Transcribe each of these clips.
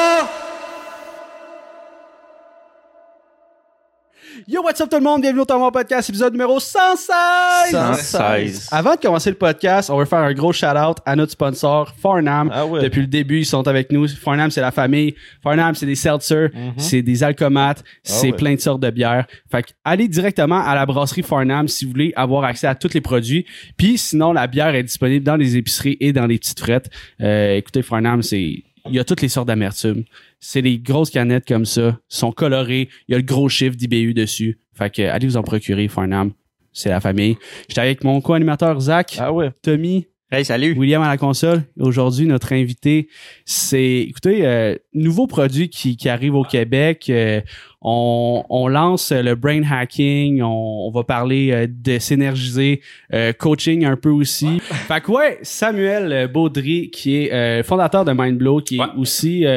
Yo, what's up tout le monde? Bienvenue au Thomas Podcast, épisode numéro 116! 116. Avant de commencer le podcast, on va faire un gros shout-out à notre sponsor, Farnham. Ah ouais. Depuis le début, ils sont avec nous. Farnham, c'est la famille. Farnham, c'est des seltzers, c'est des alcomates, c'est ouais. plein de sortes de bières. Fait que allez directement à la brasserie Farnham si vous voulez avoir accès à tous les produits. Puis sinon, la bière est disponible dans les épiceries et dans les petites frettes. Écoutez, Farnham, il y a toutes les sortes d'amertume. C'est des grosses canettes comme ça, sont colorées, il y a le gros chiffre d'IBU dessus. Fait que allez vous en procurer, Farnham. C'est la famille. J'étais avec mon co-animateur Zach, Ah ouais. Tommy, Hey, salut! William à la console. Aujourd'hui, notre invité, c'est, écoutez, nouveau produit qui arrive au Québec. On lance le brain hacking. On va parler de s'énergiser, coaching un peu aussi. Fait que ouais, Samuel Baudry, qui est fondateur de Mindblow, qui est aussi,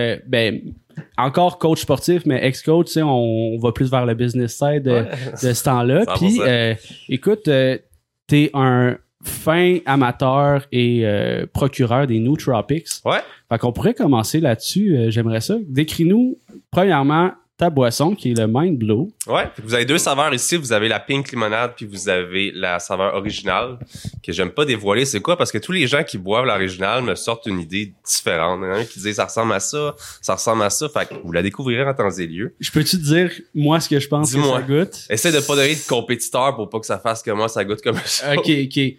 encore coach sportif, mais ex-coach, tu sais, on va plus vers le business side de ce temps-là. 100%. Puis, écoute, t'es un fin amateur et procureur des nootropics. Ouais. Fait qu'on pourrait commencer là-dessus. J'aimerais ça. Décris-nous, premièrement, ta boisson qui est le Mindblow. Ouais. Fait que vous avez deux saveurs ici. Vous avez la pink limonade puis vous avez la saveur originale que j'aime pas dévoiler. C'est quoi? Parce que tous les gens qui boivent l'original me sortent une idée différente. Il y en a un qui dit ça ressemble à ça, ça ressemble à ça. Fait que vous la découvrirez en temps et lieu. Je peux-tu te dire, moi, ce que je pense que Dis-moi. ça goûte? Essaye de pas donner de compétiteur pour pas que ça fasse que moi, ça goûte comme ça. OK. Il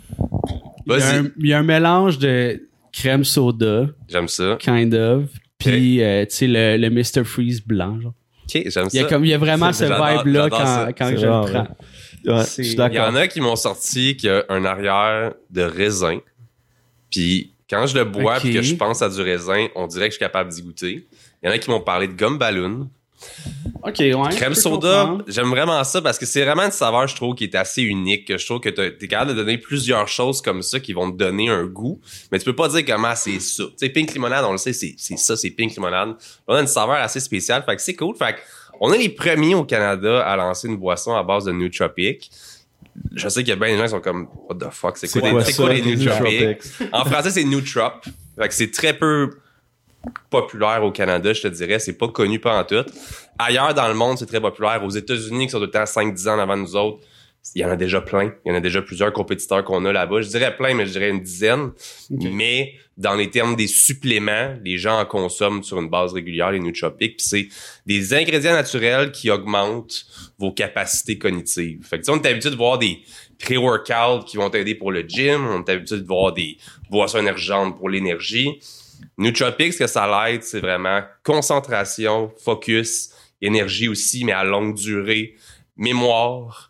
Vas-y. y a un mélange de crème soda, J'aime ça. kind of, puis tu sais, le Mr. Freeze blanc, genre. OK, j'aime ça. Il y a vraiment ce J'adore- vibe-là j'adore ça. quand C'est je le genre, prends. Ouais, C'est- je suis Il y d'accord. en a qui m'ont sorti qui a un arrière de raisin. Puis quand je le bois Ok. et que je pense à du raisin, on dirait que je suis capable d'y goûter. Il y en a qui m'ont parlé de gomme ballon. OK, ouais. Crème je peux soda, comprendre. j'aime vraiment ça parce que c'est vraiment une saveur, je trouve, qui est assez unique. Que je trouve que t'es capable de donner plusieurs choses comme ça qui vont te donner un goût. Mais tu peux pas dire comment c'est ça. Tu sais, pink limonade, on le sait, c'est ça, c'est pink limonade. On a une saveur assez spéciale. Fait que c'est cool. Fait que on est les premiers au Canada à lancer une boisson à base de nootropics. Je sais qu'il y a bien des gens qui sont comme, what the fuck, c'est quoi les nootropics? En français, c'est nootrop. Fait que c'est très peu populaire au Canada, je te dirais. C'est pas connu pas en tout. Ailleurs dans le monde, c'est très populaire. Aux États-Unis, qui sont tout le temps 5-10 ans avant nous autres, il y en a déjà plein. Il y en a déjà plusieurs compétiteurs qu'on a là-bas. Je dirais plein, mais je dirais une dizaine. Ok. Mais dans les termes des suppléments, les gens en consomment sur une base régulière, les nootropics. Puis c'est des ingrédients naturels qui augmentent vos capacités cognitives. Fait que tu sais, on est habitué de voir des pré-workouts qui vont t'aider pour le gym. On est habitué de voir des boissons énergisantes pour l'énergie. Nootropics, ce que ça l'aide, c'est vraiment concentration, focus, énergie aussi, mais à longue durée, mémoire,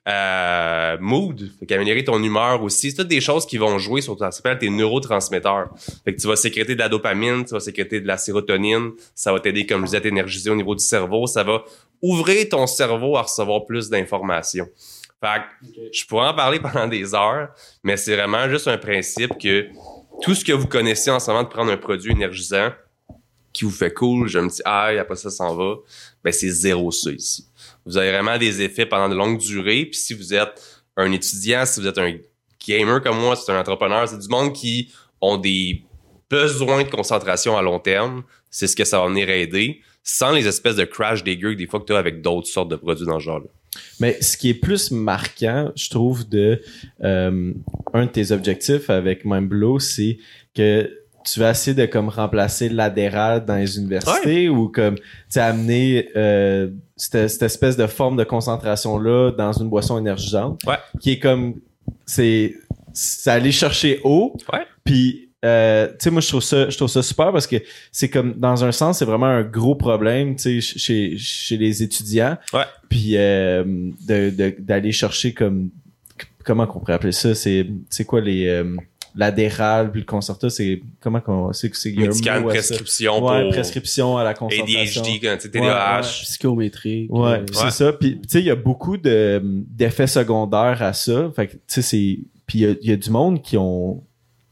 mood, fait qu'améliorer ton humeur aussi. C'est toutes des choses qui vont jouer sur ça s'appelle tes neurotransmetteurs. Fait que tu vas sécréter de la dopamine, tu vas sécréter de la sérotonine, ça va t'aider, comme je disais, à t'énergiser au niveau du cerveau, ça va ouvrir ton cerveau à recevoir plus d'informations. Fait que je pourrais en parler pendant des heures, mais c'est vraiment juste un principe que tout ce que vous connaissez en ce moment de prendre un produit énergisant qui vous fait cool, je me dis, après ça s'en va, ben c'est zéro ça ici. Vous avez vraiment des effets pendant de longues durées, puis si vous êtes un étudiant, si vous êtes un gamer comme moi, si vous êtes un entrepreneur, c'est du monde qui ont des besoins de concentration à long terme, c'est ce que ça va venir aider, sans les espèces de crash dégueu que des fois que tu as avec d'autres sortes de produits dans ce genre-là. Mais ce qui est plus marquant, je trouve, un de tes objectifs avec Mindblow, c'est que tu vas essayer de comme remplacer l'adhéral dans les universités ou comme tu sais amener cette espèce de forme de concentration là dans une boisson énergisante qui est comme c'est aller chercher haut puis tu sais moi je trouve ça super parce que c'est comme dans un sens c'est vraiment un gros problème tu sais chez les étudiants puis d'aller chercher comme comment qu'on pourrait appeler ça c'est quoi les l'adhéral puis le Concerta, c'est comment qu'on c'est médical, prescription pour prescription à la concentration. ADHD, quand tu TDAH, psychométrique. C'est ça. Puis tu sais il y a beaucoup d'effets secondaires à ça. Fait que tu sais c'est puis il y a du monde qui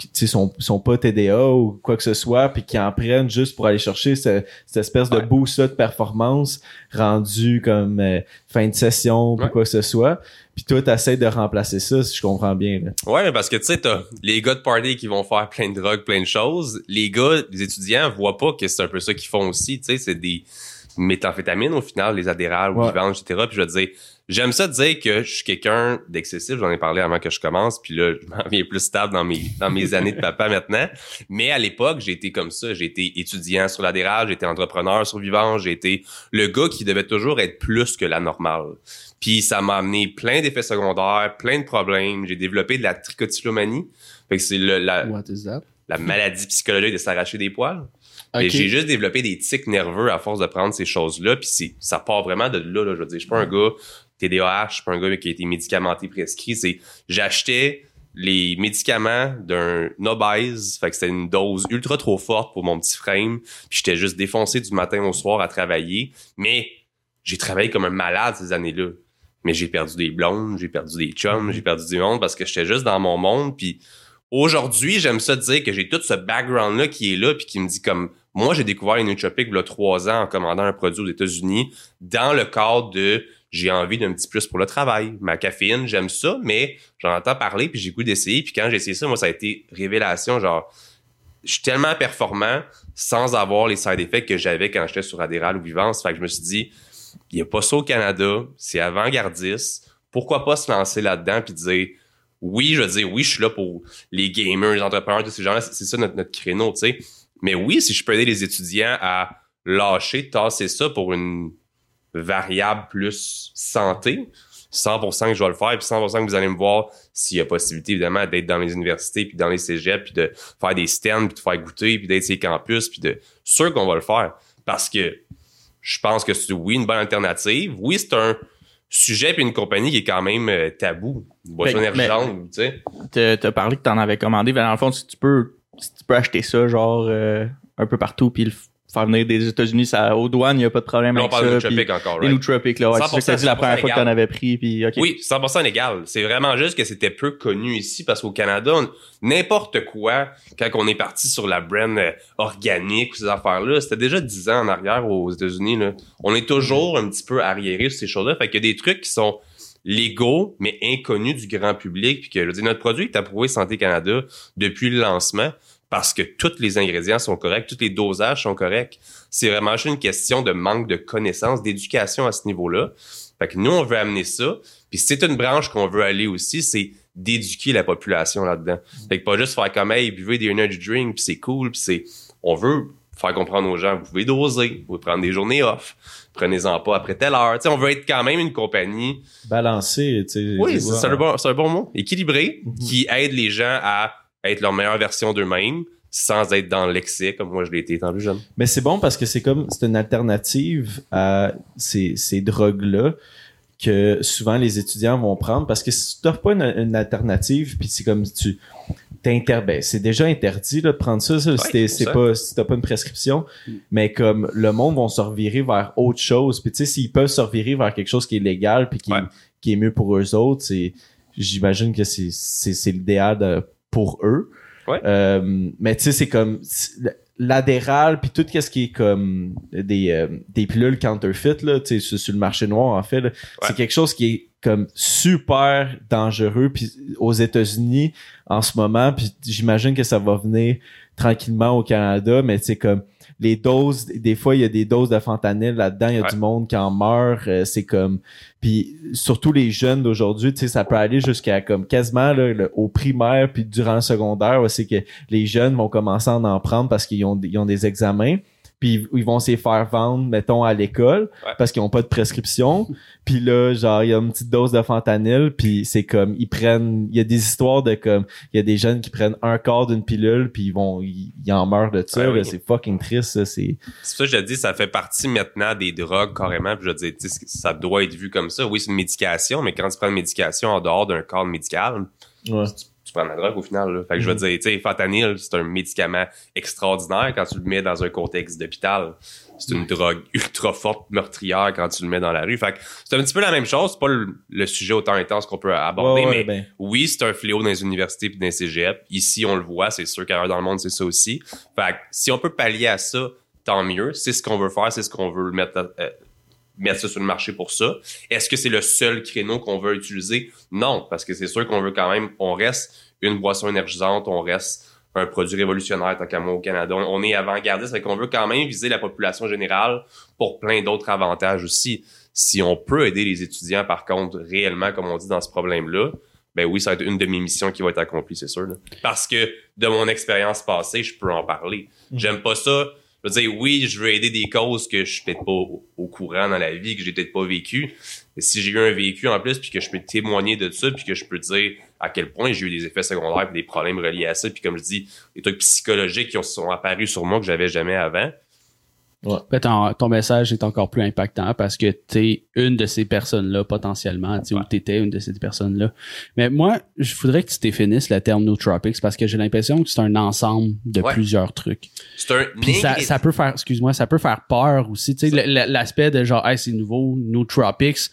sont pas TDA ou quoi que ce soit, puis qui en prennent juste pour aller chercher cette espèce de boost de performance rendu comme fin de session ou quoi que ce soit. Puis toi, t'essaies de remplacer ça, si je comprends bien. Là. Ouais, mais parce que tu sais, t'as les gars de party qui vont faire plein de drogues, plein de choses. Les gars, les étudiants voient pas que c'est un peu ça qu'ils font aussi. Tu sais, c'est des méthamphétamines au final, les adhérales, ou vivantes, etc. Puis je veux dire, j'aime ça dire que je suis quelqu'un d'excessif. J'en ai parlé avant que je commence. Puis là, je m'en viens plus stable dans mes années de papa maintenant. Mais à l'époque, j'ai été comme ça. J'ai été étudiant sur l'adhéral, j'ai été entrepreneur sur vivant, j'ai été le gars qui devait toujours être plus que la normale. Puis ça m'a amené plein d'effets secondaires, plein de problèmes. J'ai développé de la trichotillomanie. Fait que c'est What is that? La maladie psychologique de s'arracher des poils. Okay. Et j'ai juste développé des tics nerveux à force de prendre ces choses-là. Puis ça part vraiment de là. Je veux dire, je suis pas un gars TDAH, je suis pas un gars qui a été médicamenté prescrit. J'achetais les médicaments d'un obèse. Fait que c'était une dose ultra trop forte pour mon petit frame. Puis j'étais juste défoncé du matin au soir à travailler. Mais j'ai travaillé comme un malade ces années-là. Mais j'ai perdu des blondes, j'ai perdu des chums, j'ai perdu du monde parce que j'étais juste dans mon monde. Puis aujourd'hui, j'aime ça dire que j'ai tout ce background-là qui est là puis qui me dit comme... Moi, j'ai découvert les nootropics il y a 3 ans en commandant un produit aux États-Unis dans le cadre de... J'ai envie d'un petit plus pour le travail. Ma caféine, j'aime ça, mais j'en entends parler puis j'ai le goût d'essayer. Puis quand j'ai essayé ça, moi, ça a été révélation. Genre, je suis tellement performant sans avoir les side effects que j'avais quand j'étais sur Adderall ou Vivance. Fait que je me suis dit... Il n'y a pas ça au Canada, c'est avant-gardiste. Pourquoi pas se lancer là-dedans puis dire oui, je veux dire, oui, je suis là pour les gamers, les entrepreneurs, tous ces gens-là, c'est ça notre créneau, tu sais. Mais oui, si je peux aider les étudiants à lâcher, tasser ça pour une variable plus santé, 100% que je vais le faire, puis 100% que vous allez me voir s'il y a possibilité, évidemment, d'être dans les universités, puis dans les cégeps, puis de faire des stands, puis de faire goûter, puis d'être sur les campus, puis de... Sûr qu'on va le faire. Parce que je pense que c'est, oui, une bonne alternative. Oui, c'est un sujet puis une compagnie qui est quand même tabou. Une boisson énergisante, tu sais. T'as parlé que t'en avais commandé. Ben, dans le fond, si tu peux acheter ça, genre, un peu partout, puis le faire venir des États-Unis, ça, aux douanes, il n'y a pas de problème avec ça. On parle de nootropics encore, right? Les nootropics, là, ouais. C'est ça que t'as dit la première fois que t'en avais pris, puis ok. Oui, 100% légal. C'est vraiment juste que c'était peu connu ici, parce qu'au Canada, n'importe quoi, quand on est parti sur la brand organique ou ces affaires-là, c'était déjà 10 ans en arrière aux États-Unis, là. On est toujours un petit peu arriéré sur ces choses-là. Fait qu'il y a des trucs qui sont légaux, mais inconnus du grand public, puis que, je veux dire, notre produit est approuvé Santé Canada depuis le lancement, parce que tous les ingrédients sont corrects, tous les dosages sont corrects. C'est vraiment juste une question de manque de connaissances, d'éducation à ce niveau-là. Fait que nous, on veut amener ça. Puis c'est une branche qu'on veut aller aussi, c'est d'éduquer la population là-dedans. Fait que pas juste faire comme, hey, buvez des energy drinks, puis c'est cool, puis c'est... On veut faire comprendre aux gens, vous pouvez doser, vous pouvez prendre des journées off, prenez-en pas après telle heure. Tu sais, on veut être quand même une compagnie... Balancée, tu sais. Oui, c'est un bon mot. Équilibré, qui aide les gens à être leur meilleure version d'eux-mêmes sans être dans l'excès comme moi je l'ai été étant plus jeune. Mais c'est bon parce que c'est une alternative à ces drogues-là que souvent les étudiants vont prendre parce que si tu n'offres pas une alternative puis c'est comme si c'est déjà interdit là, de prendre ça si t'as pas une prescription, mais comme le monde vont se revirer vers autre chose puis tu sais s'ils peuvent se revirer vers quelque chose qui est légal puis qui est mieux pour eux autres, j'imagine que c'est l'idéal pour eux. Ouais. Mais tu sais, c'est comme l'adhéral puis tout ce qui est comme des pilules counterfeit là, tu sais, sur le marché noir en fait, là, c'est quelque chose qui est comme super dangereux puis aux États-Unis en ce moment, puis j'imagine que ça va venir tranquillement au Canada, mais tu sais comme les doses, des fois il y a des doses de fentanyl là-dedans, il y a du monde qui en meurt, c'est comme puis surtout les jeunes d'aujourd'hui, tu sais ça peut aller jusqu'à comme quasiment là, au primaire puis durant le secondaire, c'est que les jeunes vont commencer à en prendre parce qu'ils ont des examens. Puis ils vont se faire vendre, mettons, à l'école, parce qu'ils ont pas de prescription. Puis là, genre, il y a une petite dose de fentanyl, puis c'est comme, il y a des histoires de comme, il y a des jeunes qui prennent un quart d'une pilule, puis ils en meurent de ça. Là, c'est fucking triste, ça. C'est ça que je te dis, ça fait partie maintenant des drogues, carrément. Puis je veux dire, ça doit être vu comme ça. Oui, c'est une médication, mais quand tu prends une médication en dehors d'un cadre médical, tu prends de la drogue au final. Là. Fait que je veux dire, tu sais, fentanyl, c'est un médicament extraordinaire quand tu le mets dans un contexte d'hôpital. C'est une drogue ultra forte, meurtrière quand tu le mets dans la rue. Fait que c'est un petit peu la même chose. C'est pas le sujet autant intense qu'on peut aborder, mais oui, c'est un fléau dans les universités puis dans les cégep. Ici, on le voit, c'est sûr qu'ailleurs dans le monde, c'est ça aussi. Fait que si on peut pallier à ça, tant mieux. C'est ce qu'on veut faire, c'est ce qu'on veut mettre ça sur le marché pour ça. Est-ce que c'est le seul créneau qu'on veut utiliser? Non, parce que c'est sûr qu'on veut quand même, on reste une boisson énergisante, on reste un produit révolutionnaire tant qu'à moi au Canada. On est avant-gardiste, c'est qu'on veut quand même viser la population générale pour plein d'autres avantages aussi. Si on peut aider les étudiants, par contre, réellement, comme on dit dans ce problème-là, ben oui, ça va être une de mes missions qui va être accomplie, c'est sûr. Là. Parce que de mon expérience passée, je peux en parler. J'aime pas ça. Je veux dire, oui, je veux aider des causes que je suis peut-être pas au courant dans la vie, que j'ai peut-être pas vécu. Et si j'ai eu un vécu en plus, puis que je peux témoigner de ça, puis que je peux dire à quel point j'ai eu des effets secondaires puis des problèmes reliés à ça, puis comme je dis, des trucs psychologiques qui sont apparus sur moi que j'avais jamais avant. Ouais. Ton message est encore plus impactant parce que t'es une de ces personnes-là potentiellement, ou t'étais une de ces personnes-là. Mais moi, je voudrais que tu définisses le terme nootropics parce que j'ai l'impression que c'est un ensemble de plusieurs trucs. C'est un puis ça peut faire, ça peut faire peur aussi. Tu sais, l'aspect de genre, hey, c'est nouveau, nootropics,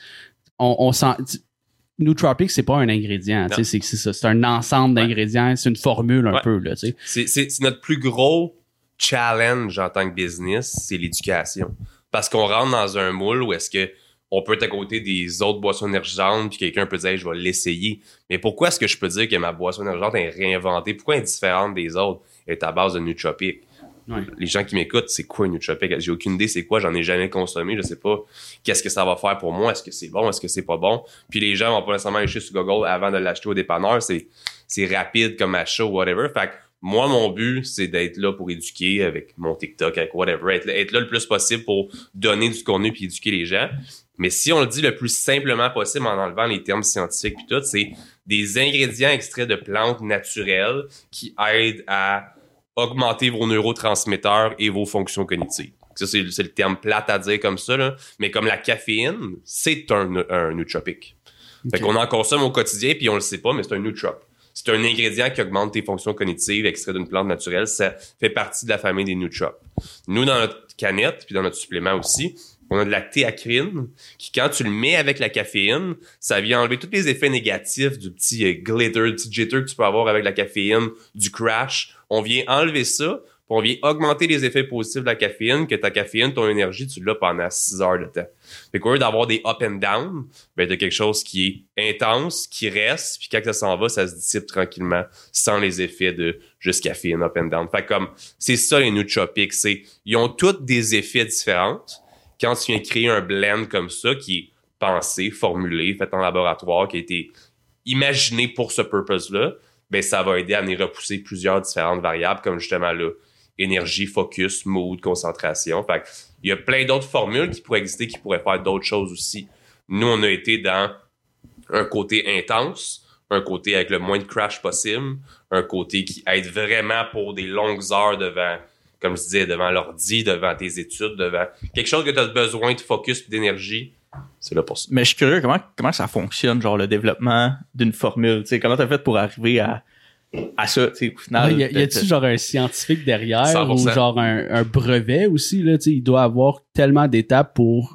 on sent. Nootropics, c'est pas un ingrédient, tu sais, c'est ça, c'est un ensemble d'ingrédients, c'est une formule un peu là, tu sais. C'est notre plus gros challenge en tant que business, c'est l'éducation. Parce qu'on rentre dans un moule où est-ce que on peut être à côté des autres boissons énergisantes puis quelqu'un peut dire, je vais l'essayer. Mais pourquoi est-ce que je peux dire que ma boisson énergisante est réinventée? Pourquoi elle est différente des autres? Elle est à base de nootropics. Ouais. Les gens qui m'écoutent, c'est quoi un nootropic? J'ai aucune idée c'est quoi, j'en ai jamais consommé, je sais pas qu'est-ce que ça va faire pour moi, est-ce que c'est bon, est-ce que c'est pas bon? Puis les gens vont pas nécessairement aller sur Google avant de l'acheter au dépanneur, c'est rapide comme achat ou whatever. Fait que moi, mon but, c'est d'être là pour éduquer avec mon TikTok, avec whatever, être là le plus possible pour donner du contenu puis éduquer les gens. Mais si on le dit le plus simplement possible en enlevant les termes scientifiques puis tout, c'est des ingrédients extraits de plantes naturelles qui aident à augmenter vos neurotransmetteurs et vos fonctions cognitives. Ça, c'est le terme plate à dire comme ça, là. Mais comme la caféine, c'est un nootropic. Okay. Fait qu'on en consomme au quotidien puis on le sait pas, mais c'est un nootrop. C'est un ingrédient qui augmente tes fonctions cognitives, extrait d'une plante naturelle. Ça fait partie de la famille des nootrops. Nous, dans notre canette, puis dans notre supplément aussi, on a de la théacrine, qui, quand tu le mets avec la caféine, ça vient enlever tous les effets négatifs du petit glitter, du petit jitter que tu peux avoir avec la caféine, du crash. On vient enlever ça, puis on vient augmenter les effets positifs de la caféine, que ta caféine, ton énergie, tu l'as pendant 6 heures de temps. Fait qu'au lieu d'avoir des up and down, ben t'as quelque chose qui est intense, qui reste, puis quand ça s'en va, ça se dissipe tranquillement, sans les effets de juste caféine, up and down. Fait comme, c'est ça les nootropics, ils ont tous des effets différents. Quand tu viens créer un blend comme ça, qui est pensé, formulé, fait en laboratoire, qui a été imaginé pour ce purpose-là, ben ça va aider à venir repousser plusieurs différentes variables, comme justement là, énergie, focus, mood, concentration. Fait il y a plein d'autres formules qui pourraient exister, qui pourraient faire d'autres choses aussi. Nous, on a été dans un côté intense, un côté avec le moins de crash possible, un côté qui aide vraiment pour des longues heures devant, comme je disais, devant l'ordi, devant tes études, devant quelque chose que tu as besoin de focus et d'énergie. C'est là pour ça. Mais je suis curieux, comment ça fonctionne, genre le développement d'une formule? T'sais, comment t'as fait pour arriver à ça, tu sais, au final. Y a-tu genre un scientifique derrière 100%. Ou genre un brevet aussi, là, tu sais, il doit avoir tellement d'étapes pour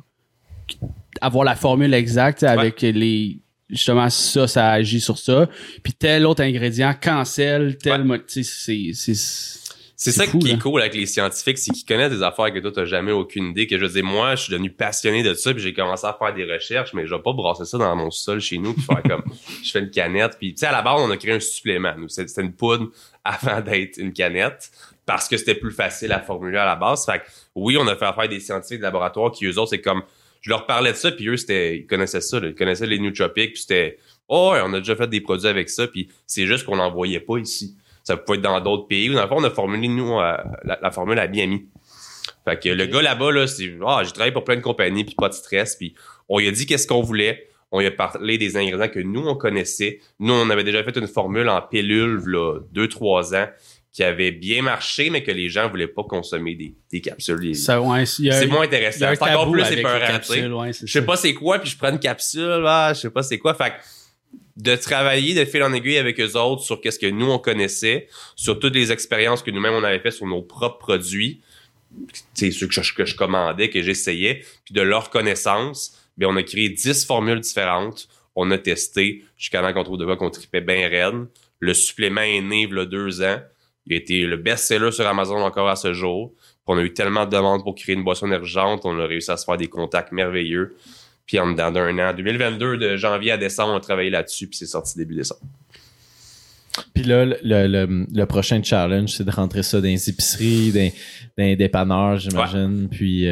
avoir la formule exacte, avec les, justement, ça agit sur ça, puis tel autre ingrédient cancelle, tu sais, c'est ça fou, qui là. est cool avec les scientifiques, c'est qu'ils connaissent des affaires que toi, t'as jamais aucune idée. Que je veux dire, moi, je suis devenu passionné de ça, puis j'ai commencé à faire des recherches, mais je vais pas brasser ça dans mon sol chez nous, puis faire comme, je fais une canette, puis tu sais, à la base, on a créé un supplément. Nous, c'était une poudre avant d'être une canette, parce que c'était plus facile à formuler à la base. Fait que, oui, on a fait affaire des scientifiques de laboratoire qui, eux autres, c'est comme, je leur parlais de ça, puis eux, ils connaissaient ça, là. Ils connaissaient les nootropics, puis c'était, oh, ouais, on a déjà fait des produits avec ça, puis c'est juste qu'on n'en voyait pas ici. Ça peut être dans d'autres pays. Dans le fond, on a formulé, nous, la formule à Miami. Fait que le gars là-bas, là, c'est, j'ai travaillé pour plein de compagnies, puis pas de stress, puis on lui a dit qu'est-ce qu'on voulait. On lui a parlé des ingrédients que nous, on connaissait. Nous, on avait déjà fait une formule en pilule, là, 2-3 ans, qui avait bien marché, mais que les gens voulaient pas consommer des capsules. Ça, ouais, c'est moins intéressant. C'est encore plus épeurant, tu sais. Ouais, je sais pas c'est quoi, puis je prends une capsule, je sais pas c'est quoi. Fait que de travailler de fil en aiguille avec eux autres sur qu'est-ce que nous on connaissait, sur toutes les expériences que nous-mêmes on avait fait sur nos propres produits, c'est ceux que je commandais, que j'essayais, puis de leur connaissance, bien on a créé 10 formules différentes, on a testé jusqu'à temps qu'on trouve de quoi qu'on tripait bien raide. Le supplément est né il y a 2 ans, il a été le best-seller sur Amazon encore à ce jour. Puis on a eu tellement de demandes pour créer une boisson énergisante, on a réussi à se faire des contacts merveilleux. Puis en dedans d'un an, 2022, de janvier à décembre, on a travaillé là-dessus, puis c'est sorti début décembre. Puis là, le prochain challenge, c'est de rentrer ça dans les épiceries, dans les dépanneurs, j'imagine. Ouais. Puis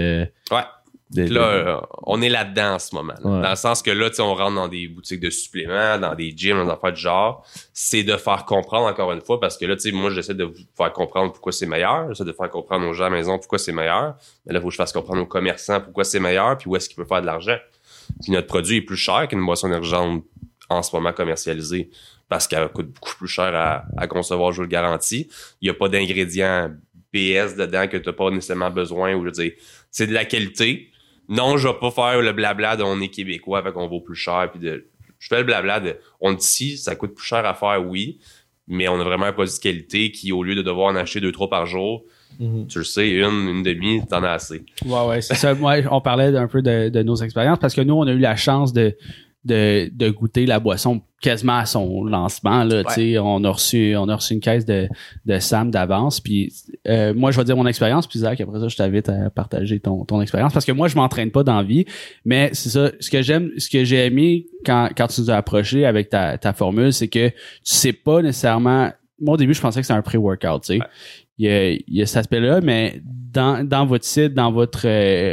Là, on est là-dedans en ce moment. Là. Ouais. Dans le sens que là, tu sais, on rentre dans des boutiques de suppléments, dans des gyms, dans des affaires du genre. C'est de faire comprendre encore une fois, parce que là, tu sais, moi, j'essaie de vous faire comprendre pourquoi c'est meilleur. J'essaie de faire comprendre aux gens à la maison pourquoi c'est meilleur. Mais là, il faut que je fasse comprendre aux commerçants pourquoi c'est meilleur, puis où est-ce qu'il peut faire de l'argent. Puis notre produit est plus cher qu'une boisson énergisante en ce moment commercialisée, parce qu'elle coûte beaucoup plus cher à concevoir, je vous le garantis. Il n'y a pas d'ingrédients BS dedans que tu n'as pas nécessairement besoin, ou je veux dire, c'est de la qualité. Non, je vais pas faire le blabla de on est québécois, fait qu'on vaut plus cher. Puis je fais le blabla de on dit si, ça coûte plus cher à faire, oui, mais on a vraiment un produit de qualité qui, au lieu de devoir en acheter 2-3 par jour, tu le sais, une demi, t'en as assez. Ouais, c'est ça. Moi, on parlait un peu de nos expériences parce que nous, on a eu la chance de goûter la boisson quasiment à son lancement, là. Tu sais, on a reçu une caisse de Sam d'avance. Puis moi, je vais dire mon expérience, puis Zach, après ça, je t'invite à partager ton expérience. Parce que moi, je m'entraîne pas dans la vie, mais c'est ça. Ce que j'ai aimé quand tu nous as approché avec ta formule, c'est que tu sais pas nécessairement. Moi, au début, je pensais que c'était un pré-workout, tu sais. Ouais. Il y a cet aspect-là, mais dans votre site, dans votre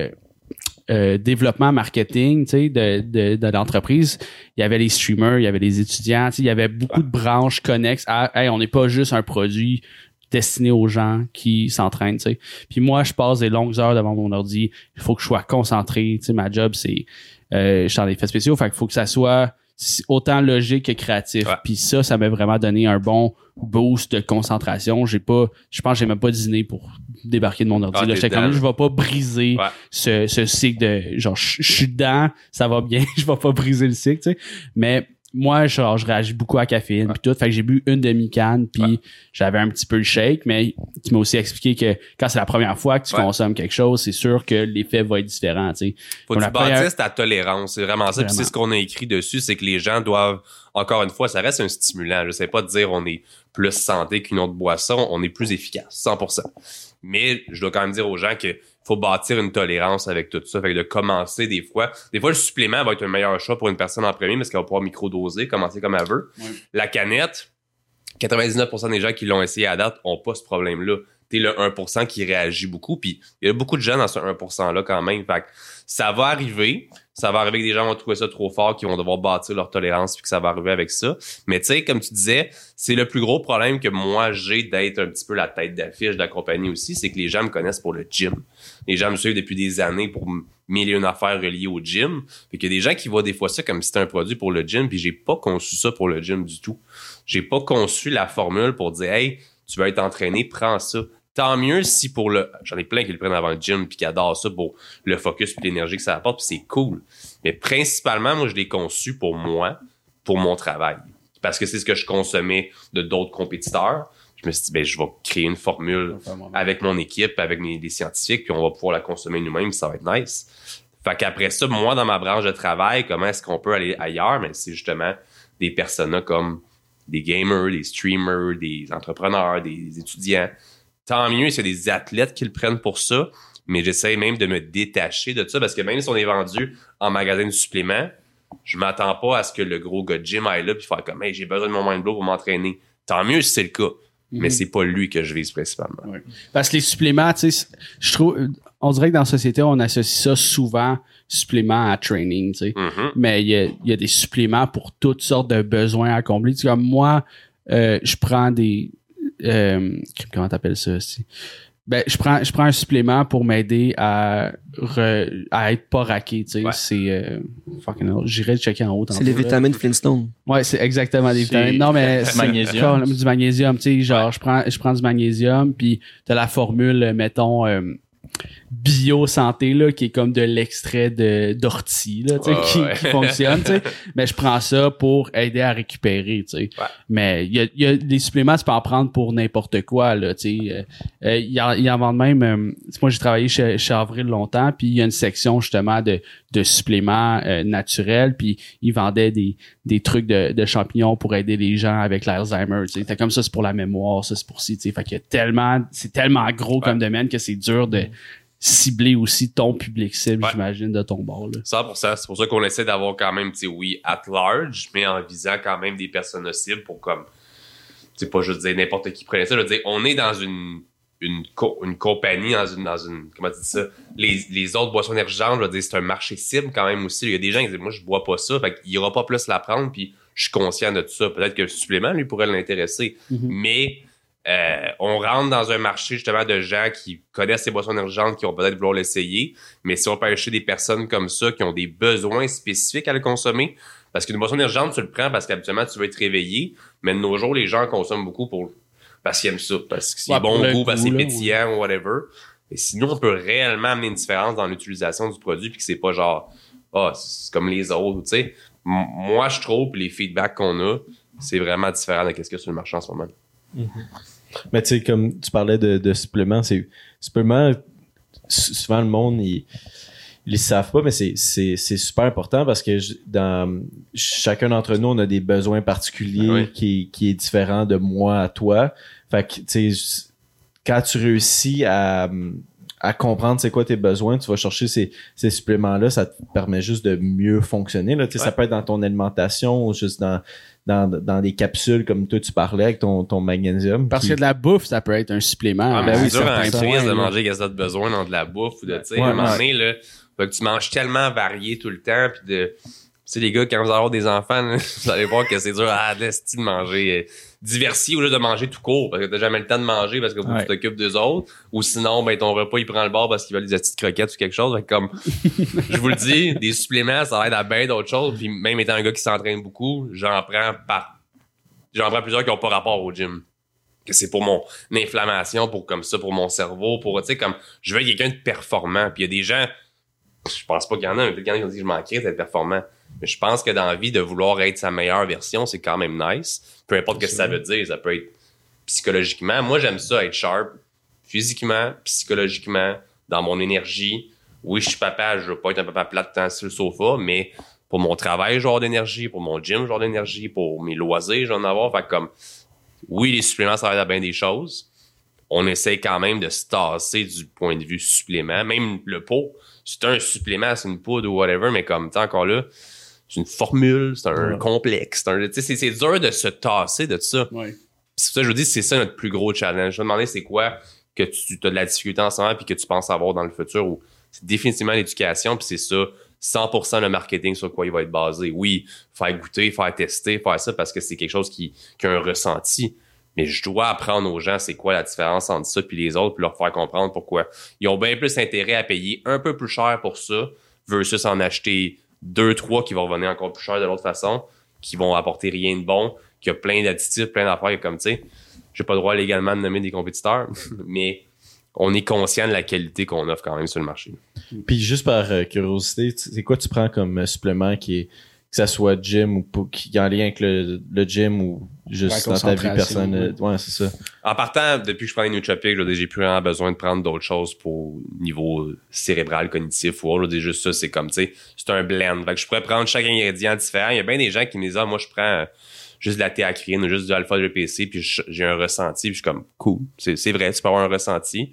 développement marketing, tu sais, de l'entreprise, il y avait les streamers, il y avait les étudiants, tu sais, il y avait beaucoup de branches connexes à hey, on n'est pas juste un produit destiné aux gens qui s'entraînent, tu sais. Puis moi, je passe des longues heures devant mon ordi, il faut que je sois concentré, tu sais, ma job c'est je suis dans les effets spéciaux, fait qu'il faut que ça soit autant logique que créatif. Ouais. Puis ça m'a vraiment donné un bon boost de concentration. Je pense que j'ai même pas dîné pour débarquer de mon ordi. Là, j'étais comme, je vais pas briser ce cycle de genre je suis dedans, ça va bien, je vais pas briser le cycle, tu sais. Mais moi, je réagis beaucoup à la caféine puis tout. Fait que j'ai bu une demi-canne puis j'avais un petit peu le shake, mais tu m'as aussi expliqué que quand c'est la première fois que tu consommes quelque chose, c'est sûr que l'effet va être différent, tu sais. Faut que tu bâtisses ta tolérance. C'est vraiment ça. Puis c'est ce qu'on a écrit dessus, c'est que les gens doivent, encore une fois, ça reste un stimulant. Je sais pas te dire on est plus santé qu'une autre boisson, on est plus efficace, 100%. Mais je dois quand même dire aux gens que faut bâtir une tolérance avec tout ça. Fait que de commencer des fois le supplément va être un meilleur choix pour une personne en premier parce qu'elle va pouvoir micro-doser, commencer comme elle veut. Ouais. La canette, 99% des gens qui l'ont essayé à date ont pas ce problème-là. T'es le 1% qui réagit beaucoup, puis il y a beaucoup de gens dans ce 1%-là quand même. Fait que ça va arriver que des gens vont trouver ça trop fort, qui vont devoir bâtir leur tolérance, puis que ça va arriver avec ça. Mais tu sais, comme tu disais, c'est le plus gros problème que moi j'ai d'être un petit peu la tête d'affiche de la compagnie aussi, c'est que les gens me connaissent pour le gym. Les gens me suivent depuis des années pour mille et une affaires reliées au gym. Fait qu'il y a des gens qui voient des fois ça comme si c'était un produit pour le gym, puis j'ai pas conçu ça pour le gym du tout. J'ai pas conçu la formule pour dire « Hey, tu veux être entraîné, prends ça ». Tant mieux si pour j'en ai plein qui le prennent avant le gym puis qui adorent ça pour le focus puis l'énergie que ça apporte, puis c'est cool. Mais principalement, moi, je l'ai conçu pour moi, pour mon travail. Parce que c'est ce que je consommais de d'autres compétiteurs. Je me suis dit, je vais créer une formule avec mon équipe, avec les scientifiques, puis on va pouvoir la consommer nous-mêmes, ça va être nice. Fait qu'après ça, moi, dans ma branche de travail, comment est-ce qu'on peut aller ailleurs? Mais c'est justement des personas comme des gamers, des streamers, des entrepreneurs, des étudiants. Tant mieux, c'est des athlètes qui le prennent pour ça, mais j'essaie même de me détacher de ça parce que même si on est vendu en magasin de suppléments, je m'attends pas à ce que le gros gars de gym aille là puis faire comme hey, j'ai besoin de mon Mind Blow pour m'entraîner. Tant mieux si c'est le cas, mais c'est pas lui que je vise principalement. Oui. Parce que les suppléments, tu sais, je trouve, on dirait que dans la société, on associe ça souvent suppléments à training, tu sais. Mais il y a des suppléments pour toutes sortes de besoins à combler. Tu sais, comme moi, je prends des comment t'appelles ça aussi? Je prends un supplément pour m'aider à être pas raqué, tu sais. C'est fucking hell. J'irai le checker en haut. C'est les vitamines Flintstone. Ouais, c'est exactement des vitamines. Non, mais c'est magnésium. Du magnésium, tu sais, genre je prends du magnésium puis t'as la formule, mettons bio santé là qui est comme de l'extrait d'ortie là, tu sais, qui fonctionne, tu sais. Mais je prends ça pour aider à récupérer, tu sais. Mais il y a des suppléments, tu peux en prendre pour n'importe quoi là, tu sais. Il y en vendent même. Moi j'ai travaillé chez Avril longtemps, puis il y a une section justement de suppléments naturels, puis ils vendaient des trucs de champignons pour aider les gens avec l'Alzheimer, tu sais. T'as comme ça, c'est pour la mémoire, ça c'est pour ci, tu sais. Fait qu'il y a c'est tellement gros comme domaine que c'est dur de cibler aussi ton public cible, j'imagine, de ton bord, là. 100%. C'est pour ça qu'on essaie d'avoir quand même, tu sais, oui, at large, mais en visant quand même des personnes cibles pour comme, tu sais, pas juste dire n'importe qui prenait ça. Je veux dire, on est dans une compagnie, dans une, comment tu dis ça, les autres boissons énergisantes, je veux dire, c'est un marché cible quand même aussi. Il y a des gens qui disent, moi, je bois pas ça, fait qu'il y aura pas plus la prendre, puis je suis conscient de tout ça. Peut-être que le supplément, lui, pourrait l'intéresser. Mais, on rentre dans un marché justement de gens qui connaissent ces boissons énergisantes, qui vont peut-être vouloir l'essayer, mais si on peut acheter des personnes comme ça qui ont des besoins spécifiques à le consommer, parce qu'une boisson énergisante, tu le prends parce qu'habituellement tu veux être réveillé, mais de nos jours, les gens consomment beaucoup parce qu'ils aiment ça, parce que c'est bon goût, parce que c'est pétillant ou whatever. Et sinon, on peut réellement amener une différence dans l'utilisation du produit, puis que c'est pas genre c'est comme les autres, tu sais. Moi, je trouve, les feedbacks qu'on a, c'est vraiment différent de ce qu'il y a sur le marché en ce moment. Mais tu sais, comme tu parlais de suppléments, suppléments, souvent le monde, ils le savent pas, mais c'est super important parce que dans chacun d'entre nous, on a des besoins particuliers qui est différent de moi à toi. Fait que, tu sais, quand tu réussis à comprendre c'est quoi tes besoins, tu vas chercher ces suppléments-là, ça te permet juste de mieux fonctionner, là. Tu sais, ça peut être dans ton alimentation ou juste dans des capsules comme toi tu parlais avec ton magnésium. Parce que de la bouffe, ça peut être un supplément. Ah, mais c'est dur en crise de manger qu'est-ce que t'as besoin dans de la bouffe ou de, tu sais, à un moment donné, là, faut que tu manges tellement varié tout le temps, puis tu sais, les gars, quand vous allez avoir des enfants, là, vous allez voir que c'est dur de manger diversifié au lieu de manger tout court, parce que t'as jamais le temps de manger parce que tu t'occupes d'eux autres, ou sinon, ben, ton repas, il prend le bord parce qu'il veut des petites croquettes ou quelque chose. Fait que comme, je vous le dis, des suppléments, ça aide à bien d'autres choses, puis même étant un gars qui s'entraîne beaucoup, j'en prends plusieurs qui ont pas rapport au gym. Que c'est pour mon inflammation, pour comme ça, pour mon cerveau, pour, tu sais, comme, je veux être quelqu'un de performant, puis il y a des gens, je pense pas qu'il y en a, mais peut-être qu'il y en a qui ont dit que je manquerais d'être performant. Mais je pense que dans la vie, de vouloir être sa meilleure version, c'est quand même nice. Peu importe ce que ça veut dire, ça peut être psychologiquement. Moi, j'aime ça, être sharp, physiquement, psychologiquement, dans mon énergie. Oui, je suis papa, je veux pas être un papa plate tant sur le sofa, mais pour mon travail, genre d'énergie, pour mon gym, genre d'énergie, pour mes loisirs, j'en ai avoir. Fait que comme, oui, les suppléments, ça aide à bien des choses. On essaie quand même de se tasser du point de vue supplément. Même le pot, c'est un supplément, c'est une poudre ou whatever, mais comme, t'es encore là, c'est une formule, c'est un complexe. C'est dur de se tasser de ça. Ouais. C'est pour ça que je vous dis, c'est ça notre plus gros challenge. Je me demandais c'est quoi que tu as de la difficulté en ce moment puis que tu penses avoir dans le futur. Ou c'est définitivement l'éducation, puis c'est ça, 100% le marketing sur quoi il va être basé. Oui, faire goûter, faire tester, faire ça parce que c'est quelque chose qui a un ressenti. Mais je dois apprendre aux gens c'est quoi la différence entre ça puis les autres, puis leur faire comprendre pourquoi. Ils ont bien plus intérêt à payer un peu plus cher pour ça versus en acheter 2-3 qui vont revenir encore plus cher de l'autre façon, qui vont apporter rien de bon, qui a plein d'additifs, plein d'affaires comme, tu sais, j'ai pas le droit légalement de nommer des compétiteurs, mais on est conscient de la qualité qu'on offre quand même sur le marché. Puis juste par curiosité, c'est quoi tu prends comme supplément que ça soit gym ou qui est en lien avec le gym ou juste dans ta vie personnelle? Ouais, c'est ça. En partant, depuis que je prends les nootropiques, j'ai plus vraiment besoin de prendre d'autres choses pour niveau cérébral, cognitif ou autre. Juste ça, c'est comme, tu sais, c'est un blend. Fait que je pourrais prendre chaque ingrédient différent. Il y a bien des gens qui me disent, moi, je prends juste de la théacrine ou juste du alpha-GPC puis j'ai un ressenti. Puis je suis comme, cool. C'est vrai, tu peux avoir un ressenti.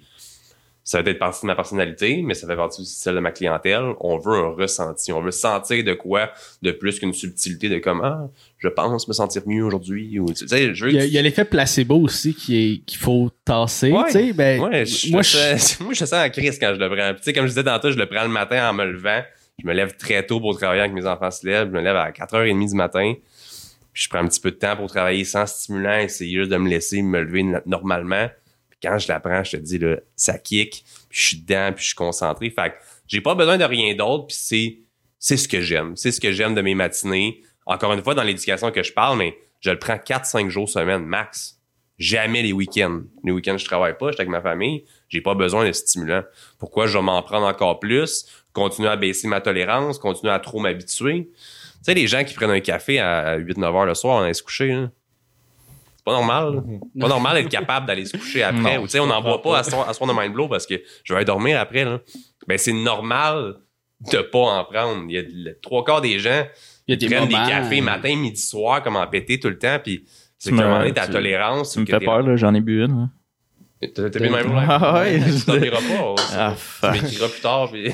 Ça va être partie de ma personnalité, mais ça fait partie aussi de celle de ma clientèle. On veut un ressenti. On veut sentir de quoi de plus qu'une subtilité de comme, je pense me sentir mieux aujourd'hui. Ou, tu sais, il y a l'effet placebo aussi qu'il faut tasser. Ouais, tu sais, ben, moi, je sens en crise quand je le prends. Puis, tu sais, comme je disais tantôt, je le prends le matin en me levant. Je me lève très tôt pour travailler avec mes enfants se lèvent. Je me lève à 4h30 du matin. Puis je prends un petit peu de temps pour travailler sans stimulant, essayer juste de me laisser me lever normalement. Quand je la prends, je te dis, là, ça kick, puis je suis dedans, puis je suis concentré. Fait que j'ai pas besoin de rien d'autre, puis c'est ce que j'aime. C'est ce que j'aime de mes matinées. Encore une fois, dans l'éducation que je parle, mais je le prends 4-5 jours semaine, max. Jamais les week-ends. Les week-ends, je travaille pas, je suis avec ma famille. J'ai pas besoin de stimulants. Pourquoi je vais m'en prendre encore plus, continuer à baisser ma tolérance, continuer à trop m'habituer? Tu sais, les gens qui prennent un café à 8-9 heures le soir, on allait se coucher, là. C'est pas normal, là. C'est pas normal d'être capable d'aller se coucher après. Ou tu sais, on n'en voit pas à soir de Mindblow parce que je vais aller dormir après, là. Ben, c'est normal de pas en prendre. Il y a le 3/4 des gens qui prennent des cafés matin, midi, soir, comme en péter tout le temps, puis c'est qu'à un moment donné, ta tolérance... Tu me fais peur, là, j'en ai bu une. Hein. T'as bu le même jour? Ah ouais. Tu t'en diras pas. Ah, tu m'écriras plus tard. Puis...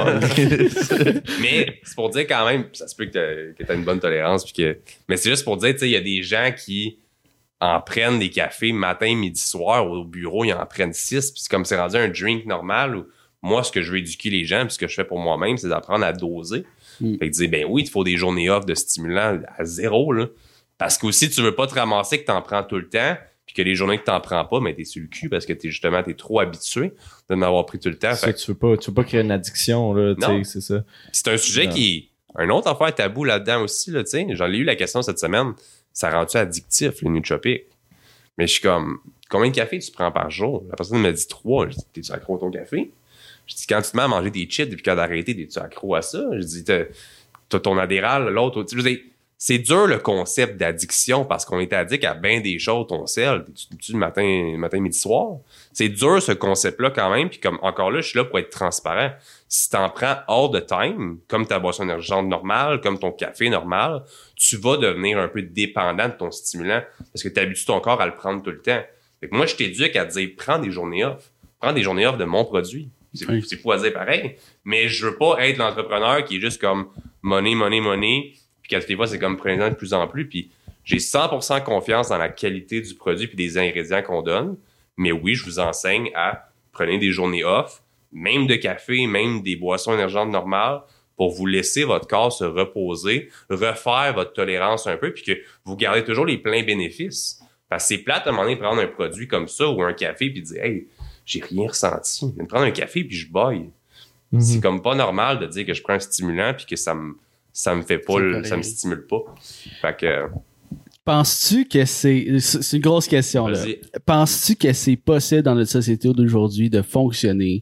Mais c'est pour dire quand même, ça se peut que t'as une bonne tolérance. Puis que... Mais c'est juste pour dire, tu sais, il y a des gens qui en prennent des cafés matin, midi, soir. Au bureau, ils en prennent 6. Puis c'est comme c'est rendu un drink normal. Où moi, ce que je veux éduquer les gens, puis ce que je fais pour moi-même, c'est d'apprendre à doser. Fait que dire, ben oui, il te faut des journées off de stimulants à 0, là. Parce qu'aussi, tu veux pas te ramasser que t'en prends tout le temps, puis que les journées que t'en prends pas, mais t'es sur le cul parce que t'es trop habitué de m'avoir pris tout le temps. Fait que tu veux pas créer une addiction, là, tu sais, c'est ça. C'est un sujet qui est un autre affaire tabou là-dedans aussi, là, tu sais. J'en ai eu la question cette semaine. Ça rend-tu addictif, les nootropiques? Mais je suis comme, combien de café tu prends par jour? La personne me dit 3. Je dis, t'es-tu accro à ton café? Je dis, quand tu te mets à manger des chips depuis qu'il a arrêté, t'es-tu accro à ça? Je dis, t'as ton Adderall, l'autre. Je dis, c'est dur le concept d'addiction parce qu'on est addict à bien des choses, ton sel. Tu le matin, midi, soir. C'est dur ce concept-là quand même. Puis comme encore là, je suis là pour être transparent. Si t'en prends all the time, comme ta boisson énergisante normale, comme ton café normal, tu vas devenir un peu dépendant de ton stimulant parce que t'habitues ton corps à le prendre tout le temps. Fait que moi, je t'éduque à te dire, prends des journées off. Prends des journées off de mon produit. C'est fou à dire pareil. Mais je veux pas être l'entrepreneur qui est juste comme money. Puis quelquefois, c'est comme prenant de plus en plus. Puis j'ai 100% confiance dans la qualité du produit puis des ingrédients qu'on donne. Mais oui, je vous enseigne à prenez des journées off, même de café, même des boissons énergisantes normales, pour vous laisser votre corps se reposer, refaire votre tolérance un peu, puis que vous gardez toujours les pleins bénéfices. Parce que c'est plate à un moment donné de prendre un produit comme ça ou un café puis de dire « Hey, j'ai rien ressenti. Je viens de prendre un café puis je baille. » C'est comme pas normal de dire que je prends un stimulant puis que ça me fait pas, ça me stimule pas. Fait que... Penses-tu que c'est une grosse question, là. Penses-tu que c'est possible dans notre société d'aujourd'hui de fonctionner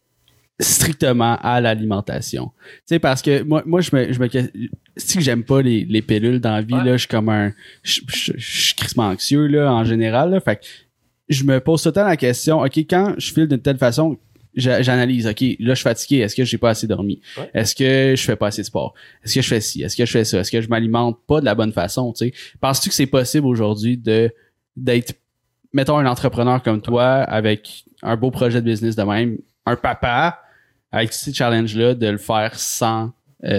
strictement à l'alimentation? Tu sais, parce que moi je me si que j'aime pas les pilules dans la vie, là, je suis comme je suis crissement anxieux, là, en général, là. Fait que je me pose tout le temps la question, OK, quand je file d'une telle façon, j'analyse, OK, là, je suis fatigué. Est-ce que j'ai pas assez dormi? Ouais. Est-ce que je fais pas assez de sport? Est-ce que je fais ci? Est-ce que je fais ça? Est-ce que je m'alimente pas de la bonne façon, tu sais? Penses-tu que c'est possible aujourd'hui d'être, mettons, un entrepreneur comme toi, avec un beau projet de business de même, un papa, avec ces challenges-là, de le faire sans,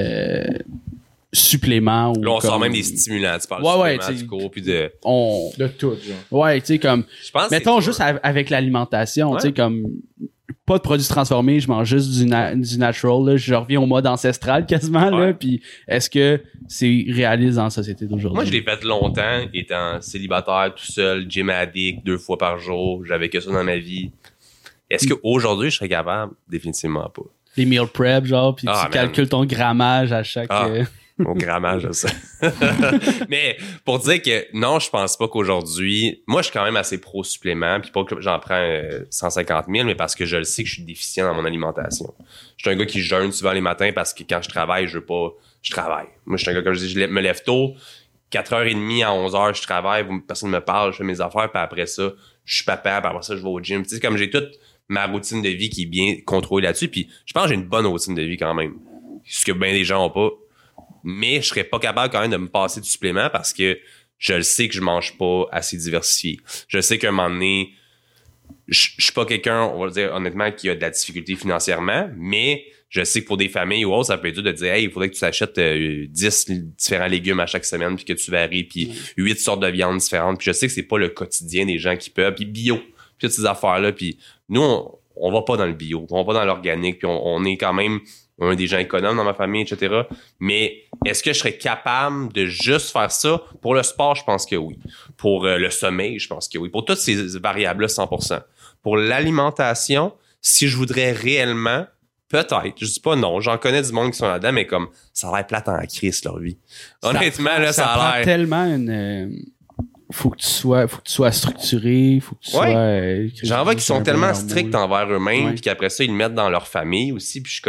suppléments ou. Là, on sort même des stimulants. Tu parles de suppléments, du cours, puis de tout, genre. Ouais, tu sais, comme, mettons, juste avec l'alimentation, tu sais, comme, pas de produits transformés, je mange juste du natural, là. Je reviens au mode ancestral quasiment, là. Puis est-ce que c'est réaliste dans la société d'aujourd'hui? Moi, je l'ai fait longtemps, étant célibataire, tout seul, gym addict, 2 fois par jour. J'avais que ça dans ma vie. Est-ce qu'aujourd'hui, je serais capable? Définitivement pas. Les meal prep, genre, puis tu calcules ton grammage à chaque... Mon grammage, je sais. Mais pour dire que non, je pense pas qu'aujourd'hui... Moi, je suis quand même assez pro-supplément, puis pas que j'en prends 150 000, mais parce que je le sais que je suis déficient dans mon alimentation. Je suis un gars qui jeûne souvent les matins parce que quand je travaille, je travaille. Moi, je suis un gars, comme je dis, je me lève tôt, 4h30 à 11h, je travaille, personne me parle, je fais mes affaires, puis après ça, je suis papa, puis après ça, je vais au gym. Tu sais, comme j'ai toute ma routine de vie qui est bien contrôlée là-dessus, puis je pense que j'ai une bonne routine de vie quand même. Ce que bien des gens ont pas. Mais je serais pas capable quand même de me passer du supplément parce que je le sais que je mange pas assez diversifié. Je sais qu'à un moment donné, je suis pas quelqu'un, on va dire honnêtement, qui a de la difficulté financièrement, mais je sais que pour des familles ou autres, ça peut être dur de dire, hey, il faudrait que tu t'achètes 10 différents légumes à chaque semaine puis que tu varies, puis 8 sortes de viandes différentes. Puis je sais que c'est pas le quotidien des gens qui peuvent, puis bio, puis toutes ces affaires-là. Puis nous, on va pas dans le bio, on va dans l'organique, puis on est quand même un des gens économes dans ma famille, etc. Mais est-ce que je serais capable de juste faire ça? Pour le sport, je pense que oui. Pour le sommeil, je pense que oui. Pour toutes ces variables-là, 100%. Pour l'alimentation, si je voudrais réellement, peut-être, je dis pas non, j'en connais du monde qui sont là-dedans, mais comme ça a l'air plate en crise leur vie. Honnêtement, là, ça a l'air... tellement faut que tu sois structuré, faut que tu sois... J'en vois qui sont tellement stricts envers eux-mêmes, Ouais. puis qu'après ça, ils le mettent dans leur famille aussi, puis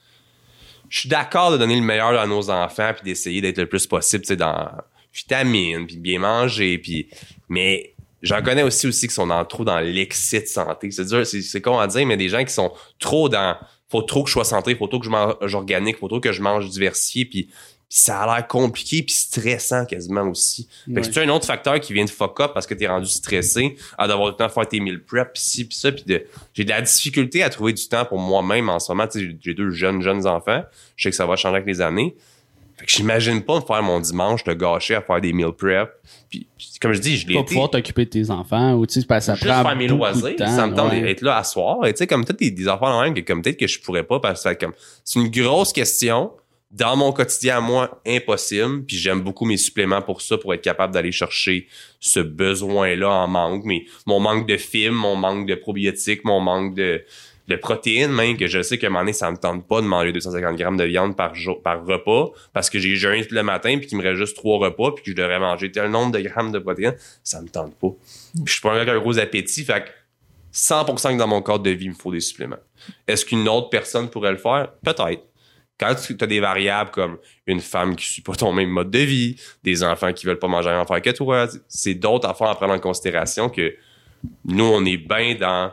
je suis d'accord de donner le meilleur à nos enfants, puis d'essayer d'être le plus possible, tu sais, dans vitamines, puis bien manger, puis... Mais j'en connais aussi qui sont trop dans l'excès de santé. C'est dur, c'est con à dire, mais des gens qui sont trop dans... Faut trop que je sois santé, faut trop que je mange organique, faut trop que je mange diversifié, puis ça a l'air compliqué puis stressant quasiment aussi. Fait que c'est un autre facteur qui vient de fuck up parce que t'es rendu stressé à devoir le temps de faire tes meal prep pis ci pis ça pis j'ai de la difficulté à trouver du temps pour moi-même en ce moment. Tu sais, j'ai 2 jeunes enfants. Je sais que ça va changer avec les années. Fait que j'imagine pas me faire mon dimanche le gâcher à faire des meal prep. Puis comme je dis, je l'ai Pas été. pouvoir t'occuper de tes enfants ou tu sais parce que ça Juste prend faire mes beaucoup loisirs, de temps. ça me tente ouais. d'être là à soir. Et tu sais, comme peut-être des affaires dans même que comme peut-être que je pourrais pas parce que c'est une grosse question. Dans mon quotidien à moi, impossible. Puis j'aime beaucoup mes suppléments pour ça, pour être capable d'aller chercher ce besoin-là en manque. Mais mon manque de fibres, mon manque de probiotiques, mon manque de protéines, même, que je sais qu'à un moment donné, ça me tente pas de manger 250 grammes de viande par repas, parce que j'ai jeûné le matin, puis qu'il me reste juste 3 repas, puis que je devrais manger tel nombre de grammes de protéines. Ça me tente pas. Puis je suis pas avec un gros appétit, fait que 100% que dans mon cadre de vie, il me faut des suppléments. Est-ce qu'une autre personne pourrait le faire? Peut-être. Quand tu as des variables comme une femme qui suit pas ton même mode de vie, des enfants qui veulent pas manger la même affaire que toi, c'est d'autres affaires à prendre en considération que nous, on est bien dans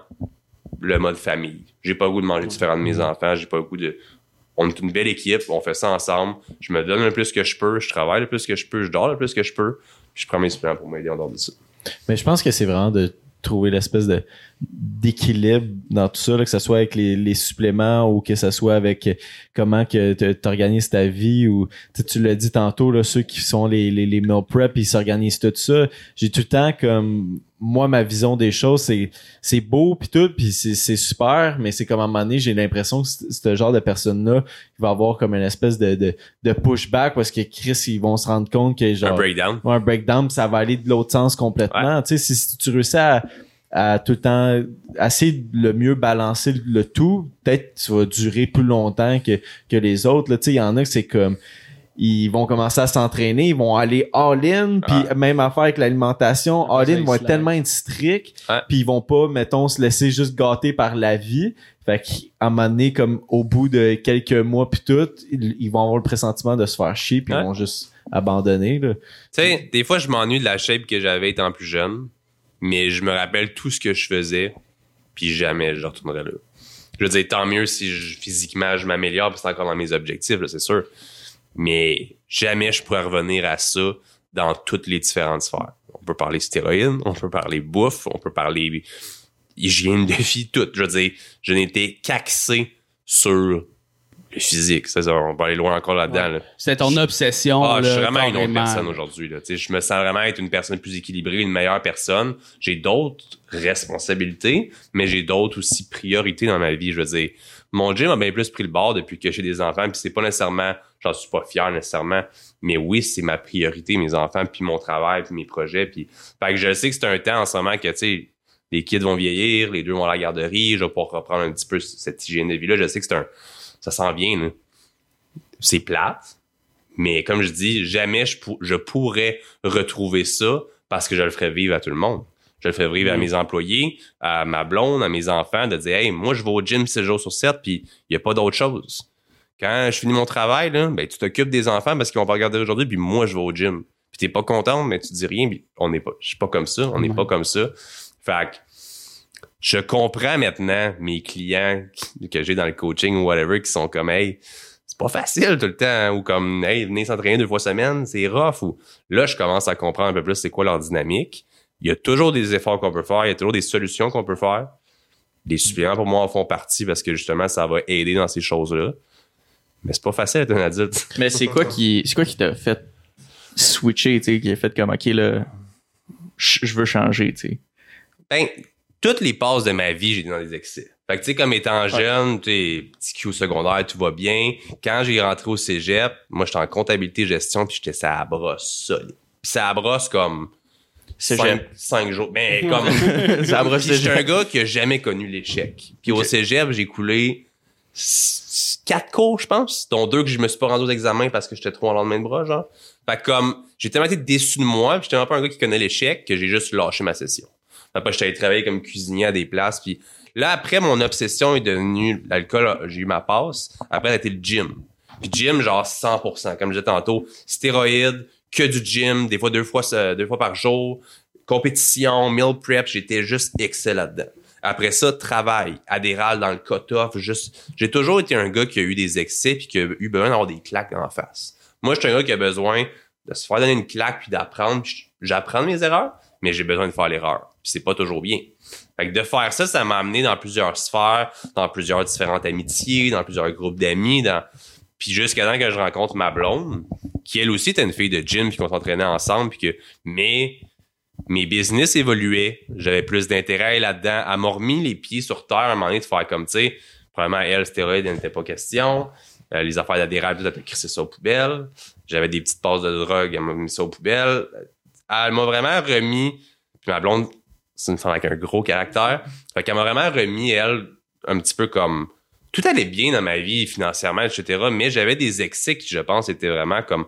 le mode famille. J'ai pas le goût de manger différent de mes enfants, j'ai pas le goût de... On est une belle équipe, on fait ça ensemble, je me donne le plus que je peux, je travaille le plus que je peux, je dors le plus que je peux, puis je prends mes suppléments pour m'aider en dehors de ça. Mais je pense que c'est vraiment de trouver l'espèce d'équilibre dans tout ça, là, que ce soit avec les suppléments ou que ce soit avec comment que t'organises ta vie ou tu l'as dit tantôt, là, ceux qui sont les meal prep, ils s'organisent tout ça. J'ai tout le temps comme moi, ma vision des choses, c'est beau pis tout, pis c'est super, mais c'est comme à un moment donné, j'ai l'impression que ce genre de personne-là, il va avoir comme une espèce de pushback parce que Chris, ils vont se rendre compte que genre... Un breakdown, pis ça va aller de l'autre sens complètement. Ouais. Tu sais, si tu réussis à tout le temps assez le mieux balancer le tout, peut-être tu vas durer plus longtemps que les autres. Là, tu sais, il y en a que c'est comme ils vont commencer à s'entraîner, ils vont aller all-in, puis même affaire avec l'alimentation, all-in vont être tellement stricts, puis ils vont pas, mettons, se laisser juste gâter par la vie. Fait qu'à un moment donné, comme au bout de quelques mois puis tout, ils vont avoir le pressentiment de se faire chier, puis ils vont juste abandonner. Tu sais, des fois, je m'ennuie de la shape que j'avais étant plus jeune, mais je me rappelle tout ce que je faisais, puis jamais je retournerai là. Je veux dire, tant mieux si physiquement je m'améliore, puis c'est encore dans mes objectifs, là, c'est sûr. Mais jamais je pourrais revenir à ça dans toutes les différentes sphères. On peut parler stéroïdes, on peut parler bouffe, on peut parler hygiène de vie, tout. Je veux dire, je n'étais qu'axé sur le physique. Ça, on va aller loin encore là-dedans. Là. C'est ton obsession. Je suis vraiment carrément. une autre personne aujourd'hui. Là. Je me sens vraiment être une personne plus équilibrée, une meilleure personne. J'ai d'autres responsabilités, mais j'ai d'autres aussi priorités dans ma vie. Je veux dire, mon gym a bien plus pris le bord depuis que j'ai des enfants, puis c'est pas nécessairement, j'en suis pas fier nécessairement, mais oui, c'est ma priorité, mes enfants, puis mon travail, puis mes projets. Puis... Fait que je sais que c'est un temps en ce moment que, tu sais, les kids vont vieillir, les deux vont à la garderie, je vais pouvoir reprendre un petit peu cette hygiène de vie-là. Je sais que ça s'en vient, là. C'est plate, mais comme je dis, jamais je pourrais retrouver ça parce que je le ferais vivre à tout le monde. Je le ferais vivre à mes employés, à ma blonde, à mes enfants, de dire « Hey, moi, je vais au gym 7 jours sur 7, puis il n'y a pas d'autre chose. » Quand je finis mon travail, là, ben, tu t'occupes des enfants parce qu'ils vont pas regarder aujourd'hui, puis moi, je vais au gym. Puis t'es pas contente, mais tu dis rien, puis je suis pas comme ça, on n'est pas comme ça. Fait que je comprends maintenant mes clients que j'ai dans le coaching ou whatever qui sont comme « Hey, c'est pas facile tout le temps, hein, ou comme « Hey, venez s'entraîner 2 fois semaine, c'est rough. » Ou là, je commence à comprendre un peu plus c'est quoi leur dynamique. Il y a toujours des efforts qu'on peut faire, il y a toujours des solutions qu'on peut faire. Les suppléments, pour moi, en font partie parce que justement, ça va aider dans ces choses-là. Mais c'est pas facile d'être un adulte. Mais c'est quoi qui t'a fait switcher, tu sais, qui a fait comme, OK, là, je veux changer, tu sais? Ben, toutes les passes de ma vie, j'ai été dans des excès. Fait que, tu sais, comme étant jeune, tu sais, petit Q au secondaire, tout va bien. Quand j'ai rentré au cégep, moi, j'étais en comptabilité gestion, puis j'étais ça à brosse solide. Puis ça à brosse comme 5 jours. Ben, comme, ça à brosse. J'étais un gars qui a jamais connu l'échec. Puis au cégep, j'ai coulé 4 cours, je pense, dont 2 que je me suis pas rendu aux examens parce que j'étais trop en lendemain de bras, genre. Fait que comme, j'ai tellement été déçu de moi, puis j'étais tellement pas un gars qui connaît l'échec que j'ai juste lâché ma session. Après, j'étais allé travailler comme cuisinier à des places, puis là, après, mon obsession est devenue l'alcool, j'ai eu ma passe. Après, ça a été le gym. Puis gym, genre 100%, comme je disais tantôt, stéroïdes, que du gym, des fois deux fois par jour, compétition, meal prep, j'étais juste excellent là-dedans. Après ça, travail, adhéral dans le cut-off, j'ai toujours été un gars qui a eu des excès puis qui a eu besoin d'avoir des claques en face. Moi, je suis un gars qui a besoin de se faire donner une claque puis d'apprendre, puis j'apprends mes erreurs, mais j'ai besoin de faire l'erreur. Puis c'est pas toujours bien. Fait que de faire ça, ça m'a amené dans plusieurs sphères, dans plusieurs différentes amitiés, dans plusieurs groupes d'amis, puis jusqu'à temps que je rencontre ma blonde, qui elle aussi était une fille de gym puis qu'on s'entraînait ensemble puis que mes business évoluaient, j'avais plus d'intérêt là-dedans. Elle m'a remis les pieds sur terre à un moment donné de faire comme, tu sais, probablement elle, stéroïdes, elle n'était pas question. Les affaires d'adhéral, elle a crissé ça aux poubelles. J'avais des petites passes de drogue, elle m'a mis ça aux poubelles. Elle m'a vraiment remis, puis ma blonde, c'est une femme avec un gros caractère, fait qu'elle m'a vraiment remis, elle, un petit peu comme... Tout allait bien dans ma vie, financièrement, etc., mais j'avais des excès qui, je pense, étaient vraiment comme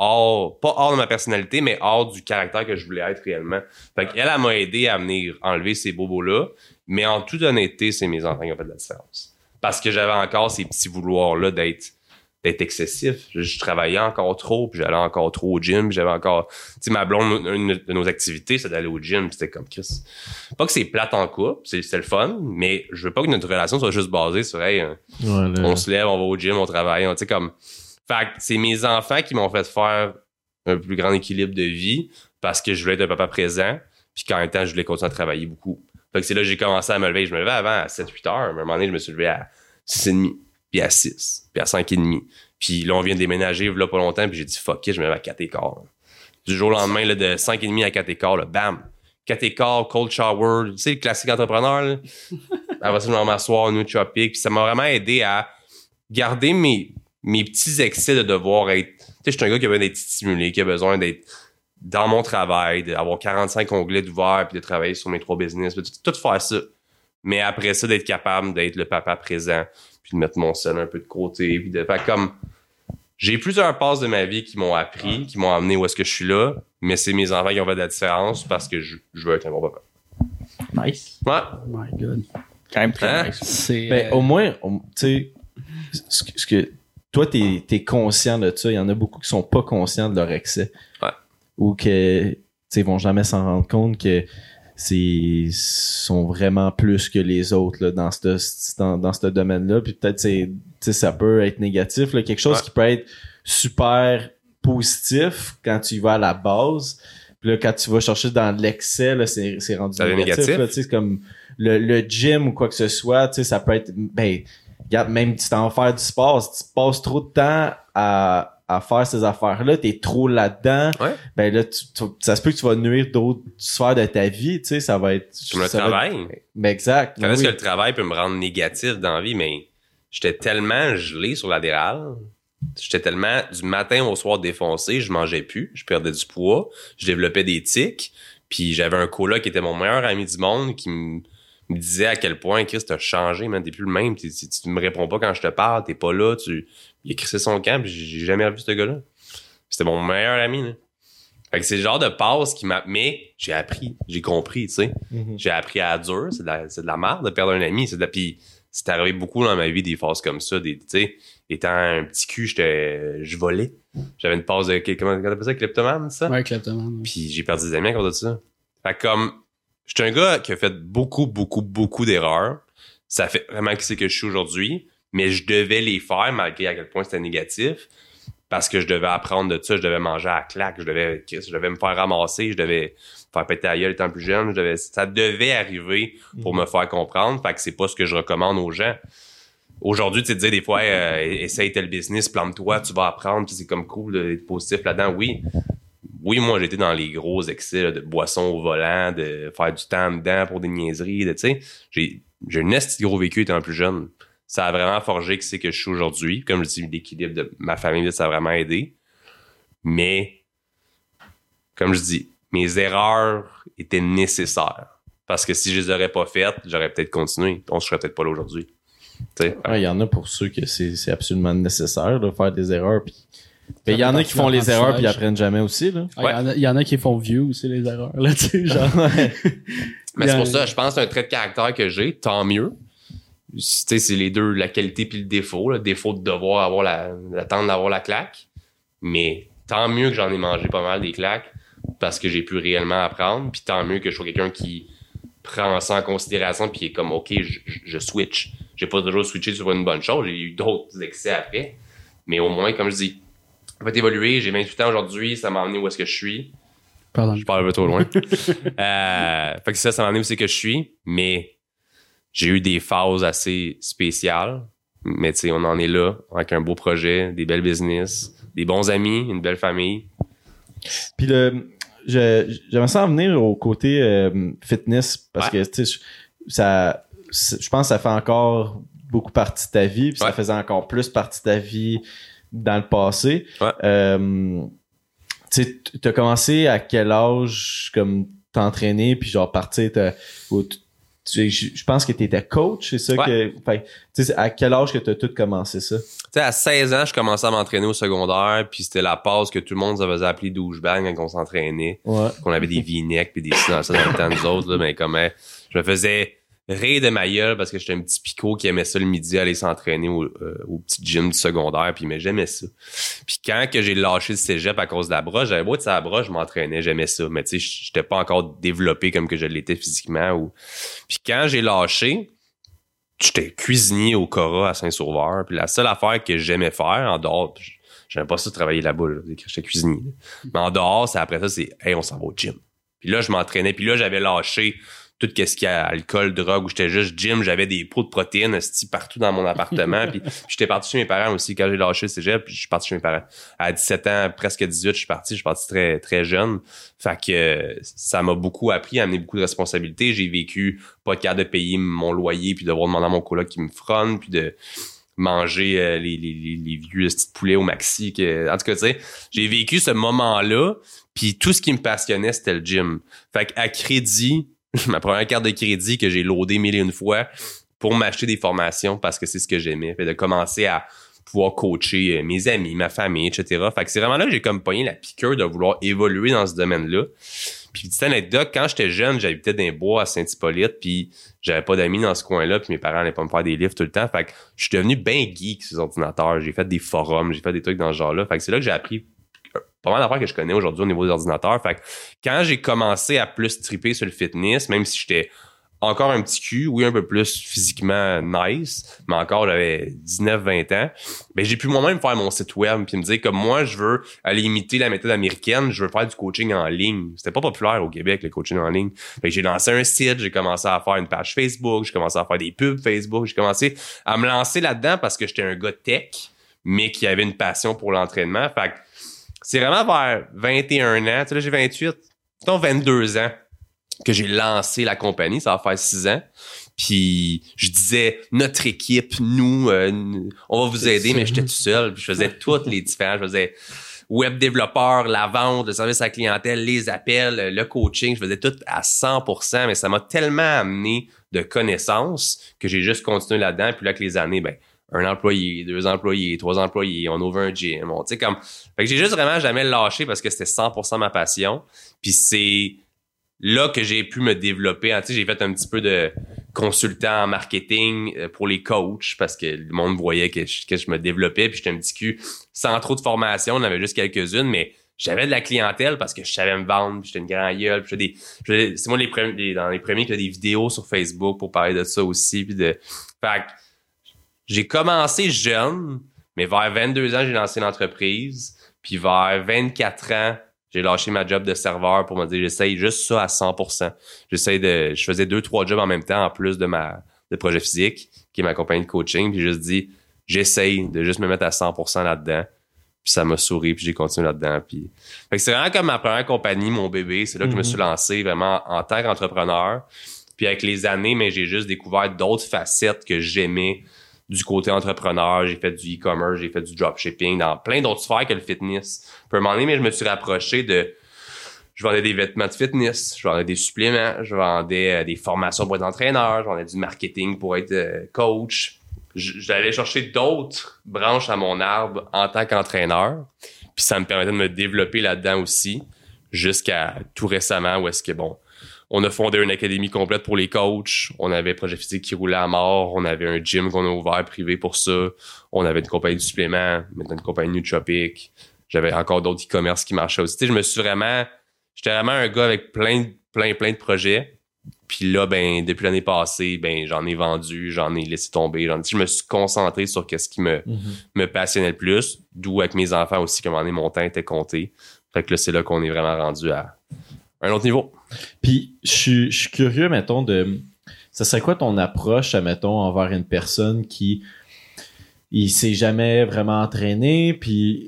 pas hors de ma personnalité, mais hors du caractère que je voulais être réellement. Fait qu'elle, elle m'a aidé à venir enlever ces bobos-là, mais en toute honnêteté, c'est mes enfants qui ont fait de la différence. Parce que j'avais encore ces petits vouloirs-là d'être excessif. Je travaillais encore trop, puis j'allais encore trop au gym, puis j'avais encore... Tu sais, ma blonde, une de nos activités, c'est d'aller au gym, puis c'était comme Chris. Pas que c'est plate en couple, c'est le fun, mais je veux pas que notre relation soit juste basée sur, hey, on se lève, on va au gym, on travaille, tu sais, comme... Fait que c'est mes enfants qui m'ont fait faire un plus grand équilibre de vie, parce que je voulais être un papa présent, puis qu'en même temps, je voulais continuer à travailler beaucoup. Fait que c'est là que j'ai commencé à me lever. Je me levais avant à 7-8 heures, mais à un moment donné, je me suis levé à 6h30. Puis à 6, puis à 5h30. Puis là, on vient de déménager, là, pas longtemps, puis j'ai dit, fuck it, je me lève à 4h15. Du jour au lendemain, là, de 5h30 à 4h15, là, bam! 4h15, cold shower, tu sais, le classique entrepreneur, là. Après ça, je vais m'asseoir, nous, chopic. Puis ça m'a vraiment aidé à garder mes petits excès de devoir être... Tu sais, je suis un gars qui a besoin d'être stimulé, qui a besoin d'être dans mon travail, d'avoir 45 onglets d'ouvert, puis de travailler sur mes 3 business, puis tout faire ça. Mais après ça, d'être capable d'être le papa présent, puis de mettre mon sel un peu de côté, puis de faire comme... J'ai plusieurs passes de ma vie qui m'ont appris, qui m'ont amené où est-ce que je suis là, mais c'est mes enfants qui ont fait de la différence parce que je veux être un bon papa. Nice. Ouais. Oh my God. Quand même très nice. C'est, Au moins, tu sais, ce que toi, t'es conscient de ça. Il y en a beaucoup qui sont pas conscients de leur excès. Ouais. Ou que, tu sais, ils vont jamais s'en rendre compte que sont vraiment plus que les autres là, dans ce domaine-là. Puis peut-être ça peut être négatif, là, quelque chose qui peut être super positif quand tu y vas à la base. Puis là, quand tu vas chercher dans l'excès, là, c'est rendu négatif. Là, comme le gym ou quoi que ce soit, tu sais, ça peut être... Ben, regarde, même si t'es en faire du sport, si tu passes trop de temps à faire ces affaires-là, t'es trop là-dedans, ben là, ça se peut que tu vas nuire d'autres sphères de ta vie, tu sais, ça va être... Comme le travail. Ben exact. Est-ce que le travail peut me rendre négatif dans la vie, mais j'étais tellement gelé sur l'adhéral, j'étais tellement du matin au soir défoncé, je mangeais plus, je perdais du poids, je développais des tics, puis j'avais un coloc qui était mon meilleur ami du monde qui me disait à quel point Chris t'as changé, man, t'es plus le même, tu me réponds pas quand je te parle, t'es pas là, il a crissé son camp, puis j'ai jamais revu ce gars-là. C'était mon meilleur ami, là. Fait que c'est le genre de passe qui m'a... Mais j'ai appris, j'ai compris, tu sais. Mm-hmm. J'ai appris à dur, c'est de la merde de perdre un ami, puis c'est arrivé beaucoup dans ma vie des phases comme ça, tu sais, étant un petit cul, je volais. J'avais une passe de... Comment t'appelles ça, kleptomane, ça? Ouais, kleptomane. Puis j'ai perdu des amis à cause de ça. Fait que comme... Je suis un gars qui a fait beaucoup, beaucoup, beaucoup d'erreurs. Ça fait vraiment qui c'est que je suis aujourd'hui. Mais je devais les faire malgré à quel point c'était négatif. Parce que je devais apprendre de ça. Je devais manger à la claque. Je devais me faire ramasser. Je devais faire péter la gueule étant plus jeune. Ça devait arriver pour me faire comprendre. Fait que c'est pas ce que je recommande aux gens. Aujourd'hui, tu sais, dire des fois, essaye tel business, plante-toi, tu vas apprendre. Puis c'est comme cool d'être positif là-dedans. Oui, moi, j'étais dans les gros excès là, de boissons au volant, de faire du temps dedans pour des niaiseries. Tu sais, j'ai un esti gros vécu étant plus jeune. Ça a vraiment forgé qui c'est que je suis aujourd'hui. Comme je dis, l'équilibre de ma famille, ça a vraiment aidé. Mais, comme je dis, mes erreurs étaient nécessaires. Parce que si je les aurais pas faites, j'aurais peut-être continué. On serait peut-être pas là aujourd'hui. Il y en a pour ceux que c'est absolument nécessaire de faire des erreurs. Puis Il y en a qui font les erreurs puis ils apprennent jamais aussi, là. Il y en a qui font vieux aussi, les erreurs, là, tu sais, genre. Mais c'est pour ça, je pense que c'est un trait de caractère que j'ai, tant mieux. Tu sais, c'est les deux, la qualité puis le défaut. Le défaut de devoir avoir l'attente d'avoir la claque. Mais tant mieux que j'en ai mangé pas mal des claques parce que j'ai pu réellement apprendre. Puis tant mieux que je sois quelqu'un qui prend ça en considération puis qui est comme, OK, je switch. J'ai pas toujours switché sur une bonne chose. J'ai eu d'autres excès après. Mais au moins, comme je dis, ça va évoluer. J'ai 28 ans aujourd'hui. Ça m'a amené où est-ce que je suis. Pardon. Je parle un peu trop loin. Fait que ça m'a amené où c'est que je suis. Mais j'ai eu des phases assez spéciales. Mais tu sais, on en est là avec un beau projet, des belles business, des bons amis, une belle famille. Puis j'aimerais ça en venir au côté fitness parce que tu sais, je pense que ça fait encore beaucoup partie de ta vie, puis ça faisait encore plus partie de ta vie dans le passé. Tu sais, t'as commencé à quel âge comme t'entraîner puis genre partir je pense que t'étais coach, c'est ça que tu sais, à quel âge que t'as tout commencé ça? Tu sais, à 16 ans, je commençais à m'entraîner au secondaire, puis c'était la passe que tout le monde se faisait appeler douchebag quand on s'entraînait. Qu'on avait des V-necks puis des dans le temps nous autres, là, mais comme je me faisais rire de ma gueule parce que j'étais un petit picot qui aimait ça le midi aller s'entraîner au petit gym du secondaire, puis mais j'aimais ça. Puis quand que j'ai lâché le cégep à cause de la broche, j'avais beau être sur la broche, je m'entraînais, j'aimais ça, mais tu sais, j'étais pas encore développé comme que je l'étais physiquement. Puis quand j'ai lâché, j'étais cuisinier au Cora à Saint-Sauveur, puis la seule affaire que j'aimais faire en dehors, j'aimais pas ça travailler là-bas, là, j'étais cuisinier. Mais en dehors, après ça, c'est hey, on s'en va au gym. Puis là, je m'entraînais, puis là, j'avais lâché tout ce qui est alcool, drogue, où j'étais juste gym, j'avais des pots de protéines partout dans mon appartement, puis j'étais parti chez mes parents aussi quand j'ai lâché le cégep, puis je suis parti chez mes parents. À 17 ans, presque 18, je suis parti très, très jeune. Fait que ça m'a beaucoup appris, amené beaucoup de responsabilités. J'ai vécu pas de capable de payer mon loyer, puis devoir demander à mon coloc qui me fronne, puis de manger les vieux petits poulets au maxi. En tout cas, tu sais, j'ai vécu ce moment-là, puis tout ce qui me passionnait, c'était le gym. Fait qu'à crédit, ma première carte de crédit que j'ai loadée 1001 fois pour m'acheter des formations parce que c'est ce que j'aimais. Fait de commencer à pouvoir coacher mes amis, ma famille, etc. Fait que c'est vraiment là que j'ai comme pogné la piqûre de vouloir évoluer dans ce domaine-là. Puis petite anecdote, quand j'étais jeune, j'habitais dans les bois à Saint-Hippolyte, puis j'avais pas d'amis dans ce coin-là, puis mes parents allaient pas me faire des livres tout le temps. Fait que je suis devenu ben geek sur les ordinateurs. J'ai fait des forums, j'ai fait des trucs dans ce genre-là. Fait que c'est là que j'ai appris pas mal d'affaires que je connais aujourd'hui au niveau des ordinateurs. Fait que quand j'ai commencé à plus triper sur le fitness, même si j'étais encore un petit cul, oui, un peu plus physiquement nice, mais encore j'avais 19-20 ans, ben j'ai pu moi-même faire mon site web puis me dire comme moi, je veux aller imiter la méthode américaine, je veux faire du coaching en ligne. C'était pas populaire au Québec, le coaching en ligne. Fait que j'ai lancé un site, j'ai commencé à faire une page Facebook, j'ai commencé à faire des pubs Facebook, j'ai commencé à me lancer là-dedans parce que j'étais un gars tech, mais qui avait une passion pour l'entraînement. Fait que c'est vraiment vers 21 ans, tu sais, là, j'ai 28, mettons 22 ans, que j'ai lancé la compagnie, ça va faire 6 ans. Puis je disais, notre équipe, nous, on va vous aider, mais j'étais tout seul. Puis je faisais toutes les différents, je faisais web développeur, la vente, le service à la clientèle, les appels, le coaching, je faisais tout à 100%, mais ça m'a tellement amené de connaissances que j'ai juste continué là-dedans. Puis là, avec les années, ben 1 employé, 2 employés, 3 employés, on ouvre un gym. Tu sais, comme. Fait que j'ai juste vraiment jamais lâché parce que c'était 100% ma passion. Puis c'est là que j'ai pu me développer. Tu sais, j'ai fait un petit peu de consultant en marketing pour les coachs parce que le monde voyait que je me développais. Puis j'étais un petit cul sans trop de formation. On en avait juste quelques-unes, mais j'avais de la clientèle parce que je savais me vendre. Puis j'étais une grande gueule. Puis c'est moi dans les premiers qui a des vidéos sur Facebook pour parler de ça aussi. Puis fait que j'ai commencé jeune, mais vers 22 ans, j'ai lancé l'entreprise. Puis vers 24 ans, j'ai lâché ma job de serveur pour me dire j'essaye juste ça à 100%. Je faisais 2-3 jobs en même temps en plus de projet physique, qui est ma compagnie de coaching. Puis j'ai juste dit j'essaye de juste me mettre à 100% là-dedans. Puis ça m'a souri, puis j'ai continué là-dedans. Puis fait que c'est vraiment comme ma première compagnie, mon bébé. C'est là que je me suis lancé vraiment en tant qu'entrepreneur. Puis avec les années, mais j'ai juste découvert d'autres facettes que j'aimais du côté entrepreneur. J'ai fait du e-commerce, j'ai fait du dropshipping dans plein d'autres sphères que le fitness. Puis à un moment donné, mais je me suis rapproché je vendais des vêtements de fitness, je vendais des suppléments, je vendais des formations pour être entraîneur, je vendais du marketing pour être coach. j'allais chercher d'autres branches à mon arbre en tant qu'entraîneur. Puis ça me permettait de me développer là-dedans aussi, jusqu'à tout récemment où est-ce que, bon, on a fondé une académie complète pour les coachs, on avait Projet Physique qui roulait à mort, on avait un gym qu'on a ouvert privé pour ça, on avait une compagnie de suppléments, maintenant une compagnie nootropique, j'avais encore d'autres e-commerce qui marchaient aussi. Tu sais, j'étais vraiment un gars avec plein de projets. Puis là, ben, depuis l'année passée, ben, j'en ai vendu, j'en ai laissé tomber. Je me suis concentré sur qu'est-ce qui me passionnait le plus. D'où avec mes enfants aussi, qu'à un moment donné, mon temps était compté. Fait que là, c'est là qu'on est vraiment rendu à un autre niveau. Puis, je suis curieux, mettons, ça serait quoi ton approche, mettons, envers une personne qui il s'est jamais vraiment entraîné, puis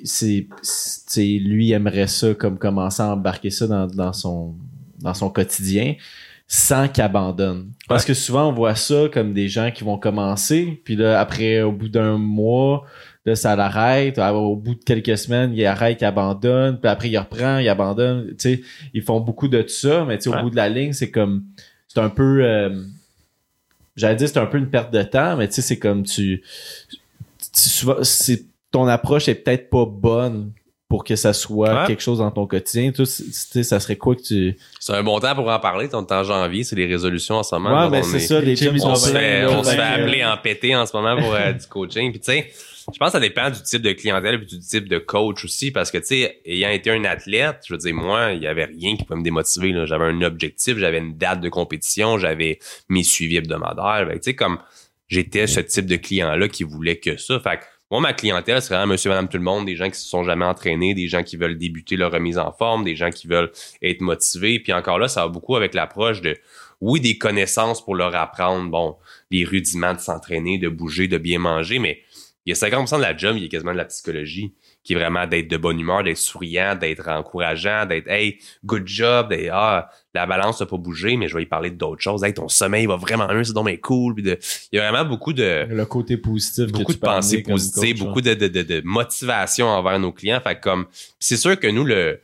lui aimerait ça comme commencer à embarquer ça dans son quotidien sans qu'il abandonne. Parce que souvent on voit ça comme des gens qui vont commencer, puis là après au bout d'un mois, là ça l'arrête, au bout de quelques semaines, il arrête, il abandonne, puis après il reprend, il abandonne, tu sais, ils font beaucoup de ça, mais tu sais au bout de la ligne, c'est un peu j'allais dire c'est un peu une perte de temps, mais tu sais c'est comme souvent, ton approche est peut-être pas bonne pour que ça soit quelque chose dans ton quotidien. Toi, ça serait quoi que tu... C'est un bon temps pour en parler. On est en janvier, c'est les résolutions en ce moment. Ouais, ben c'est ça. Les gyms on se fait appeler en pété en ce moment pour du coaching. Puis tu sais, je pense que ça dépend du type de clientèle et du type de coach aussi. Parce que tu sais, ayant été un athlète, je veux dire, moi, il y avait rien qui pouvait me démotiver. Là. J'avais un objectif, j'avais une date de compétition, j'avais mes suivis hebdomadaires. Tu sais, comme j'étais ce type de client-là qui voulait que ça. Fait que moi, ma clientèle, c'est vraiment monsieur, madame, tout le monde, des gens qui se sont jamais entraînés, des gens qui veulent débuter leur remise en forme, des gens qui veulent être motivés. Puis encore là, ça va beaucoup avec l'approche de, oui, des connaissances pour leur apprendre, bon, les rudiments de s'entraîner, de bouger, de bien manger, mais il y a 50% de la job, il y a quasiment de la psychologie, qui est vraiment d'être de bonne humeur, d'être souriant, d'être encourageant, d'être, hey, good job, d'être, la balance n'a pas bougé, mais je vais y parler d'autres choses. Hey, ton sommeil va vraiment mieux, c'est donc bien cool. Puis il y a vraiment beaucoup de... Le côté positif. Beaucoup de pensées positives, beaucoup de motivation envers nos clients. Fait comme, c'est sûr que nous,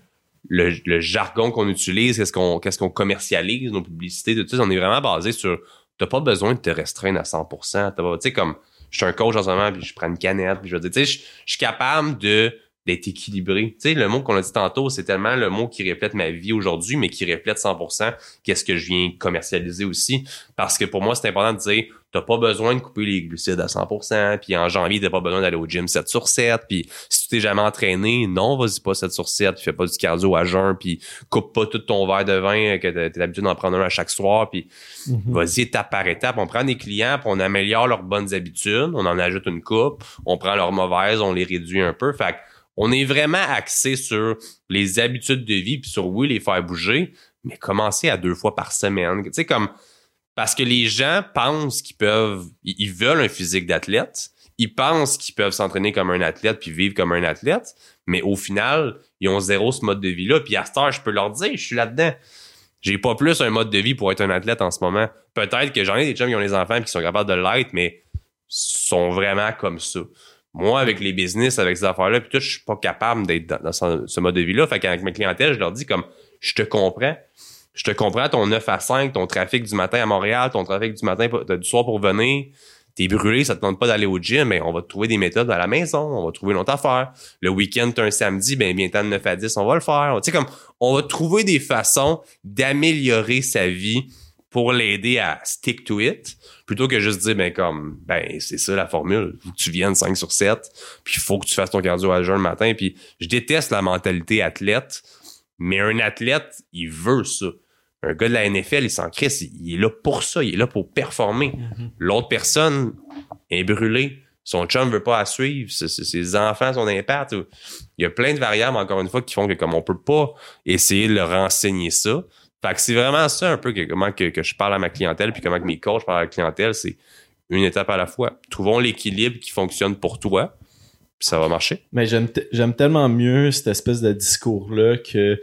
le jargon qu'on utilise, qu'est-ce qu'on commercialise, nos publicités, tout ça, on est vraiment basé sur, t'as pas besoin de te restreindre à 100%. Tu sais, comme, je suis un coach en ce moment, puis je prends une canette, puis je veux dire, tu sais, je suis capable d'être équilibré. Tu sais, le mot qu'on a dit tantôt, c'est tellement le mot qui reflète ma vie aujourd'hui, mais qui reflète 100% qu'est-ce que je viens commercialiser aussi. Parce que pour moi, c'est important de dire, t'as pas besoin de couper les glucides à 100%, puis en janvier, t'as pas besoin d'aller au gym 7/7, puis si tu t'es jamais entraîné, non, vas-y pas 7/7, puis fais pas du cardio à jeun, puis coupe pas tout ton verre de vin, que t'es habitué d'en prendre un à chaque soir, puis vas-y étape par étape. On prend des clients, puis on améliore leurs bonnes habitudes, on en ajoute une coupe, on prend leurs mauvaises, on les réduit un peu. Fait on est vraiment axé sur les habitudes de vie, puis sur, oui, les faire bouger, mais commencer à 2 fois par semaine. Tu sais, comme, parce que les gens pensent ils veulent un physique d'athlète, ils pensent qu'ils peuvent s'entraîner comme un athlète puis vivre comme un athlète, mais au final, ils ont zéro ce mode de vie-là. Puis à cette heure, je peux leur dire, je suis là-dedans. J'ai pas plus un mode de vie pour être un athlète en ce moment. Peut-être que j'en ai des chums qui ont des enfants et qui sont capables de l'être, mais sont vraiment comme ça. Moi, avec les business, avec ces affaires-là, puis tout, je suis pas capable d'être dans ce mode de vie-là. Fait qu'avec ma clientèle, je leur dis comme, je te comprends. Je te comprends, ton 9 à 5, ton trafic du matin à Montréal, ton trafic du matin, du soir pour venir. T'es brûlé, ça te tente pas d'aller au gym, mais on va te trouver des méthodes à la maison, on va trouver une autre affaire. Le week-end, t'as un samedi, ben bientôt de 9 à 10, on va le faire. Tu sais, comme, on va trouver des façons d'améliorer sa vie pour l'aider à stick to it, plutôt que juste dire, c'est ça la formule. Faut que tu viennes 5/7, puis il faut que tu fasses ton cardio à jeun le matin, puis je déteste la mentalité athlète, mais un athlète, il veut ça. Un gars de la NFL, il s'en crisse, il est là pour ça, il est là pour performer. L'autre personne est brûlée, son chum veut pas la suivre, ses enfants sont d'impact. Il y a plein de variables, encore une fois, qui font que comme on peut pas essayer de leur enseigner ça. Fait que c'est vraiment ça un peu comment que je parle à ma clientèle, puis comment que mes coachs parlent à la clientèle, c'est une étape à la fois. Trouvons l'équilibre qui fonctionne pour toi, puis ça va marcher. Mais j'aime tellement mieux cette espèce de discours-là que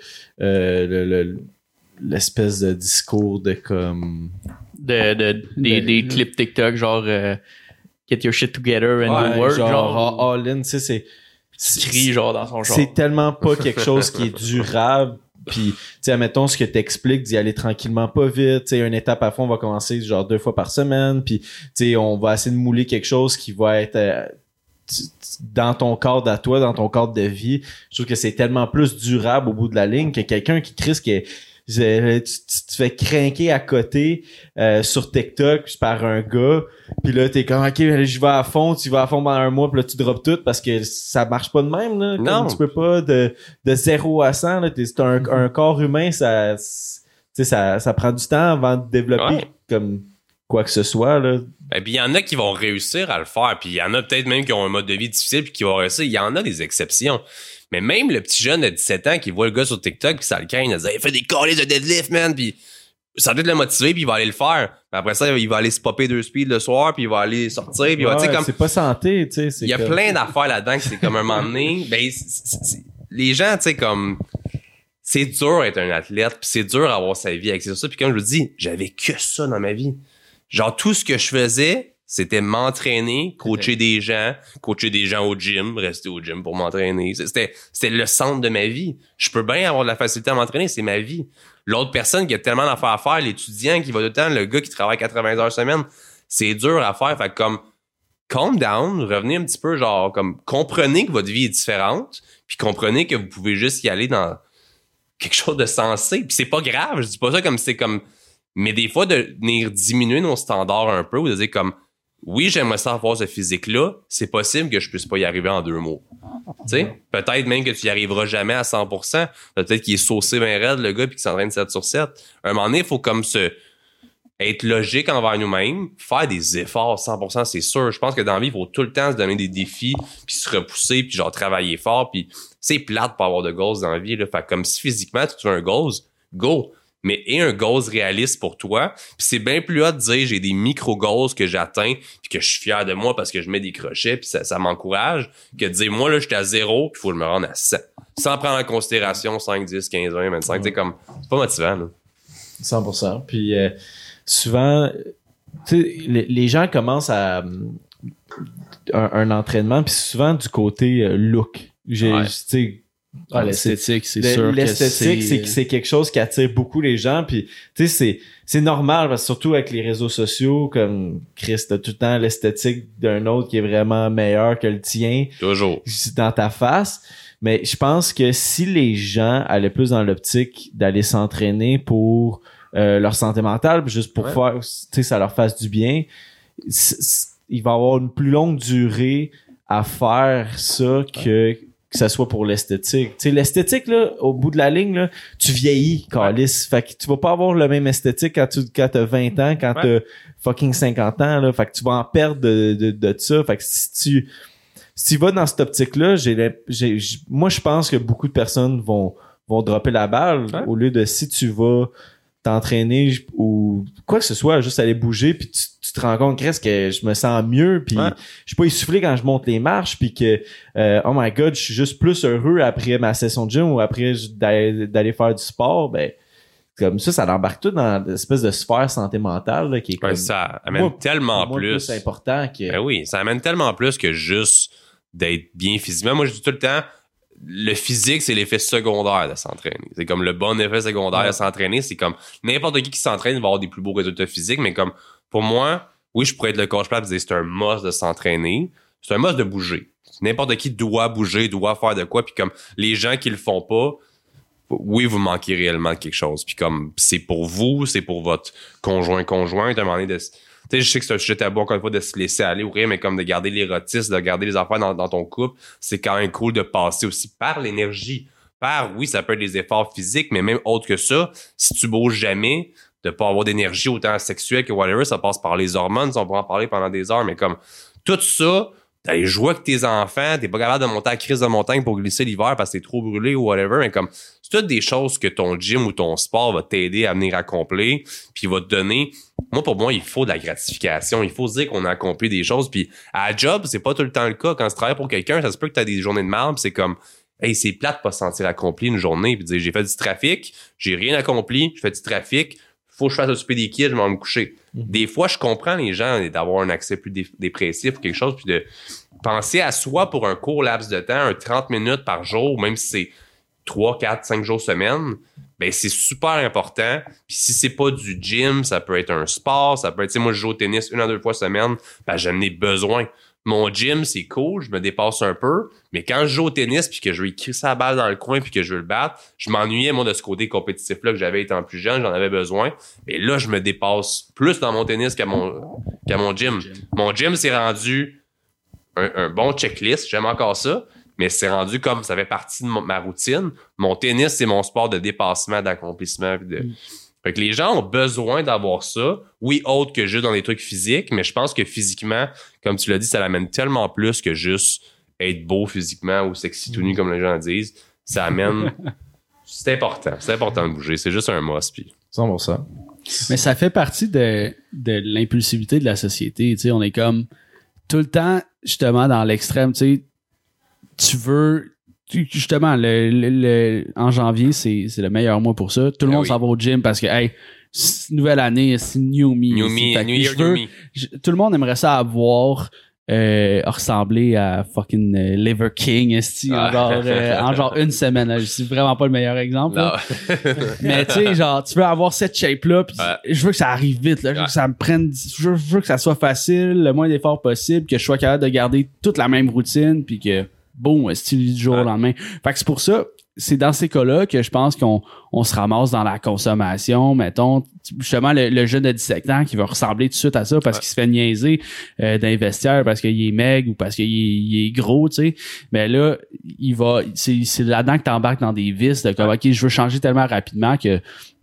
l'espèce de discours de comme... Des clips TikTok, genre Get your shit together and work, genre all in, tu sais, c'est crie genre dans son genre. C'est tellement pas quelque chose qui est durable Puis, tu sais, admettons ce que t'expliques, d'y aller tranquillement, pas vite. Tu sais, une étape à fond, on va commencer genre 2 fois par semaine. Puis, tu sais, on va essayer de mouler quelque chose qui va être dans ton cadre à toi, dans ton cadre de vie. Je trouve que c'est tellement plus durable au bout de la ligne que quelqu'un qui crie que tu te fais craquer à côté sur TikTok par un gars, puis là t'es comme ok, je vais à fond, tu vas à fond pendant un mois, puis là tu drops tout parce que ça marche pas de même là. Non. Tu peux pas de 0 à 100 là, c'est un corps humain, ça prend du temps avant de développer comme quoi que ce soit là. Ben, puis il y en a qui vont réussir à le faire, puis il y en a peut-être même qui ont un mode de vie difficile puis qui vont réussir. Il y en a des exceptions. Mais même le petit jeune de 17 ans qui voit le gars sur TikTok puis ça le craint, il va dire il fait des calices de deadlift, man, puis ça va peut-être le motiver puis il va aller le faire. Mais après ça, il va aller se popper 2 speeds le soir puis il va aller sortir puis il va, tu sais, comme c'est pas santé, tu sais. Il y a plein d'affaires là-dedans que c'est comme un moment donné, ben les gens, tu sais, comme c'est dur d'être un athlète puis c'est dur d'avoir sa vie avec ça. Puis comme je vous dis, j'avais que ça dans ma vie. Genre tout ce que je faisais, c'était m'entraîner, coacher des gens au gym, rester au gym pour m'entraîner. C'était le centre de ma vie. Je peux bien avoir de la facilité à m'entraîner, c'est ma vie. L'autre personne qui a tellement d'affaires à faire, l'étudiant qui va tout le temps, le gars qui travaille 80 heures semaine, c'est dur à faire. Fait que comme, calm down, revenez un petit peu, genre, comme, comprenez que votre vie est différente, puis comprenez que vous pouvez juste y aller dans quelque chose de sensé. Puis c'est pas grave, je dis pas ça comme c'est comme... Mais des fois, de venir diminuer nos standards un peu, ou de dire comme, oui, j'aimerais ça avoir ce physique-là, c'est possible que je puisse pas y arriver en 2 mois. Tu sais, peut-être même que tu y arriveras jamais à 100%. Peut-être qu'il est saucé bien raide, le gars, puis qu'il s'entraîne 7 sur 7. À un moment donné, il faut comme être logique envers nous-mêmes, faire des efforts 100%, c'est sûr. Je pense que dans la vie, il faut tout le temps se donner des défis, puis se repousser, puis genre travailler fort, puis c'est plate pour avoir de goals dans la vie, là. Fait comme si physiquement, tu veux un goals, go! Mais aie un goals réaliste pour toi. Puis c'est bien plus hot de dire j'ai des micro-goals que j'atteins puis que je suis fier de moi parce que je mets des crochets puis ça m'encourage que de dire moi là j'étais à 0 puis il faut que je me rendre à 100. Sans prendre en considération 5, 10, 15, 20, 25. Tu sais, comme, c'est pas motivant, là. 100%. Puis souvent, tu sais, les gens commencent à un entraînement puis souvent du côté look. Tu sais, l'esthétique, c'est sûr. L'esthétique, c'est quelque chose qui attire beaucoup les gens. Puis, tu sais, c'est normal, parce que surtout avec les réseaux sociaux, comme Chris, t'as tout le temps l'esthétique d'un autre qui est vraiment meilleur que le tien. Toujours. Dans ta face. Mais je pense que si les gens allaient plus dans l'optique d'aller s'entraîner pour leur santé mentale, juste pour faire, tu sais, ça leur fasse du bien, il va y avoir une plus longue durée à faire ça que ça soit pour l'esthétique. Tu sais, l'esthétique, là, au bout de la ligne, là, tu vieillis, câlisse. Fait que tu vas pas avoir le même esthétique quand t'as 20 ans, quand t'as fucking 50 ans, là. Fait que tu vas en perdre de ça. Fait que si tu vas dans cette optique-là, moi, je pense que beaucoup de personnes vont dropper la balle au lieu de si tu vas t'entraîner ou quoi que ce soit, juste aller bouger puis tu te rends compte que je me sens mieux puis je suis pas essoufflé quand je monte les marches puis que oh my god, je suis juste plus heureux après ma session de gym ou après d'aller faire du sport. Ben comme ça l'embarque tout dans l'espèce de sphère santé mentale là, qui est comme ça amène tellement plus important que ben oui, ça amène tellement plus que juste d'être bien physiquement. Moi je dis tout le temps, le physique, c'est l'effet secondaire de s'entraîner. C'est comme le bon effet secondaire de s'entraîner. C'est comme n'importe qui s'entraîne va avoir des plus beaux résultats physiques, mais comme pour moi, oui, je pourrais être le coach plat et dire c'est un must de s'entraîner. C'est un must de bouger. N'importe qui doit bouger, doit faire de quoi. Puis comme les gens qui le font pas, oui, vous manquez réellement de quelque chose. Puis comme c'est pour vous, c'est pour votre conjointe, à un moment donné de... Tu sais, je sais que c'est un sujet tabou, encore une fois, de se laisser aller ou rien, mais comme de garder l'érotisme, de garder les affaires dans ton couple, c'est quand même cool de passer aussi par l'énergie. Oui, ça peut être des efforts physiques, mais même autre que ça, si tu bouges jamais, de pas avoir d'énergie autant sexuelle que whatever, ça passe par les hormones, on pourra en parler pendant des heures, mais comme tout ça, t'as joué avec tes enfants, t'es pas capable de monter à la crise de montagne pour glisser l'hiver parce que t'es trop brûlé ou whatever, mais comme c'est toutes des choses que ton gym ou ton sport va t'aider à venir accomplir, puis il va te donner. Pour moi, il faut de la gratification. Il faut se dire qu'on a accompli des choses. Puis à la job, c'est pas tout le temps le cas. Quand tu travailles pour quelqu'un, ça se peut que tu as des journées de merde. C'est comme, hey, c'est plate de pas se sentir accompli une journée. Puis dire, j'ai fait du trafic, j'ai rien accompli, je fais du trafic, faut que je fasse le souper des kids, je vais me coucher. Des fois, je comprends les gens d'avoir un accès plus dépressif ou quelque chose, puis de penser à soi pour un court laps de temps, un 30 minutes par jour, même si c'est 3, 4, 5 jours semaine, ben c'est super important. Puis si c'est pas du gym, ça peut être un sport, ça peut être, tu sais, moi je joue au tennis 1 à 2 fois semaine, ben j'en ai besoin. Mon gym, c'est cool, je me dépasse un peu, mais quand je joue au tennis puis que je veux crisser la balle dans le coin puis que je veux le battre, je m'ennuyais, moi, de ce côté compétitif-là que j'avais étant plus jeune, j'en avais besoin. Et là, je me dépasse plus dans mon tennis qu'à mon gym. Mon gym, c'est rendu un bon checklist, j'aime encore ça, mais c'est rendu comme ça fait partie de ma routine. Mon tennis, c'est mon sport de dépassement, d'accomplissement. Fait que les gens ont besoin d'avoir ça. Oui, autre que juste dans les trucs physiques, mais je pense que physiquement, comme tu l'as dit, ça l'amène tellement plus que juste être beau physiquement ou sexy tout nu, comme les gens disent. Ça amène... C'est important de bouger. C'est juste un must. Puis... 100%. Mais ça fait partie de l'impulsivité de la société. Tu sais, on est comme tout le temps, justement, dans l'extrême. Tu sais, tu veux... Justement, en janvier, c'est le meilleur mois pour ça. Tout le monde s'en va au gym parce que, hey, nouvelle année, c'est New Me. New Me. Tout le monde aimerait ça avoir ressembler à fucking Liver King en genre une semaine. Je suis vraiment pas le meilleur exemple. Mais tu sais, genre, tu veux avoir cette shape-là, pis je veux que ça arrive vite. Là, je veux que ça me prenne... Je veux que ça soit facile, le moins d'efforts possible, que je sois capable de garder toute la même routine, puis que... Boum, style du jour au lendemain. Fait que c'est pour ça, c'est dans ces cas-là que je pense qu'on se ramasse dans la consommation, mettons, justement le jeune de 17 ans qui va ressembler tout de suite à ça parce qu'il se fait niaiser d'investir parce qu'il est maigre ou parce qu'il est gros, tu sais. Mais là, c'est là-dedans que t'embarques dans des vices de comme, OK, je veux changer tellement rapidement que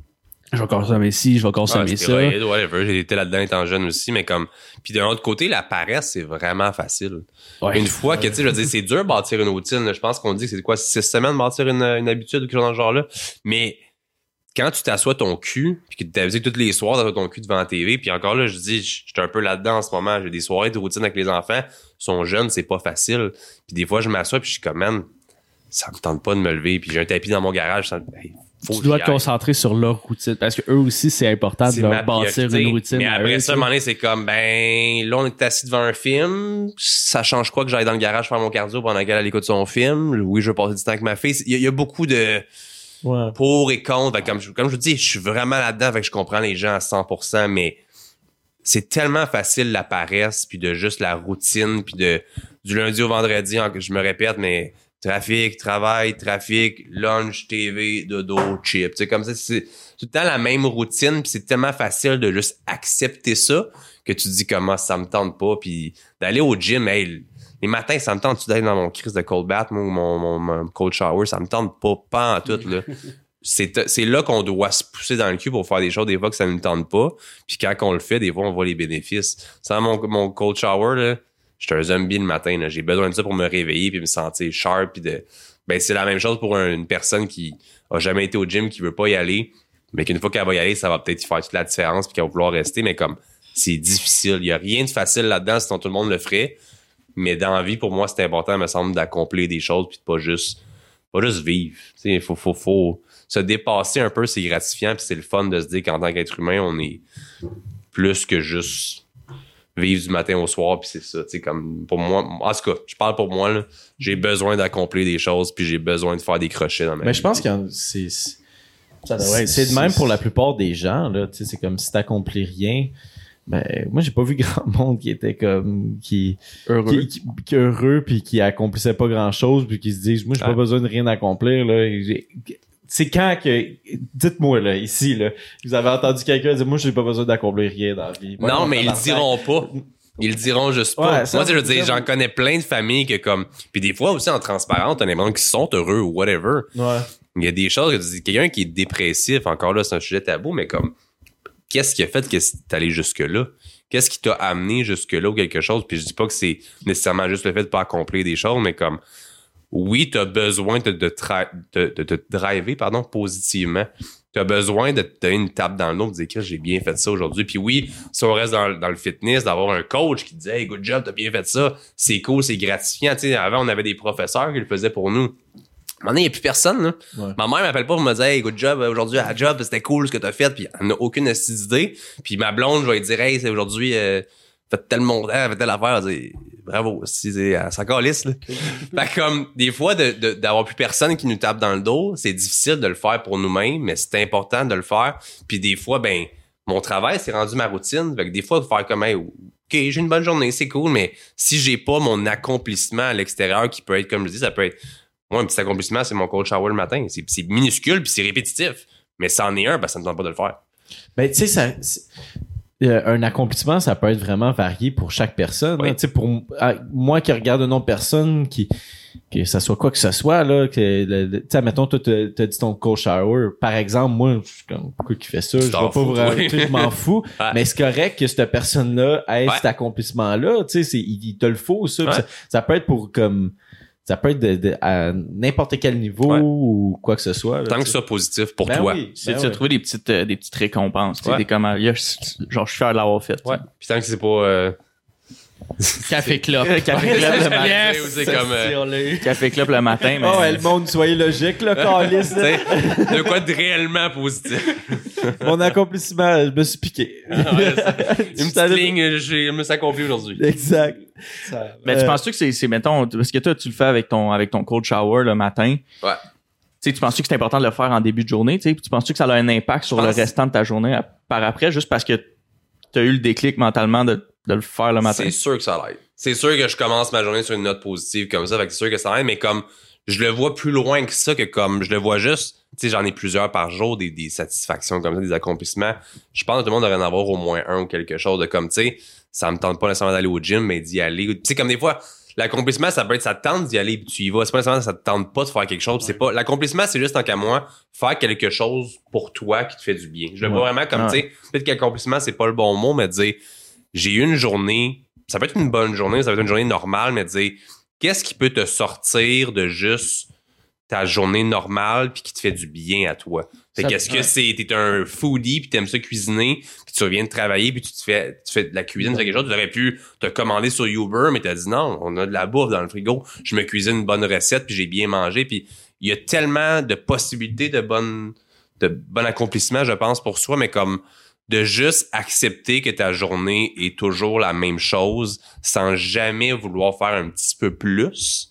je vais consommer ci, je vais consommer ça. Whatever. J'ai été là-dedans étant jeune aussi, mais comme... Puis d'un autre côté, la paresse, c'est vraiment facile. Ouais. Une fois que, tu sais, je veux dire, c'est dur de bâtir une routine. Là. Je pense qu'on dit que c'est quoi, 6 semaines de bâtir une habitude ou quelque chose dans ce genre-là. Mais quand tu t'assois ton cul, puis que tu t'avises tous les soirs t'assois ton cul devant la TV, puis encore là, je dis, j'étais un peu là-dedans en ce moment. J'ai des soirées de routine avec les enfants. Ils sont jeunes, c'est pas facile. Puis des fois, je m'assois, puis je suis comme, man, ça me tente pas de me lever. Puis j'ai un tapis dans mon garage, tu dois te concentrer sur leur routine parce que eux aussi c'est important de leur bâtir une routine. Mais après ça, à un moment donné, c'est comme ben là on est assis devant un film, ça change quoi que j'aille dans le garage faire mon cardio pendant qu'elle écoute son film. Oui, je veux passer du temps avec ma fille. Il y a beaucoup de pour et contre. Comme je vous dis, je suis vraiment là-dedans, fait que je comprends les gens à 100%, mais c'est tellement facile la paresse puis de juste la routine puis du lundi au vendredi, je me répète, mais trafic, travail, lunch, TV, dodo, chip. Tu sais, comme ça, c'est tout le temps la même routine, puis c'est tellement facile de juste accepter ça que tu te dis comment ça me tente pas, puis d'aller au gym, hey, les matins, ça me tente-tu d'aller dans mon crise de cold bath, moi, ou mon cold shower, ça me tente pas en tout, là. C'est là qu'on doit se pousser dans le cul pour faire des choses des fois que ça ne nous tente pas, puis quand on le fait, des fois, on voit les bénéfices. Sans mon cold shower, là, j'étais un zombie le matin, là. J'ai besoin de ça pour me réveiller puis me sentir sharp puis c'est la même chose pour une personne qui a jamais été au gym, qui veut pas y aller, mais qu'une fois qu'elle va y aller, ça va peut-être faire toute la différence puis qu'elle va vouloir rester, mais comme c'est difficile, il y a rien de facile là-dedans sinon tout le monde le ferait, mais dans la vie pour moi c'est important, me semble, d'accomplir des choses puis de pas juste vivre. Tu sais, faut se dépasser un peu, c'est gratifiant puis c'est le fun de se dire qu'en tant qu'être humain, on est plus que juste vivre du matin au soir, puis c'est ça, tu sais, comme pour moi, en tout cas, je parle pour moi, là, j'ai besoin d'accomplir des choses, puis j'ai besoin de faire des crochets dans ma vie. Mais je pense que c'est de même pour la plupart des gens, là, tu sais, c'est comme si t'accomplis rien. Ben, moi, j'ai pas vu grand monde qui était comme, heureux, qui heureux, puis qui accomplissait pas grand chose, puis qui se disent, moi, j'ai pas besoin de rien accomplir, là. C'est quand que, dites-moi, là, ici, là, vous avez entendu quelqu'un dire, moi, j'ai pas besoin d'accomplir rien dans la vie. Non, mais ils le diront pas. Ils le diront juste pas. Moi, je veux dire, j'en connais plein de familles que comme, puis des fois aussi en transparence, t'as des gens qui sont heureux ou whatever. Ouais. Il y a des choses que tu dis, quelqu'un qui est dépressif, encore là, c'est un sujet tabou, mais comme, qu'est-ce qui a fait que t'es allé jusque-là? Qu'est-ce qui t'a amené jusque-là ou quelque chose? Puis je dis pas que c'est nécessairement juste le fait de pas accomplir des choses, mais comme, oui, t'as besoin de te driver, positivement. T'as besoin de te donner une tape dans le dos, de dire que j'ai bien fait ça aujourd'hui. Puis oui, si on reste dans le fitness, d'avoir un coach qui disait, hey, good job, t'as bien fait ça. C'est cool, c'est gratifiant. Tu sais, avant, on avait des professeurs qui le faisaient pour nous. Maintenant, il n'y a plus personne, là. Ouais. Ma mère m'appelle pas pour me dire, hey, good job, aujourd'hui à la job, c'était cool ce que t'as fait. Puis elle n'a aucune idée. Puis ma blonde, je vais lui dire, hey, c'est aujourd'hui, fait tel montant, fait telle affaire. Elle va dire, bravo, c'est encore lisse, là. Fait que comme, des fois, d'avoir plus personne qui nous tape dans le dos, c'est difficile de le faire pour nous-mêmes, mais c'est important de le faire. Puis des fois, ben, mon travail, c'est rendu ma routine. Fait que des fois, de faire comme, hey, OK, j'ai une bonne journée, c'est cool, mais si j'ai pas mon accomplissement à l'extérieur, qui peut être, comme je dis, ça peut être, moi, un petit accomplissement, c'est mon cold shower le matin. C'est minuscule puis c'est répétitif. Mais ça en est un, ben, ça me tente pas de le faire. Ben, tu sais, un accomplissement, ça peut être vraiment varié pour chaque personne. Oui. Tu sais, pour moi qui regarde une autre personne, que ça soit quoi que ce soit, là, tu sais, mettons, toi, t'as dit ton cold shower. Par exemple, moi, je suis comme, pourquoi qui fait ça? Je vais pas vous raconter, je m'en fous. Ouais. Mais c'est correct que cette personne-là ait Ouais. cet accomplissement-là. Tu sais, il te le faut, ça. Ouais. Ça peut être pour comme, ça peut être à n'importe quel niveau Ouais. ou quoi que ce soit. Là, Tant que tu ce soit positif pour Ben toi. oui, C'est ben tu as oui. trouvé des petites récompenses. Tu sais, Ouais. des comment, genre, je suis fier de l'avoir fait. Ouais. Puis tant que c'est pas... Café Club. Café Club le matin. Yes! c'est comme... Café Club le matin, mais. Oh, le monde, soyez logique, là, câlisse, tu là. sais, de quoi de réellement positif. Mon accomplissement, je me suis piqué. Une petite ligne, je me suis accompli aujourd'hui. Exact. Mais tu penses-tu que c'est, mettons, parce que toi, tu le fais avec ton cold shower le matin. Ouais. Tu sais, tu penses-tu que c'est important de le faire en début de journée, tu sais, puis tu penses-tu que ça a un impact sur le pense- restant de ta journée par après, juste parce que tu as eu le déclic mentalement de le faire le matin? C'est sûr que ça l'aide. C'est sûr que je commence ma journée sur une note positive comme ça, fait que c'est sûr que ça l'aide, mais comme je le vois plus loin que ça, que comme je le vois juste, tu sais, j'en ai plusieurs par jour, des satisfactions comme ça, des accomplissements. Je pense que tout le monde devrait en avoir au moins un ou quelque chose de comme, tu sais, ça me tente pas nécessairement d'aller au gym, mais d'y aller. Tu sais, comme des fois, l'accomplissement, ça peut être, ça te tente d'y aller puis tu y vas. C'est pas nécessairement ça te tente pas de faire quelque chose. C'est pas, l'accomplissement, c'est juste tant qu'à moi, faire quelque chose pour toi qui te fait du bien. Je le vois vraiment comme, tu sais, peut-être qu'accomplissement, c'est pas le bon mot, mais dire, j'ai eu une journée, ça peut être une bonne journée, ça peut être une journée normale, mais dire, qu'est-ce qui peut te sortir de juste ta journée normale puis qui te fait du bien à toi? Fait qu'est-ce que t'es un foodie puis t'aimes ça cuisiner puis tu reviens de travailler puis tu fais de la cuisine, tu fais quelque chose, tu aurais pu te commander sur Uber, mais t'as dit non, on a de la bouffe dans le frigo, je me cuisine une bonne recette puis j'ai bien mangé puis il y a tellement de possibilités de bon accomplissement, je pense, pour soi, mais comme de juste accepter que ta journée est toujours la même chose sans jamais vouloir faire un petit peu plus.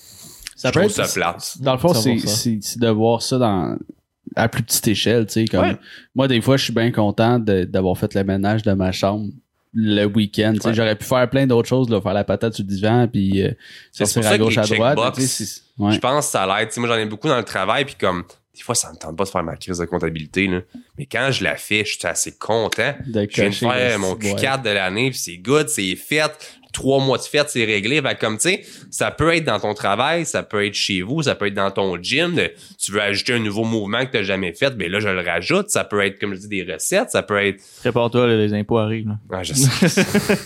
Ça je peut trouve être, ça plate. dans le fond, 100%. c'est de voir ça à plus petite échelle, tu sais, comme Ouais. moi, des fois, je suis bien content d'avoir fait le ménage de ma chambre le week-end, tu sais, Ouais. j'aurais pu faire plein d'autres choses, là, faire la patate sur le divan, puis C'est sortir pour à ça que gauche, les à droite, checkbox, tu sais, ouais. Je pense que ça l'aide. Tu sais, moi, j'en ai beaucoup dans le travail, puis comme, des fois, ça me tente pas de faire ma crise de comptabilité, là. Mais quand je la fais, je suis assez content. De Je viens de cocher faire le mon petit bois. Q4 de l'année, puis c'est good, c'est fait. 3 mois de fête, c'est réglé. Fait que comme, tu sais, ça peut être dans ton travail, ça peut être chez vous, ça peut être dans ton gym. Tu veux ajouter un nouveau mouvement que tu n'as jamais fait, ben là, je le rajoute. Ça peut être, comme je dis, des recettes, ça peut être... Prépare-toi, là, les impôts arrivent. Là. Ah, je sais.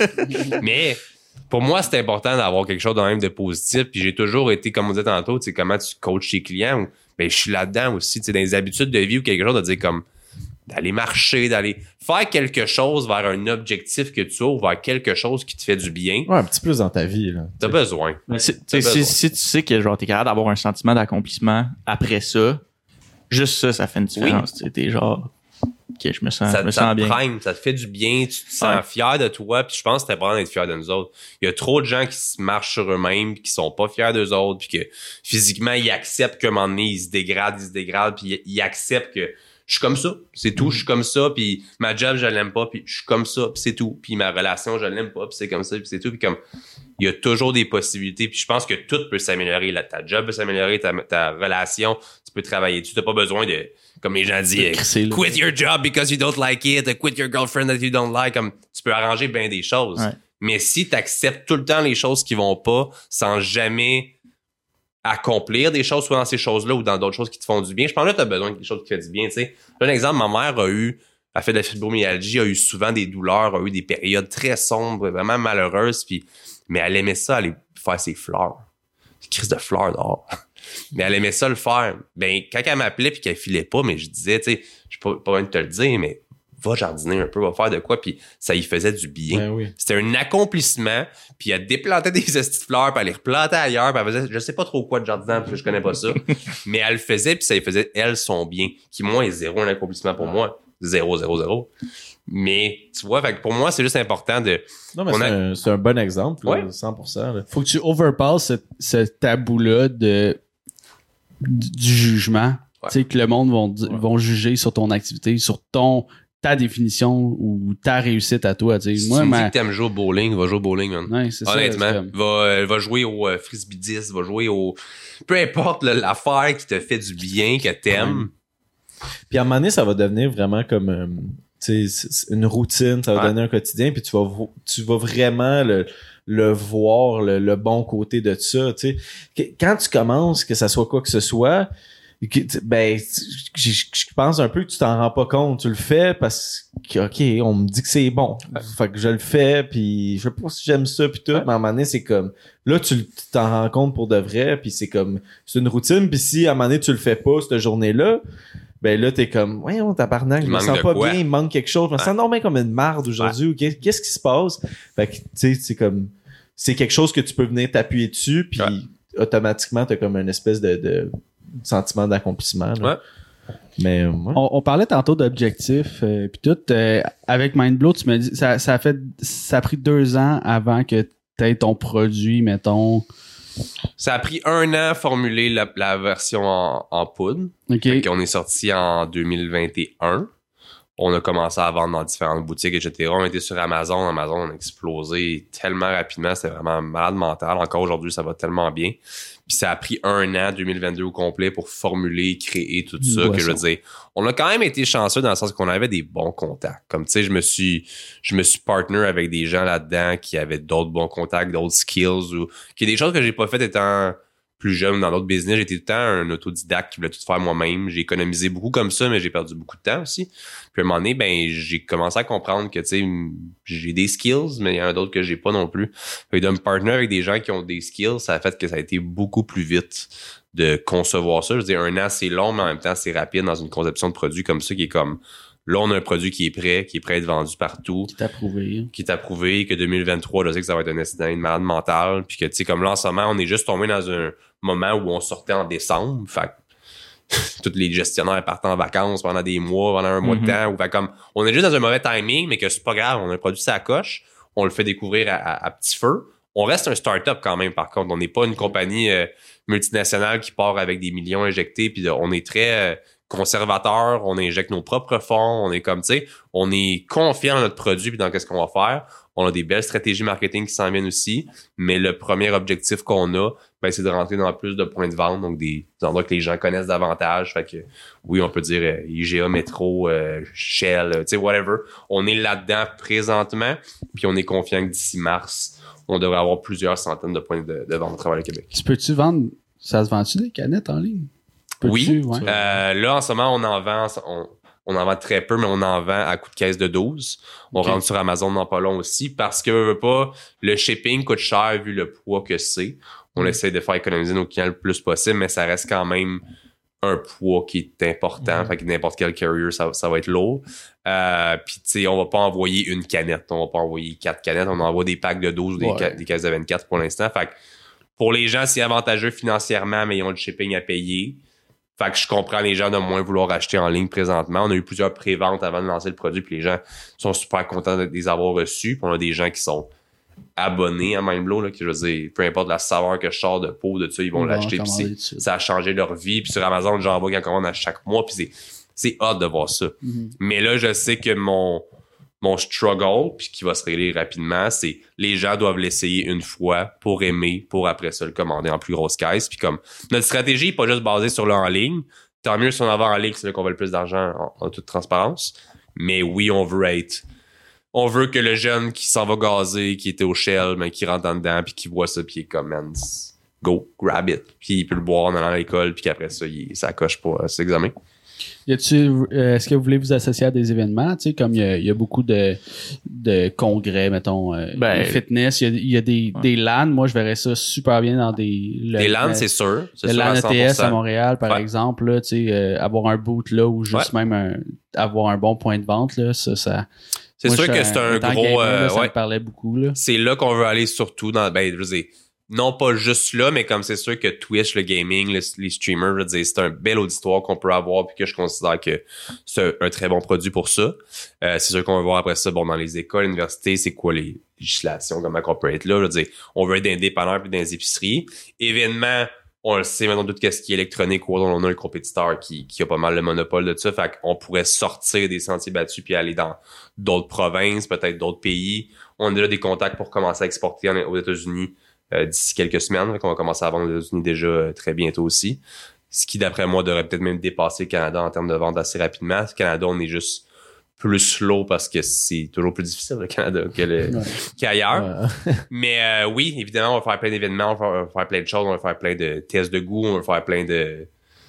Mais pour moi, c'est important d'avoir quelque chose de même de positif. Puis j'ai toujours été, comme on disait tantôt, tu sais, comment tu coaches tes clients. Ben, je suis là-dedans aussi, tu sais, dans les habitudes de vie ou quelque chose de dire comme d'aller marcher, d'aller faire quelque chose vers un objectif que tu as ou vers quelque chose qui te fait du bien. Ouais, un petit plus dans ta vie, là. T'as besoin. Mais T'as si besoin. tu sais que genre t'es capable d'avoir un sentiment d'accomplissement après ça, juste ça fait une différence. Tu sais, t'es genre, ok, je me sens Ça te bien. prime, ça te fait du bien, tu te sens Ouais. fier de toi, puis je pense que c'est important d'être fier de nous autres. Il y a trop de gens qui se marchent sur eux-mêmes, puis qui sont pas fiers d'eux autres, puis que physiquement, ils acceptent qu'à un moment donné, ils se dégradent, puis ils acceptent que je suis comme ça, c'est tout, je suis comme ça, puis ma job, je l'aime pas, puis je suis comme ça, puis c'est tout, puis ma relation, je l'aime pas, puis c'est comme ça, puis c'est tout, puis comme il y a toujours des possibilités, puis je pense que tout peut s'améliorer, ta job peut s'améliorer, ta relation, tu peux travailler dessus, t'as pas besoin de, comme les gens disent, crisser, là. quit your job because you don't like it, quit your girlfriend that you don't like, comme tu peux arranger bien des choses. Ouais. Mais si tu acceptes tout le temps les choses qui vont pas sans jamais accomplir des choses, soit dans ces choses-là ou dans d'autres choses qui te font du bien, je pense que là, tu as besoin de quelque chose qui te fait du bien. Tu sais. Un exemple, ma mère a fait de la fibromyalgie, a eu souvent des douleurs, a eu des périodes très sombres, vraiment malheureuses, mais elle aimait ça, aller faire ses fleurs. Des crises de fleurs dehors. Mais elle aimait ça le faire. Ben, quand elle m'appelait puis qu'elle filait pas, mais je disais, tu sais, je suis pas loin de te le dire, mais va jardiner un peu, va faire de quoi, puis ça y faisait du bien. Ben oui. C'était un accomplissement, puis elle déplantait des estis de fleurs, puis elle les replantait ailleurs, puis elle faisait, je sais pas trop quoi de jardinage, parce que je connais pas ça, mais elle le faisait, puis ça y faisait, elle, son bien, qui, moi, est zéro un accomplissement pour moi. 0, 0, 0. Mais, tu vois, fait que pour moi, c'est juste important de... Non, mais c'est un bon exemple, là, 100%. Là. Faut que tu overpasses ce tabou-là du jugement. Ouais. Tu sais, que le monde vont juger sur ton activité, sur ta définition ou ta réussite à toi. Tu sais. Si Moi, tu me dis que t'aimes jouer au bowling, va jouer au bowling, man. Ouais, c'est honnêtement, ça, va jouer au frisbee 10, va jouer au... Peu importe l'affaire qui te fait du bien, que t'aimes. Puis à un moment donné, ça va devenir vraiment comme une routine, ça va donner un quotidien, puis tu vas vraiment le voir, le bon côté de ça. Tu sais. Quand tu commences, que ça soit quoi que ce soit, je pense un peu que tu t'en rends pas compte. Tu le fais parce que, OK, on me dit que c'est bon. Fait que je le fais, puis je sais pas si j'aime ça, puis tout. Mais à un moment donné, c'est comme... Là, tu t'en rends compte pour de vrai, puis c'est comme... C'est une routine, puis si à un moment donné, tu le fais pas, cette journée-là, ben là, t'es comme... Voyons, tabarnak, je me sens pas bien, il me manque quelque chose. Je me sens normalement comme une marde aujourd'hui. Ou qu'est-ce qui se passe? Fait que, tu sais, c'est comme... C'est quelque chose que tu peux venir t'appuyer dessus, puis automatiquement, t'as comme une espèce de sentiment d'accomplissement. Là. Ouais. Mais on parlait tantôt d'objectifs puis tout avec Mindblow, tu me dis ça a pris 2 ans avant que tu aies ton produit, mettons. Ça a pris 1 an à formuler la version en poudre. OK. On est sorti en 2021. On a commencé à vendre dans différentes boutiques, etc. On était sur Amazon. Amazon, on a explosé tellement rapidement. C'était vraiment malade mental. Encore aujourd'hui, ça va tellement bien. Puis ça a pris 1 an, 2022 au complet, pour formuler, créer tout ça. Que je veux dire, on a quand même été chanceux dans le sens qu'on avait des bons contacts. Comme tu sais, je me suis partner avec des gens là-dedans qui avaient d'autres bons contacts, d'autres skills, ou qui est des choses que j'ai pas faites étant plus jeune dans d'autres business. J'étais tout le temps un autodidacte qui voulait tout faire moi-même. J'ai économisé beaucoup comme ça, mais j'ai perdu beaucoup de temps aussi. Puis à un moment donné, ben, j'ai commencé à comprendre que, tu sais, j'ai des skills, mais il y en a d'autres que j'ai pas non plus. Fait que de me partner avec des gens qui ont des skills, ça a fait que ça a été beaucoup plus vite de concevoir ça. Je veux dire, 1 an, c'est long, mais en même temps, c'est rapide dans une conception de produit comme ça qui est comme... Là, on a un produit qui est prêt à être vendu partout. Qui est approuvé. Que 2023, je sais que ça va être une malade mentale. Puis que, tu sais, comme là, en ce moment, on est juste tombé dans un moment où on sortait en décembre. Fait que tous les gestionnaires partent en vacances pendant des mois, pendant un mois de temps. Fait comme, on est juste dans un mauvais timing, mais que c'est pas grave. On a un produit sur la coche. On le fait découvrir à petit feu. On reste un start-up quand même, par contre. On n'est pas une compagnie multinationale qui part avec des millions injectés. Puis on est très... conservateur, on injecte nos propres fonds, on est comme, tu sais, on est confiant dans notre produit puis dans qu'est-ce qu'on va faire. On a des belles stratégies marketing qui s'en viennent aussi, mais le premier objectif qu'on a, ben, c'est de rentrer dans plus de points de vente, donc des endroits que les gens connaissent davantage. Fait que, oui, on peut dire IGA, Métro, Shell, tu sais, whatever. On est là-dedans présentement, puis on est confiant que d'ici mars, on devrait avoir plusieurs centaines de points de vente à travers le Québec. Peux-tu vendre, ça se vend-tu des canettes en ligne? Oui. Ouais. Là, en ce moment, on en vend très peu, mais on en vend à coût de caisse de 12. On rentre sur Amazon dans pas long aussi parce que le shipping coûte cher vu le poids que c'est. On essaie de faire économiser nos clients le plus possible, mais ça reste quand même un poids qui est important. Fait que n'importe quel carrier, ça va être lourd. Puis, tu sais, on va pas envoyer une canette. On va pas envoyer 4 canettes. On envoie des packs de 12 ou des caisses de 24 pour l'instant. Fait que pour les gens, c'est avantageux financièrement, mais ils ont du shipping à payer. Fait que je comprends les gens de moins vouloir acheter en ligne présentement. On a eu plusieurs préventes avant de lancer le produit, puis les gens sont super contents de les avoir reçus. Puis on a des gens qui sont abonnés à Mindblow, là, qui, je veux dire, peu importe la saveur que je sors de peau, de ça, ils vont l'acheter. Puis ça a changé leur vie. Puis sur Amazon, j'envoie quand commande à chaque mois. Puis c'est hot de voir ça. Mais là, je sais que mon struggle, puis qui va se régler rapidement, c'est les gens doivent l'essayer une fois pour aimer, pour après ça le commander en plus grosse caisse. Puis comme notre stratégie n'est pas juste basée sur le en ligne, tant mieux si on en vend en ligne, c'est là qu'on veut le plus d'argent en toute transparence. Mais oui, on veut que le jeune qui s'en va gazer, qui était au Shell, mais qui rentre en dedans, puis qui voit ça, puis il est comme, man, go, grab it. Puis il peut le boire en allant à l'école, puis qu'après ça, ça coche pas cet examen. Est-ce que vous voulez vous associer à des événements, tu sais, comme il y a beaucoup de congrès, mettons, fitness, il y a des LAN. Moi, je verrais ça super bien dans des LAN, c'est sûr. Le LAN ETS à Montréal, par exemple, là, tu sais, avoir un boot là ou juste même avoir un bon point de vente, là, ça. C'est sûr que c'est un gros. Ça me parlait beaucoup, là. C'est là qu'on veut aller surtout dans. Ben, je veux dire, non pas juste là, mais comme c'est sûr que Twitch, le gaming, les streamers, je veux dire, c'est un bel auditoire qu'on peut avoir puis que je considère que c'est un très bon produit pour ça. C'est sûr qu'on va voir après ça, bon, dans les écoles, universités, c'est quoi les législations, comment on peut être là, je veux dire, on veut être des dépanneurs puis dans les épiceries. Événements, on le sait maintenant tout ce qui est électronique, où on a un compétiteur qui a pas mal le monopole de ça, fait qu'on pourrait sortir des sentiers battus puis aller dans d'autres provinces, peut-être d'autres pays. On a déjà des contacts pour commencer à exporter aux États-Unis d'ici quelques semaines, qu'on va commencer à vendre aux États-Unis déjà très bientôt aussi. Ce qui, d'après moi, devrait peut-être même dépasser le Canada en termes de vente assez rapidement. Le Canada, on est juste plus slow parce que c'est toujours plus difficile le Canada qu'ailleurs. Ouais. Mais oui, évidemment, on va faire plein d'événements, on va faire plein de choses, on va faire plein de tests de goût, on va faire plein de...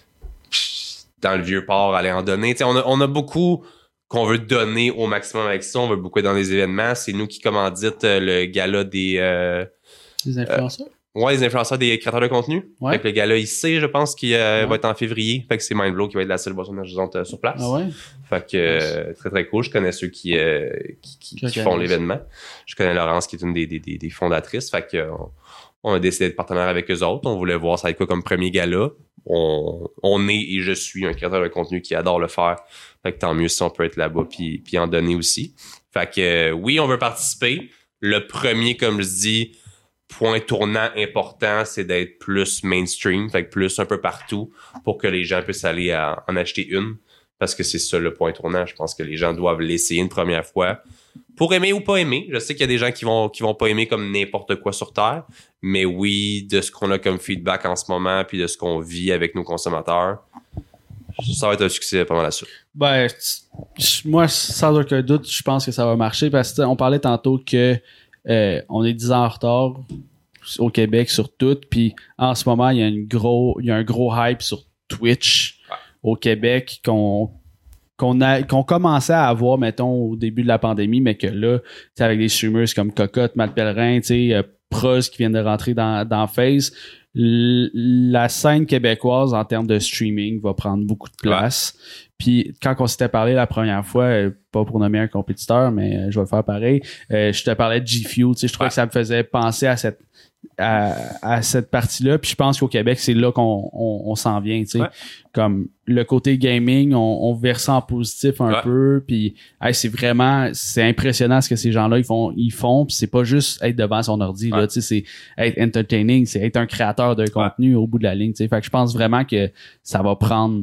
Dans le Vieux-Port, aller en donner. T'sais, on a beaucoup qu'on veut donner au maximum avec ça. On veut beaucoup être dans les événements. C'est nous qui commanditent le gala des influenceurs? Ouais, les influenceurs des créateurs de contenu. Ouais. Fait que le gala ici, je pense qu'il va être en février. Fait que c'est Mindblow qui va être la seule boisson énergisante sur place. Ah ouais? Fait que très très cool. Je connais ceux qui font l'événement. Je connais Laurence qui est une des fondatrices. Fait que on a décidé d'être partenaire avec eux autres. On voulait voir ça avec quoi comme premier gala. On est et je suis un créateur de contenu qui adore le faire. Fait que tant mieux si on peut être là-bas puis en donner aussi. Fait que oui, on veut participer. Le premier, comme je dis, point tournant important, c'est d'être plus mainstream, fait que plus un peu partout pour que les gens puissent aller en acheter une. Parce que c'est ça le point tournant. Je pense que les gens doivent l'essayer une première fois. Pour aimer ou pas aimer. Je sais qu'il y a des gens qui vont pas aimer comme n'importe quoi sur Terre. Mais oui, de ce qu'on a comme feedback en ce moment puis de ce qu'on vit avec nos consommateurs, ça va être un succès pas mal à ça. Ben, moi, sans aucun doute, je pense que ça va marcher parce qu'on parlait tantôt que on est 10 ans en retard au Québec sur tout. Puis en ce moment, il y a un gros hype sur Twitch au Québec qu'on commençait à avoir, mettons, au début de la pandémie, mais que là, avec des streamers comme Cocotte, Matt Pellerin, Proz qui viennent de rentrer dans FaZe, la scène québécoise en termes de streaming va prendre beaucoup de place. Puis quand on s'était parlé la première fois, pas pour nommer un compétiteur, mais je vais le faire pareil, je te parlais de G-Fuel, je trouvais que ça me faisait penser à cette partie-là, puis je pense qu'au Québec, c'est là qu'on s'en vient, comme le côté gaming, on verse en positif un peu, puis c'est impressionnant ce que ces gens-là ils font, puis c'est pas juste être devant son ordi, là, c'est être entertaining, c'est être un créateur de contenu au bout de la ligne, fait que je pense vraiment que ça va prendre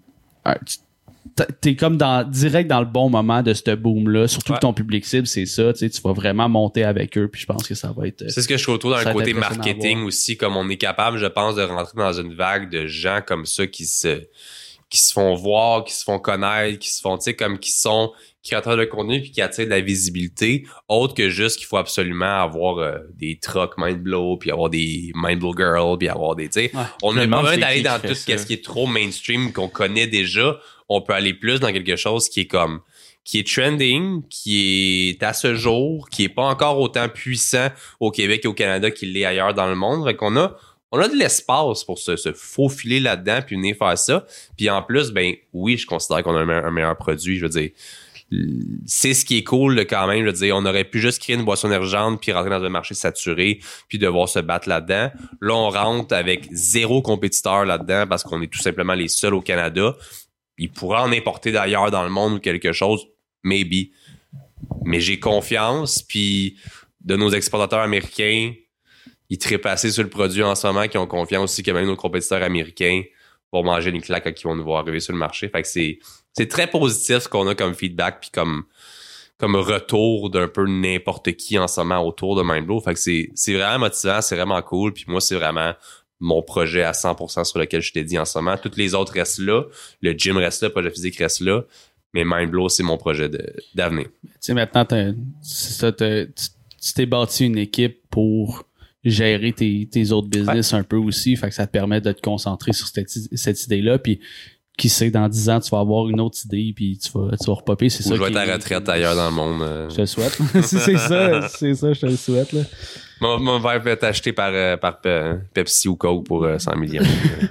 t'es comme direct dans le bon moment de ce boom-là, surtout que ton public cible, c'est ça, tu vas vraiment monter avec eux, puis je pense que ça va être... C'est ce que je trouve dans le côté marketing aussi, comme on est capable, je pense, de rentrer dans une vague de gens comme ça qui se font voir, qui se font connaître, qui se font, comme qui sont créateurs de contenu puis qui attirent de la visibilité, autre que juste qu'il faut absolument avoir des trucks Mindblow, puis avoir des Mindblow Girls, puis avoir des, on n'a pas besoin d'aller dans tout ce qui est trop mainstream qu'on connaît déjà. On peut aller plus dans quelque chose qui est trending, qui est à ce jour, qui est pas encore autant puissant au Québec et au Canada qu'il l'est ailleurs dans le monde. Fait qu'on a de l'espace pour se faufiler là-dedans puis venir faire ça. Puis en plus, ben oui, je considère qu'on a un meilleur produit. Je veux dire, c'est ce qui est cool quand même. Je veux dire, on aurait pu juste créer une boisson énergisante puis rentrer dans un marché saturé puis devoir se battre là-dedans. Là, on rentre avec 0 compétiteur là-dedans parce qu'on est tout simplement les seuls au Canada. Il pourra en importer d'ailleurs dans le monde ou quelque chose, maybe. Mais j'ai confiance, puis de nos exportateurs américains, ils trippent assez sur le produit en ce moment, qui ont confiance aussi que même nos compétiteurs américains vont manger une claque quand ils vont nous voir arriver sur le marché. Fait que c'est très positif ce qu'on a comme feedback, puis comme retour d'un peu n'importe qui en ce moment autour de Mindblow. Fait que c'est vraiment motivant, c'est vraiment cool, puis moi, c'est vraiment mon projet à 100% sur lequel je t'ai dit en ce moment. Toutes les autres restent là. Le gym reste là, le projet physique reste là. Mais Mindblow, c'est mon projet d'avenir. Tu sais, maintenant, tu t'es bâti une équipe pour gérer tes autres business un peu aussi. Fait que ça te permet de te concentrer sur cette idée-là. Puis, qui sait, dans 10 ans, tu vas avoir une autre idée puis tu vas repopper. C'est ça. Je vais être à la retraite ailleurs dans le monde. Je te le souhaite. c'est ça, je te le souhaite, là. Mon verre peut être acheté par Pepsi ou Coke pour 100 millions.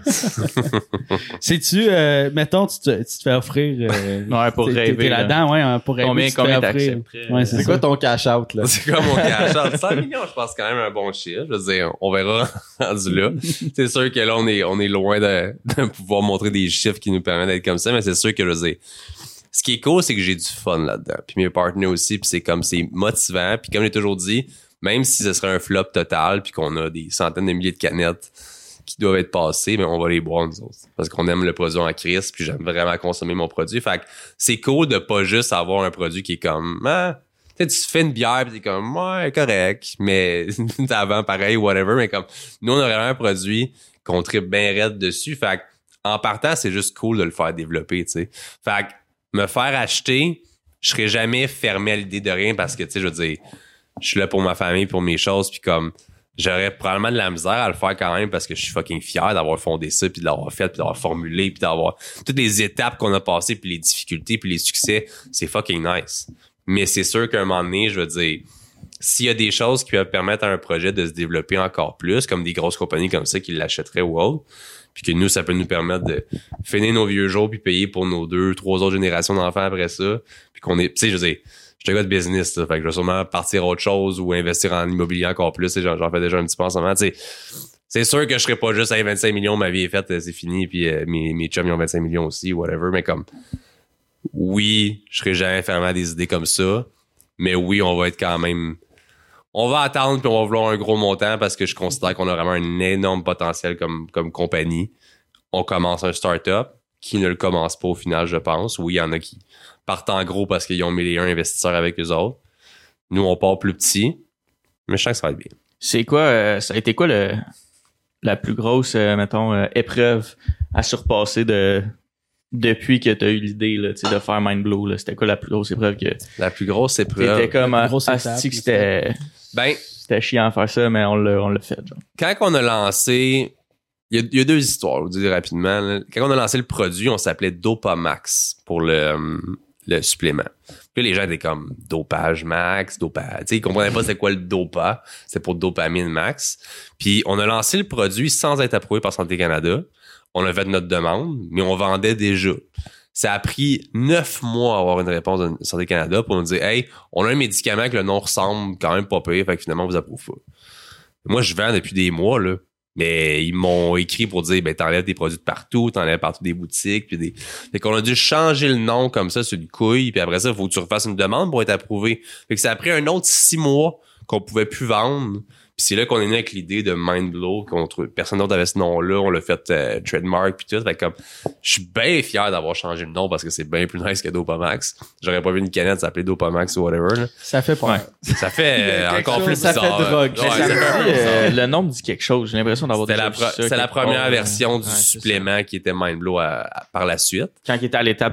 Sais-tu, mettons, tu te fais offrir. Ouais, pour rêver. T'es là-dedans, ouais, pour rêver. Combien t'accepterais? Ouais, C'est quoi ton cash-out, là? C'est comme mon cash-out. 100 millions, je pense quand même un bon chiffre. Je veux dire, on verra rendu là. C'est sûr que là, on est loin de pouvoir montrer des chiffres qui nous permettent d'être comme ça, mais c'est sûr que, je veux dire, ce qui est cool, c'est que j'ai du fun là-dedans. Puis mes partenaires aussi, puis c'est motivant. Puis comme j'ai toujours dit, même si ce serait un flop total, puis qu'on a des centaines de milliers de canettes qui doivent être passées, mais on va les boire nous autres. Parce qu'on aime le produit en crise, puis j'aime vraiment consommer mon produit. Fait que c'est cool de pas juste avoir un produit qui est comme tu fais une bière pis t'es comme ouais, correct, mais avant pareil, whatever, mais comme nous on a vraiment un produit qu'on tripe bien raide dessus. Fait que en partant, c'est juste cool de le faire développer, tu sais. Fait que me faire acheter, je serais jamais fermé à l'idée de rien parce que, tu sais, je veux dire, je suis là pour ma famille, pour mes choses, puis comme, j'aurais probablement de la misère à le faire quand même parce que je suis fucking fier d'avoir fondé ça, puis de l'avoir fait, puis d'avoir formulé, puis d'avoir toutes les étapes qu'on a passées, puis les difficultés, puis les succès, c'est fucking nice. Mais c'est sûr qu'à un moment donné, je veux dire, s'il y a des choses qui peuvent permettre à un projet de se développer encore plus, comme des grosses compagnies comme ça qui l'achèteraient ou autre, puis que nous, ça peut nous permettre de finir nos vieux jours puis payer pour nos 2-3 autres générations d'enfants après ça. Puis qu'on est, tu sais, je veux dire, je suis un gars de business, ça, fait que je vais sûrement partir à autre chose ou investir en immobilier encore plus. J'en fais déjà un petit peu en ce moment, tu sais. C'est sûr que je serais pas juste à 25 millions, ma vie est faite, c'est fini, puis mes chums ils ont 25 millions aussi, whatever, mais comme, oui, je serais jamais fermé à des idées comme ça, mais oui, on va être quand même... On va attendre puis on va vouloir un gros montant parce que je considère qu'on a vraiment un énorme potentiel comme compagnie. On commence un start-up qui ne le commence pas au final, je pense. Oui, il y en a qui partent en gros parce qu'ils ont 1001 investisseurs avec eux autres. Nous, on part plus petit, mais je sens que ça va être bien. C'est quoi, ça a été quoi la plus grosse, mettons, épreuve à surpasser depuis que tu as eu l'idée là, de faire Mindblow? Là, c'était quoi la plus grosse épreuve que... La plus grosse épreuve? C'était comme, asti que c'était chiant à faire ça, mais on l'a fait. Genre. Quand on a lancé... Il y a deux histoires, je vous dis rapidement. Là. Quand on a lancé le produit, on s'appelait Dopamax pour le supplément. Puis les gens étaient comme dopage max, dopage. Tu sais, ils comprenaient pas c'est quoi le dopa. C'est pour dopamine max. Puis on a lancé le produit sans être approuvé par Santé Canada. On a fait notre demande, mais on vendait déjà. Ça a pris 9 mois à avoir une réponse de Santé Canada pour nous dire « Hey, on a un médicament que le nom ressemble quand même pas pire, fait que finalement, on vous approuve pas. » Moi, je vends depuis des mois, là. Mais ils m'ont écrit pour dire ben t'enlèves des produits de partout, t'enlèves partout des boutiques, puis des. Fait qu'on a dû changer le nom comme ça sur une couille, puis après ça, il faut que tu refasses une demande pour être approuvé. Fait que ça a pris un autre 6 mois qu'on pouvait plus vendre. Puis c'est là qu'on est né avec l'idée de Mindblow, personne d'autre avait ce nom-là, on l'a fait trademark puis tout. Fait que comme je suis bien fier d'avoir changé le nom parce que c'est bien plus nice que Dopamax. J'aurais pas vu une canette s'appeler Dopamax ou whatever. Là. Ça fait pas. Ça fait encore plus bizarre. Ça fait drogue. Le nom me dit quelque chose. J'ai l'impression d'avoir C'était la première version du supplément qui était Mindblow par la suite. Quand il était à l'étape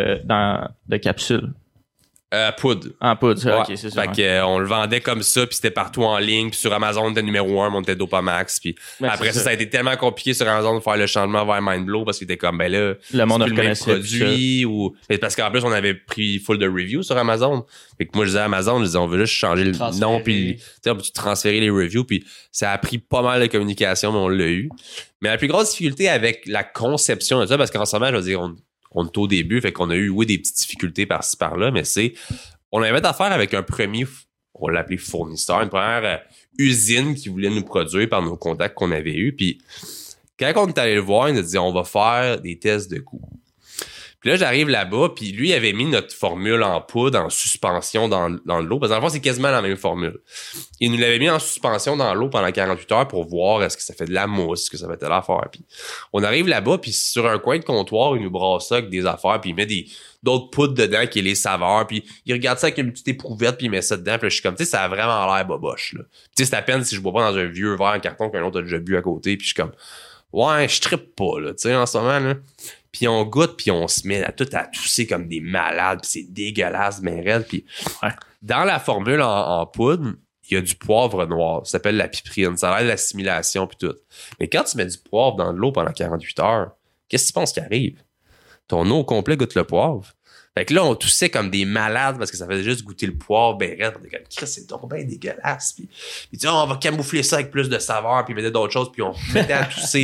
de capsule. Poudre. En poudre, ouais. Ok, c'est ça. Fait que, on le vendait comme ça, puis c'était partout en ligne, puis sur Amazon, on était numéro 1, mais on était Dopamax, puis après ça a été tellement compliqué sur Amazon de faire le changement vers Mindblow parce qu'il était comme, ben là, le monde c'est plus le même produit, ou, mais parce qu'en plus, on avait pris full de reviews sur Amazon. Fait que moi, je disais à Amazon, je disais, on veut juste changer le nom, puis, tu sais, on peut transférer les reviews, puis ça a pris pas mal de communication, mais on l'a eu. Mais la plus grosse difficulté avec la conception de ça, parce qu'en ce moment, je veux dire, on est au début, fait qu'on a eu, oui, des petites difficultés par-ci, par-là, mais on avait affaire avec un premier, on l'appelait fournisseur, une première usine qui voulait nous produire par nos contacts qu'on avait eus. Puis, quand on est allé le voir, il nous a dit, on va faire des tests de coûts. Puis là, j'arrive là-bas, puis lui avait mis notre formule en poudre, en suspension dans l'eau. Parce que dans le fond, c'est quasiment la même formule. Il nous l'avait mis en suspension dans l'eau pendant 48 heures pour voir est-ce que ça fait de la mousse, est-ce que ça fait telle affaire. Puis on arrive là-bas, puis sur un coin de comptoir, il nous brasse ça avec des affaires, puis il met d'autres poudres dedans qui est les saveurs, puis il regarde ça avec une petite éprouvette, puis il met ça dedans. Puis là, je suis comme, tu sais, ça a vraiment l'air boboche, là. Tu sais, c'est à peine si je bois pas dans un vieux verre en carton qu'un autre a déjà bu à côté, puis je suis comme, ouais, je trippe pas, là, tu sais, en ce moment, là. Puis on goûte, puis on se met à tousser comme des malades, puis c'est dégueulasse, ben raide. Puis dans la formule en poudre, il y a du poivre noir. Ça s'appelle la piprine. Ça a l'air de l'assimilation, puis tout. Mais quand tu mets du poivre dans de l'eau pendant 48 heures, qu'est-ce que tu penses qui arrive? Ton eau au complet goûte le poivre. Fait que là, on toussait comme des malades parce que ça faisait juste goûter le poivre, ben raide. On était comme, Chris, c'est donc bien dégueulasse. Puis il dit, on va camoufler ça avec plus de saveur, puis il mettait d'autres choses, puis on mettait à tousser.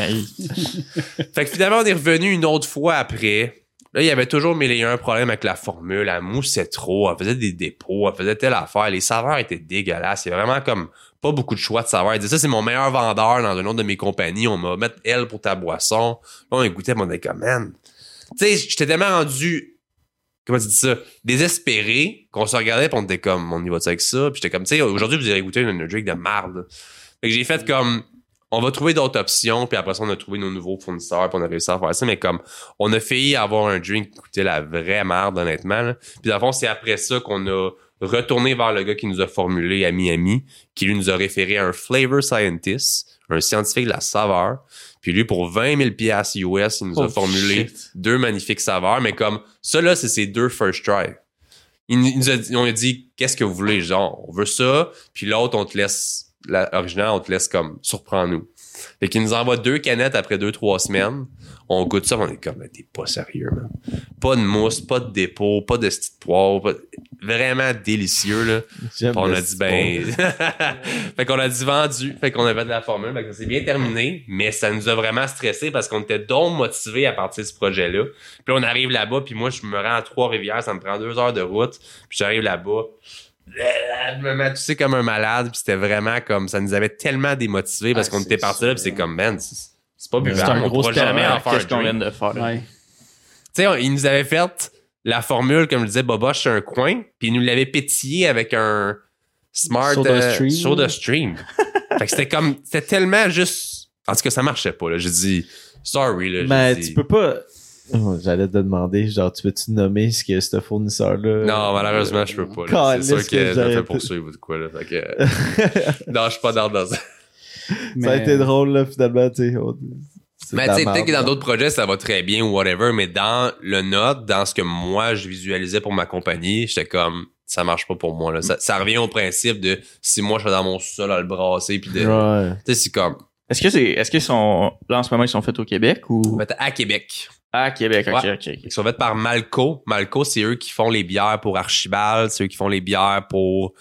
Fait que finalement, on est revenu une autre fois après. Là, il y avait toujours mille et un problèmes avec la formule. Elle moussait trop, elle faisait des dépôts, elle faisait telle affaire. Les saveurs étaient dégueulasses. Il y avait vraiment comme pas beaucoup de choix de saveurs. Il disait, ça, c'est mon meilleur vendeur dans une autre de mes compagnies. On m'a mettre elle pour ta boisson. Là, on écoutait, on était comme, man. Tu sais, j'étais tellement rendu, comment tu dis ça, désespéré qu'on se regardait pis on était comme, on y va-tu avec ça? Puis j'étais comme, tu sais, aujourd'hui, vous irez goûter une drink de marde. Fait que j'ai fait comme, on va trouver d'autres options, puis après ça, on a trouvé nos nouveaux fournisseurs, puis on a réussi à faire ça, mais comme, on a failli avoir un drink qui coûtait la vraie merde, honnêtement, là. Puis dans le fond, c'est après ça qu'on a retourné vers le gars qui nous a formulé à Miami, qui lui nous a référé à un flavor scientist, un scientifique de la saveur. Puis lui, pour 20 000 $ US, il nous a formulé 2 magnifiques saveurs, mais comme, ça là, c'est ses 2 first try. On a dit, qu'est-ce que vous voulez, genre, on veut ça, puis l'autre, on te laisse, l'original, on te laisse comme, surprends-nous. Fait qu'il nous envoie 2 canettes après 2-3 semaines. On goûte ça, on est comme, t'es pas sérieux, man. Pas de mousse, pas de dépôt, pas de petite poire, vraiment délicieux, là. Puis on a dit, ben, fait qu'on a dit vendu. Fait qu'on avait de la formule. Fait que ça s'est bien terminé, mais ça nous a vraiment stressé parce qu'on était donc motivés à partir de ce projet-là. Puis là, on arrive là-bas, puis moi, je me rends à Trois-Rivières, ça me prend 2 heures de route. Puis j'arrive là-bas. Je me mets toussé comme un malade, puis c'était vraiment comme, ça nous avait tellement démotivés parce qu'on était parti là, puis c'est comme, man, c'est pas buvable, on pourra jamais en faire. Qu'est-ce qu'on vient de faire? Ouais. Tu sais, il nous avait fait la formule, comme je disais, Boboche sur un coin, puis il nous l'avait pétillé avec un Smart Soda Stream. Fait que c'était tellement juste, en tout cas, ça marchait pas, là. J'ai dit, sorry, là. Mais tu peux pas. Oh, j'allais te demander, genre, tu peux-tu nommer ce fournisseur-là? Non, malheureusement, je peux pas, là. C'est sûr que je me fais poursuivre ou de quoi, là. Fait que, non, je suis pas dans ça. Ça a été drôle, là, finalement, tu sais. Mais tu sais, peut-être que dans d'autres projets, ça va très bien ou whatever, mais dans le note, dans ce que moi, je visualisais pour ma compagnie, j'étais comme, ça marche pas pour moi, là. Ça revient au principe de, si moi, je suis dans mon sol à le brasser, puis de, ouais. Tu sais, c'est comme. Est-ce qu'ils sont, là, en ce moment, ils sont faits au Québec ou? À Québec. À Québec, ok, Ouais. ok. Ils sont faits par Malco. Malco, c'est eux qui font les bières pour Archibald, c'est eux qui font les bières pour,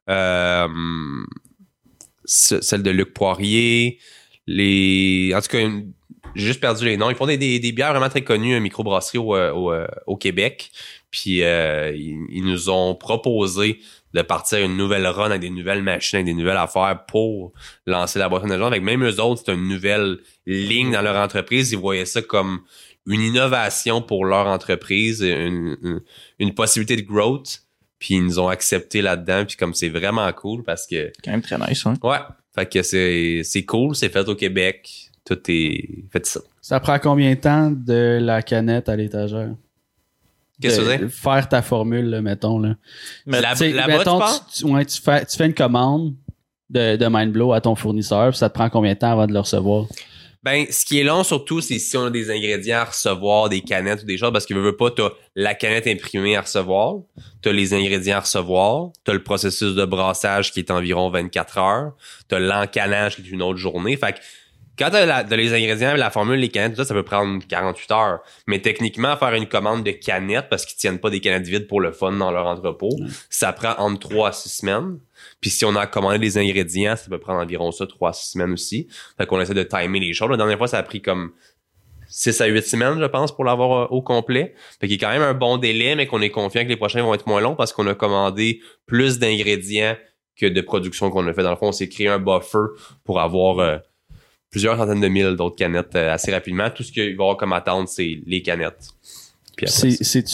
celle de Luc Poirier, en tout cas, j'ai juste perdu les noms. Ils font des bières vraiment très connues, une microbrasserie au Québec. Puis ils nous ont proposé de partir une nouvelle run avec des nouvelles machines, avec des nouvelles affaires pour lancer la boisson de genre. Avec même eux autres, c'est une nouvelle ligne dans leur entreprise. Ils voyaient ça comme une innovation pour leur entreprise, une possibilité de growth. Puis ils nous ont accepté là-dedans. Puis comme c'est vraiment cool parce que... Quand même très nice, hein? Ouais. Fait que c'est cool, c'est fait au Québec. Tout est fait ça. Ça prend combien de temps de la canette à l'étagère? Qu'est-ce que tu veux dire? Faire ta formule, là, mettons. Là. Mais Là-bas, Mettons, tu penses? tu fais une commande de Mindblow à ton fournisseur, puis ça te prend combien de temps avant de le recevoir? Ben, ce qui est long surtout, c'est si on a des ingrédients à recevoir, des canettes ou des choses, parce que veux pas, t'as la canette imprimée à recevoir, t'as les ingrédients à recevoir, t'as le processus de brassage qui est environ 24 heures, t'as l'encanage qui est une autre journée. Fait que quand t'as les ingrédients, la formule, les canettes, tout ça peut prendre 48 heures. Mais techniquement, faire une commande de canettes, parce qu'ils tiennent pas des canettes vides pour le fun dans leur entrepôt, ça prend entre 3 à 6 semaines. Puis si on a commandé des ingrédients, ça peut prendre environ ça, 3 à 6 semaines aussi. Fait qu'on essaie de timer les choses. La dernière fois, ça a pris comme 6 à 8 semaines, je pense, pour l'avoir au complet. Fait qu'il y a quand même un bon délai, mais qu'on est confiant que les prochains vont être moins longs parce qu'on a commandé plus d'ingrédients que de production qu'on a fait. Dans le fond, on s'est créé un buffer pour avoir plusieurs centaines de mille d'autres canettes assez rapidement. Tout ce qu'il va y avoir comme attente, c'est les canettes. Puis après,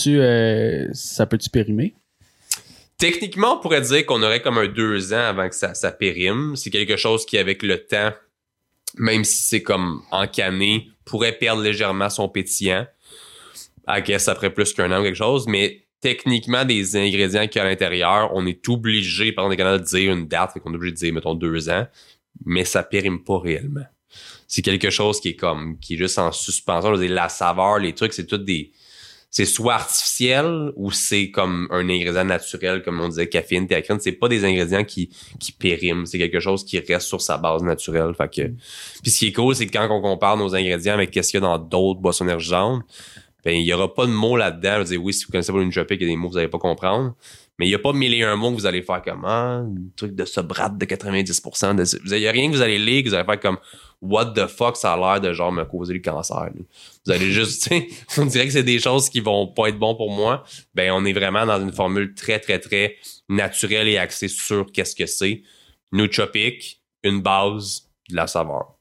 ça peut-tu périmer? techniquement, on pourrait dire qu'on aurait comme un 2 ans avant que ça périme. C'est quelque chose qui, avec le temps, même si c'est comme encanné, pourrait perdre légèrement son pétillant. I guess après plus qu'un an ou quelque chose. Mais techniquement, des ingrédients qu'il y a à l'intérieur, on est obligé, par exemple, de dire une date, fait qu'on est obligé de dire, mettons, 2 ans. Mais ça périme pas réellement. C'est quelque chose qui est juste en suspension. Je veux dire, la saveur, les trucs, c'est tout c'est soit artificiel ou c'est comme un ingrédient naturel, comme on disait, caféine, théacrine. C'est pas des ingrédients qui périment. C'est quelque chose qui reste sur sa base naturelle. Fait que, puis ce qui est cool, c'est que quand on compare nos ingrédients avec qu'est-ce qu'il y a dans d'autres boissons énergisantes, ben il y aura pas de mots là-dedans. Je veux dire, oui, si vous connaissez pas le nootropic, il y a des mots que vous allez pas comprendre. Mais il n'y a pas 1001 mots que vous allez faire comme un truc de sobrate de 90%. Il n'y a rien que vous allez lire que vous allez faire comme what the fuck, ça a l'air de genre me causer le cancer. Là. Vous allez juste, tu sais, on dirait que c'est des choses qui vont pas être bon pour moi. Ben, on est vraiment dans une formule très, très, très naturelle et axée sur qu'est-ce que c'est. Nootropic, une base, de la saveur.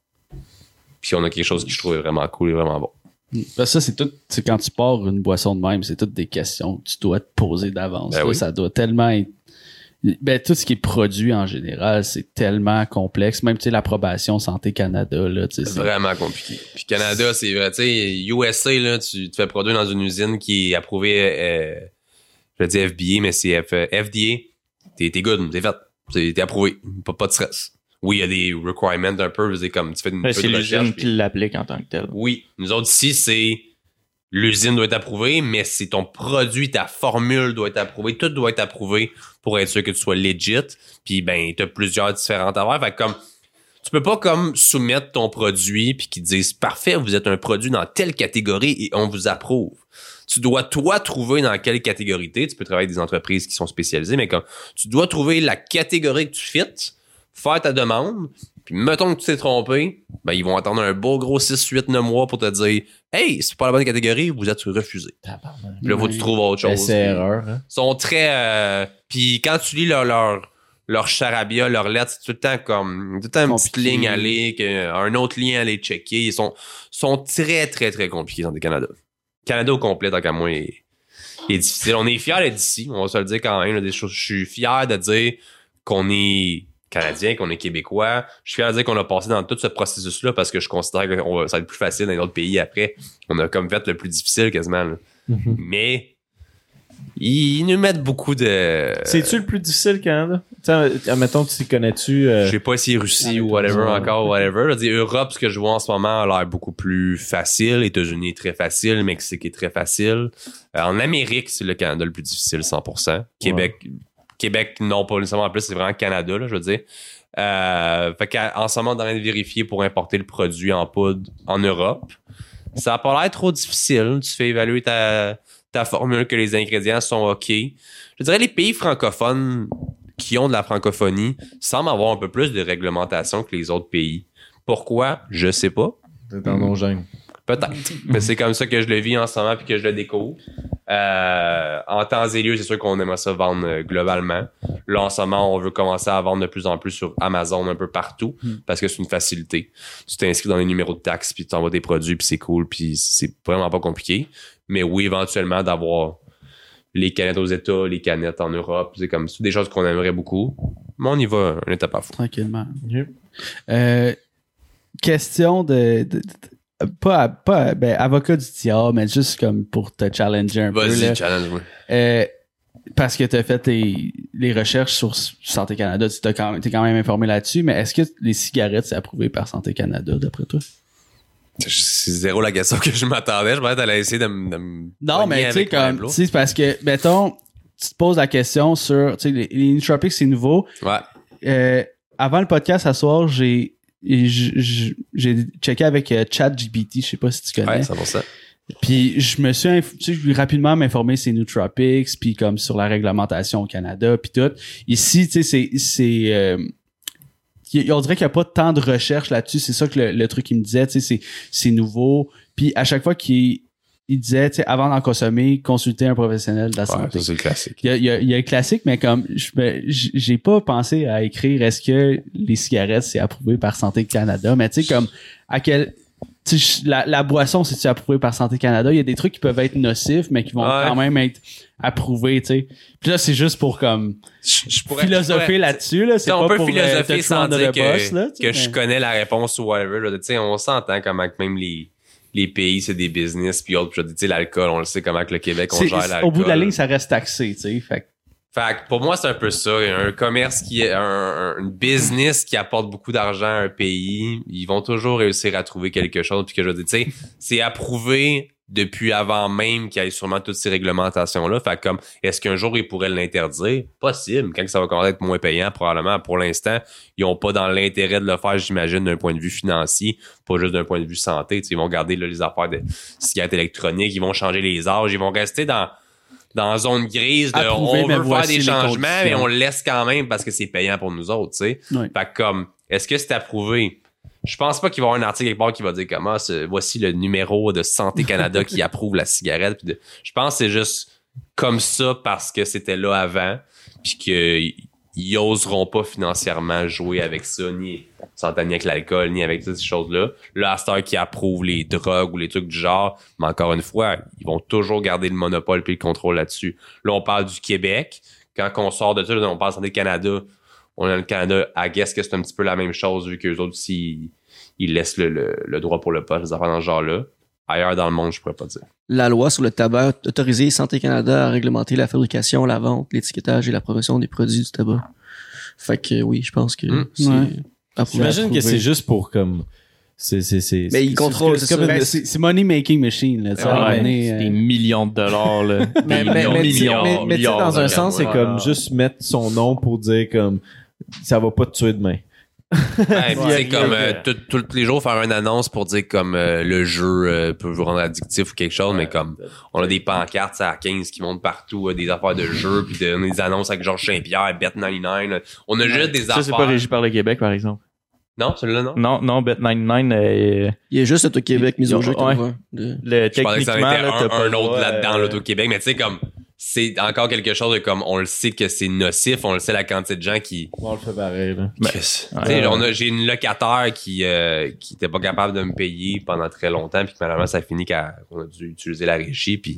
Puis on a quelque chose que je trouvais vraiment cool et vraiment bon. Ben ça, c'est tout. C'est quand tu pars une boisson de même, c'est toutes des questions que tu dois te poser d'avance. Ben oui. Ça doit tellement être. Ben, tout ce qui est produit en général, c'est tellement complexe. Même, tu sais, l'approbation Santé Canada, là, tu sais. C'est vraiment compliqué. Puis Canada, c'est vrai, tu sais, USA, là, tu te fais produire dans une usine qui est approuvée, je dis FBA, mais c'est FDA. T'es good, t'es fait. T'es approuvé. Pas de stress. Oui, il y a des requirements un peu, c'est comme tu fais une c'est l'usine qui l'applique en tant que tel. Oui, nous autres ici, c'est l'usine doit être approuvée, mais c'est ton produit, ta formule doit être approuvée, tout doit être approuvé pour être sûr que tu sois legit. Puis ben, t'as plusieurs différentes affaires. Fait que comme tu peux pas comme soumettre ton produit puis qu'ils disent parfait, vous êtes un produit dans telle catégorie et on vous approuve. Tu dois toi trouver dans quelle catégorie t'es. Tu peux travailler avec des entreprises qui sont spécialisées, mais comme tu dois trouver la catégorie que tu fites, faire ta demande, puis mettons que tu t'es trompé, ben ils vont attendre un beau gros 6, 8, 9 mois pour te dire « Hey, c'est pas la bonne catégorie, vous êtes refusé. » Puis là, faut que tu trouves autre chose. C'est erreur. Hein? Ils sont très... puis quand tu lis leur charabia, leurs lettres, c'est tout le temps comme... Tout le temps une petite ligne à lire, un autre lien à aller checker. Ils sont très, très, très compliqués dans le Canada. Canada au complet, tant qu'à moi, est difficile. On est fiers d'être d'ici, on va se le dire quand même. Je suis fier de dire qu'on est Canadien, qu'on est Québécois. Je suis fier de dire qu'on a passé dans tout ce processus-là parce que je considère que ça va être plus facile dans les autres pays après. On a comme fait le plus difficile quasiment. Là. Mm-hmm. Mais ils nous mettent beaucoup de... C'est-tu le plus difficile, Canada? Admettons, tu connais-tu... Je sais pas si Russie ou whatever encore, whatever. Je veux dire, Europe, ce que je vois en ce moment, a l'air beaucoup plus facile. États-Unis est très facile. Mexique est très facile. En Amérique, c'est le Canada le plus difficile, 100%. Québec, non, pas nécessairement. En plus, c'est vraiment Canada, là, je veux dire. Fait qu'en ce moment, on est en train de vérifier pour importer le produit en poudre en Europe. Ça a pas l'air trop difficile. Tu fais évaluer ta formule, que les ingrédients sont OK. Je dirais les pays francophones qui ont de la francophonie semblent avoir un peu plus de réglementation que les autres pays. Pourquoi? Je sais pas. C'est dans nos gènes. Peut-être. Mais c'est comme ça que je le vis en ce moment puis que je le découvre. En temps et lieu, c'est sûr qu'on aimerait ça vendre globalement. Là, en ce moment, on veut commencer à vendre de plus en plus sur Amazon un peu partout parce que c'est une facilité. Tu t'inscris dans les numéros de taxes puis tu envoies tes produits puis c'est cool puis c'est vraiment pas compliqué. Mais oui, éventuellement, d'avoir les canettes aux États, les canettes en Europe, c'est comme des choses qu'on aimerait beaucoup. Mais on y va une étape à fond. Tranquillement. Question de avocat du diable, mais juste comme pour te challenger un peu. Vas-y, challenge-moi. Parce que tu as fait les recherches sur Santé Canada, t'es quand même informé là-dessus, mais est-ce que les cigarettes, c'est approuvé par Santé Canada, d'après toi? C'est zéro la question que je m'attendais. Je m'attendais à essayer de me non, mais tu sais, comme, tu sais, c'est parce que, mettons, tu te poses la question sur, tu sais, les nootropics, c'est nouveau. Ouais. Avant le podcast à soir, j'ai checké avec ChatGPT, je sais pas si tu connais. Ouais, c'est pour ça. Puis je me suis rapidement m'informer sur les nootropics, puis comme sur la réglementation au Canada, puis tout. Ici, tu sais, on dirait qu'il n'y a pas tant de recherche là-dessus. C'est ça que le truc qu'il me disait, tu sais, c'est nouveau. Puis à chaque fois qu'il disait, tu sais, avant d'en consommer, consulter un professionnel de la santé. Ça, c'est le classique. Il y a le classique, mais comme j'ai pas pensé à écrire est-ce que les cigarettes c'est approuvé par Santé Canada, mais tu sais comme à quel la boisson c'est-tu approuvé par Santé Canada, il y a des trucs qui peuvent être nocifs mais qui vont quand même être approuvés, tu sais. Puis là c'est juste pour comme philosopher là-dessus là, c'est pas pour philosopher sans dire que je connais la réponse ou whatever, tu sais, on s'entend comment que même les pays, c'est des business, puis autres, tu sais, l'alcool, on le sait comment que le Québec, on gère l'alcool. Au bout de la ligne, ça reste taxé, tu sais. Fait que pour moi, c'est un peu ça. Un commerce un business qui apporte beaucoup d'argent à un pays, ils vont toujours réussir à trouver quelque chose, puis que je veux dire, tu sais, c'est approuvé depuis avant même qu'il y ait sûrement toutes ces réglementations-là. Fait comme, est-ce qu'un jour, ils pourraient l'interdire? Possible. Quand ça va commencer à être moins payant, probablement. Pour l'instant, ils n'ont pas dans l'intérêt de le faire, j'imagine, d'un point de vue financier, pas juste d'un point de vue santé. T'sais, ils vont garder là, les affaires de cigarettes électroniques, ils vont changer les âges, ils vont rester dans zone grise de Approuver, on mais veut faire voici des les changements, conditions. mais on le laisse quand même parce que c'est payant pour nous autres, tu sais. Ouais. Fait que comme, est-ce que c'est approuvé? Je pense pas qu'il va y avoir un article quelque part qui va dire comment voici le numéro de Santé Canada qui approuve la cigarette. Je pense que c'est juste comme ça parce que c'était là avant, puis qu'ils oseront pas financièrement jouer avec ça, ni avec l'alcool, ni avec toutes ces choses-là. Là, à cette heure qui approuve les drogues ou les trucs du genre, mais encore une fois, ils vont toujours garder le monopole puis le contrôle là-dessus. Là, on parle du Québec. Quand on sort de ça, là, on parle de Santé Canada. On a le Canada, I guess que c'est un petit peu la même chose, vu qu'eux autres aussi, ils laissent le droit pour le poste, les affaires dans ce genre-là. Ailleurs dans le monde, je pourrais pas dire. La loi sur le tabac a autorisé Santé Canada à réglementer la fabrication, la vente, l'étiquetage et la promotion des produits du tabac. Fait que oui, je pense que c'est Ouais. J'imagine que c'est juste pour comme... Mais ils contrôlent, c'est c'est comme ça. une- Ben, c'est money making machine, là. Tu sais, à un moment donné, c'est des millions de dollars, là. Mais tu sais, dans un sens, c'est ouais. comme juste mettre son nom pour dire comme ça va pas te tuer demain. Ouais, pis c'est comme tous les jours faire une annonce pour dire comme le jeu peut vous rendre addictif ou quelque chose, mais comme on a des pancartes à 15 qui montent partout, des affaires de jeux, puis des annonces avec Georges Saint-Pierre, Bet99. On a juste des Ça, affaires. c'est pas régi par le Québec, par exemple. Non, celui-là, non? Non, Bet99, Il y a juste Auto-Québec mis au jeu. Ouais. Je Je pensais que ça techniquement, avait été là, t'as pas un le autre droit, là-dedans, l'Auto-Québec, mais tu sais, comme, c'est encore quelque chose de comme, on le sait que c'est nocif, on le sait la quantité de gens qui... On le fait pareil, là. Tu sais, j'ai une locataire qui était pas capable de me payer pendant très longtemps, puis que malheureusement, ça finit qu'on a dû utiliser la régie, puis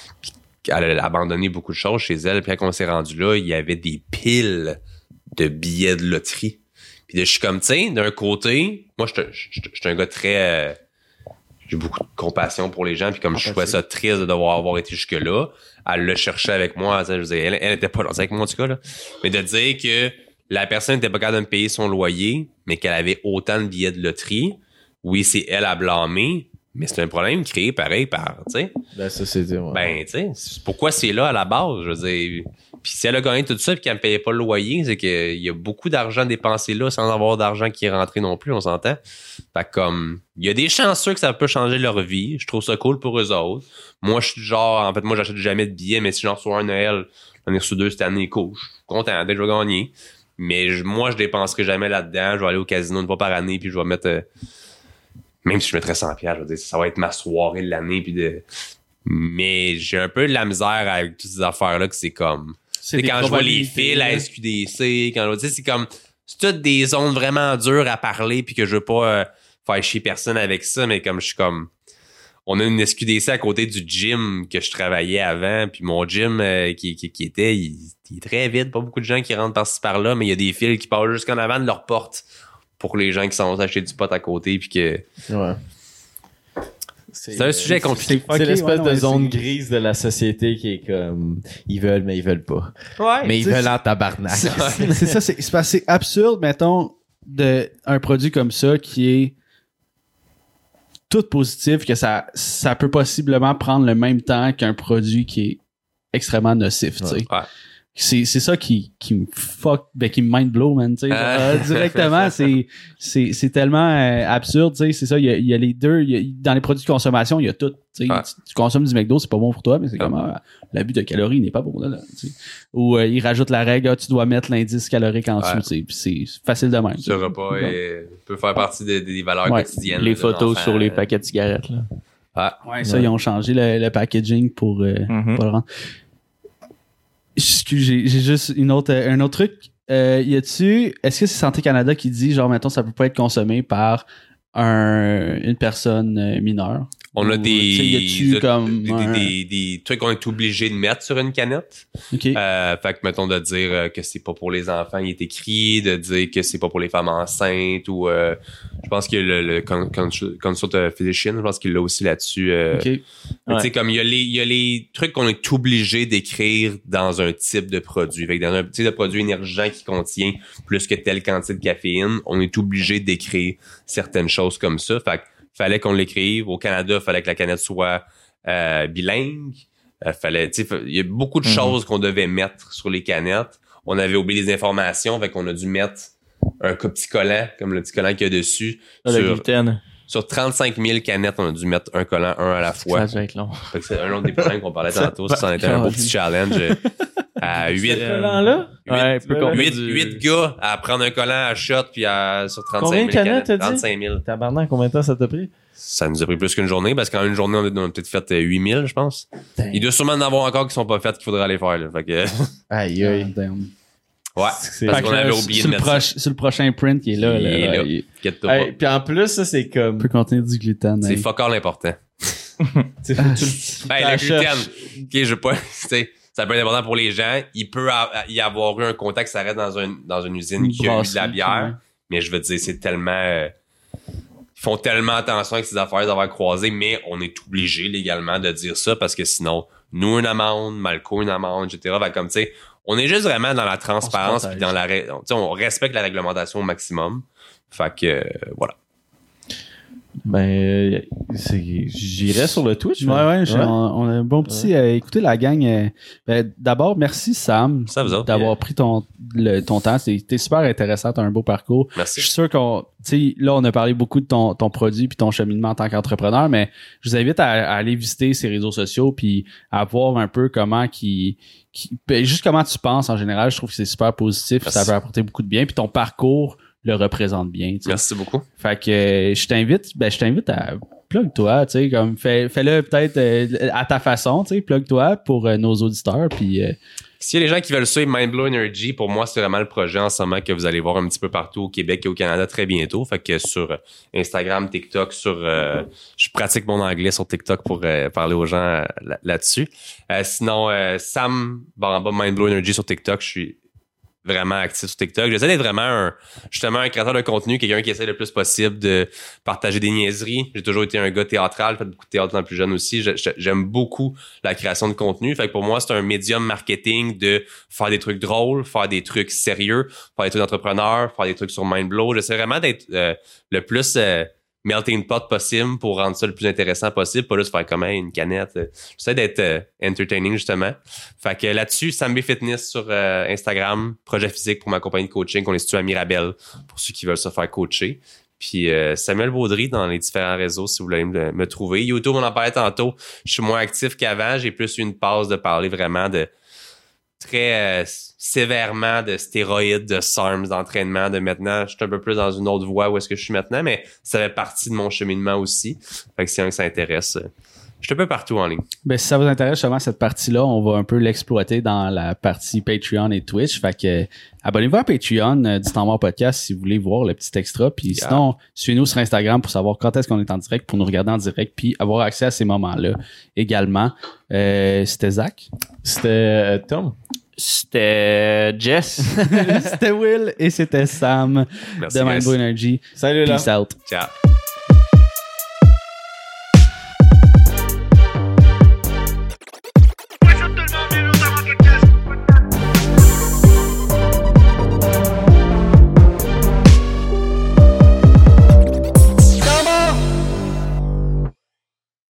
elle a abandonné beaucoup de choses chez elle, puis quand on s'est rendu là, il y avait des piles de billets de loterie. Puis je suis comme, tu sais, d'un côté, moi, je suis un gars très... j'ai beaucoup de compassion pour les gens, puis comme je trouvais ça triste de devoir avoir été jusque-là, elle le cherchait avec moi, je veux dire, elle était pas là avec moi en tout cas, là. Mais de dire que la personne n'était pas capable de me payer son loyer, mais qu'elle avait autant de billets de loterie, oui, c'est elle à blâmer, mais c'est un problème créé pareil par, tu sais. Ben, ça, c'est dire, ouais. Ben, tu sais, pourquoi c'est là à la base, je veux dire. Puis si elle a gagné tout ça et qu'elle ne payait pas le loyer, c'est qu'il y a beaucoup d'argent dépensé là sans avoir d'argent qui est rentré non plus, on s'entend. Fait que comme, il y a des chanceux que ça peut changer leur vie. Je trouve ça cool pour eux autres. Moi, je suis genre, en fait, moi, j'achète jamais de billets, mais si j'en reçois un Noël, j'en ai reçu 2 cette année, cool. Je suis content, dès que je vais gagner. Mais moi, je dépenserai jamais là-dedans. Je vais aller au casino une fois par année puis je vais mettre, même si je mettrais 100$, je veux dire, ça va être ma soirée de l'année mais j'ai un peu de la misère avec toutes ces affaires-là que c'est comme, c'est des quand je vois les probabilités, fils à là. SQDC, tu sais, c'est comme, c'est toutes des zones vraiment dures à parler puis que je veux pas faire chier personne avec ça, mais comme je suis comme, on a une SQDC à côté du gym que je travaillais avant, puis mon gym qui était, il est très vide, pas beaucoup de gens qui rentrent par-ci par-là, mais il y a des fils qui passent jusqu'en avant de leur porte pour les gens qui s'en vont acheter du pot à côté puis que... Ouais. C'est un sujet compliqué. C'est l'espèce ouais, de zone c'est- grise de la société qui est comme ils veulent mais ils veulent pas. Ouais. Mais ils tu sais, veulent en tabarnak. C'est ça, c'est parce que c'est absurde, mettons, un produit comme ça qui est tout positif, que ça peut possiblement prendre le même temps qu'un produit qui est extrêmement nocif, tu sais. Ouais. C'est ça qui me fuck, qui me mind blow, man, tu sais. Genre, directement, c'est tellement absurde, tu sais. C'est ça, il y a les deux, dans les produits de consommation, il y a tout, tu sais. Ouais. Tu consommes du McDo, c'est pas bon pour toi, mais c'est comme, l'abus de calories n'est pas bon, là, tu sais. Ou ils rajoutent la règle, tu dois mettre l'indice calorique en dessous, tu sais. Puis c'est facile de même. Ce repas peut faire partie des valeurs Ouais. quotidiennes. Les de photos l'enfant. sur les paquets de cigarettes, là. Ouais, ça, ils ont changé le packaging pour le rendre. Excuse, j'ai juste un autre truc. Est-ce que c'est Santé Canada qui dit, genre, mettons, ça peut pas être consommé par une personne mineure? On a Ou, tu sais, y a-tu comme des trucs qu'on est obligé de mettre sur une canette. OK. Fait que, mettons, de dire que c'est pas pour les enfants, il est écrit, de dire que c'est pas pour les femmes enceintes, ou je pense que le Consult Physician, je pense qu'il l'a aussi là-dessus. OK. Mais Ouais. tu sais, comme il y a les trucs qu'on est obligé d'écrire dans un type de produit. Fait que dans un type de produit énergisant qui contient plus que telle quantité de caféine, on est obligé d'écrire certaines choses comme ça. Fait que fallait qu'on l'écrive. Au Canada, fallait que la canette soit bilingue. Il y a beaucoup de choses qu'on devait mettre sur les canettes. On avait oublié des informations, fait qu'on a dû mettre un petit collant, comme le petit collant qu'il y a dessus. Le gluten. Sur 35 000 canettes, on a dû mettre un collant, un à la fois. Ça va être long. Fait que c'est un autre des problèmes qu'on parlait tantôt. Ça en était un beau petit challenge. À 8 collant-là? Ouais, peu compliqué. 8 gars à prendre un collant à shot puis sur 35 Combien 000 de canettes, t'as dit? 35 000. Tabarnak, combien de temps ça t'a pris? Ça nous a pris plus qu'une journée parce qu'en une journée, on a peut-être fait 8 000, je pense. Il doit sûrement en avoir encore qui sont pas faites qu'il faudrait aller faire. Là. Fait que, Aïe, aïe. Damn. ouais, C'est- parce Fait qu'on que avait là, oublié sur de le mettre ça. sur le prochain print, il est là. Il est là. Il Inquiète-toi pas. Hey, puis en plus, ça, c'est comme... peut contenir du gluten. C'est hey. fuck all important. Tu sais, faut que tu le- Ben, le gluten, ok, je veux pas, tu sais, ça peut être important pour les gens. Il peut y avoir eu un contact, ça reste dans une usine qui a eu de la bière. Mais je veux dire, c'est tellement, ils font tellement attention avec ces affaires d'avoir croisé, mais on est obligé légalement de dire ça parce que sinon, nous une amende, Malco une amende, etc. Fait comme, tu sais, on est juste vraiment dans la transparence puis dans on respecte la réglementation au maximum. Fait que, voilà. Ben, j'irais sur le Twitch. Ouais, on a un bon petit. Écoutez, la gang. D'abord, merci Sam Ça, vous autres. d'avoir pris ton temps. C'était super intéressant. T'as un beau parcours. Merci. Je suis sûr qu'on. Tu sais, là, on a parlé beaucoup de ton produit puis ton cheminement en tant qu'entrepreneur, mais je vous invite à aller visiter ses réseaux sociaux puis à voir un peu comment juste comment tu penses en général. Je trouve que c'est super positif. Merci. Ça peut apporter beaucoup de bien. Puis ton parcours le représente bien. Tu sais. Merci beaucoup. Fait que je t'invite à plug-toi, tu sais, comme fais-le peut-être à ta façon, tu sais, plug-toi pour nos auditeurs, puis S'il y a des gens qui veulent suivre Mindblow Energy, pour moi, c'est vraiment le projet en ce moment que vous allez voir un petit peu partout au Québec et au Canada très bientôt. Fait que sur Instagram, TikTok, je pratique mon anglais sur TikTok pour parler aux gens là-dessus. Sinon, Sam Baramba Mindblow Energy sur TikTok, je suis vraiment actif sur TikTok. J'essaie d'être vraiment justement un créateur de contenu, quelqu'un qui essaie le plus possible de partager des niaiseries. J'ai toujours été un gars théâtral, fait beaucoup de théâtre dans le plus jeune aussi. J'aime beaucoup la création de contenu. Fait que pour moi, c'est un médium marketing de faire des trucs drôles, faire des trucs sérieux, faire des trucs d'entrepreneur, faire des trucs sur Mindblow. J'essaie vraiment d'être le plus melting pot possible pour rendre ça le plus intéressant possible, pas juste faire comme une canette. J'essaie d'être entertaining justement. Fait que là-dessus, Sam B Fitness sur Instagram, projet physique pour ma compagnie de coaching, qu'on est situé à Mirabel pour ceux qui veulent se faire coacher. Puis Samuel Baudry dans les différents réseaux si vous voulez me trouver. YouTube, on en parlait tantôt. Je suis moins actif qu'avant. J'ai plus eu une passe de parler vraiment de très sévèrement de stéroïdes, de SARMs, d'entraînement, de maintenant, je suis un peu plus dans une autre voie où est-ce que je suis maintenant, mais ça fait partie de mon cheminement aussi. Fait que si un qui s'intéresse, je suis un peu partout en ligne. ben si ça vous intéresse justement cette partie-là, on va un peu l'exploiter dans la partie Patreon et Twitch. Fait que abonnez-vous à Patreon du Temps Mort Podcast si vous voulez voir le petit extra. Puis sinon, suivez-nous sur Instagram pour savoir quand est-ce qu'on est en direct, pour nous regarder en direct, puis avoir accès à ces moments-là également. C'était Zach. C'était Tom. C'était Jess. C'était Will et c'était Sam Merci, de guys. Mindblow Energy. Salut là. Peace out. Ciao.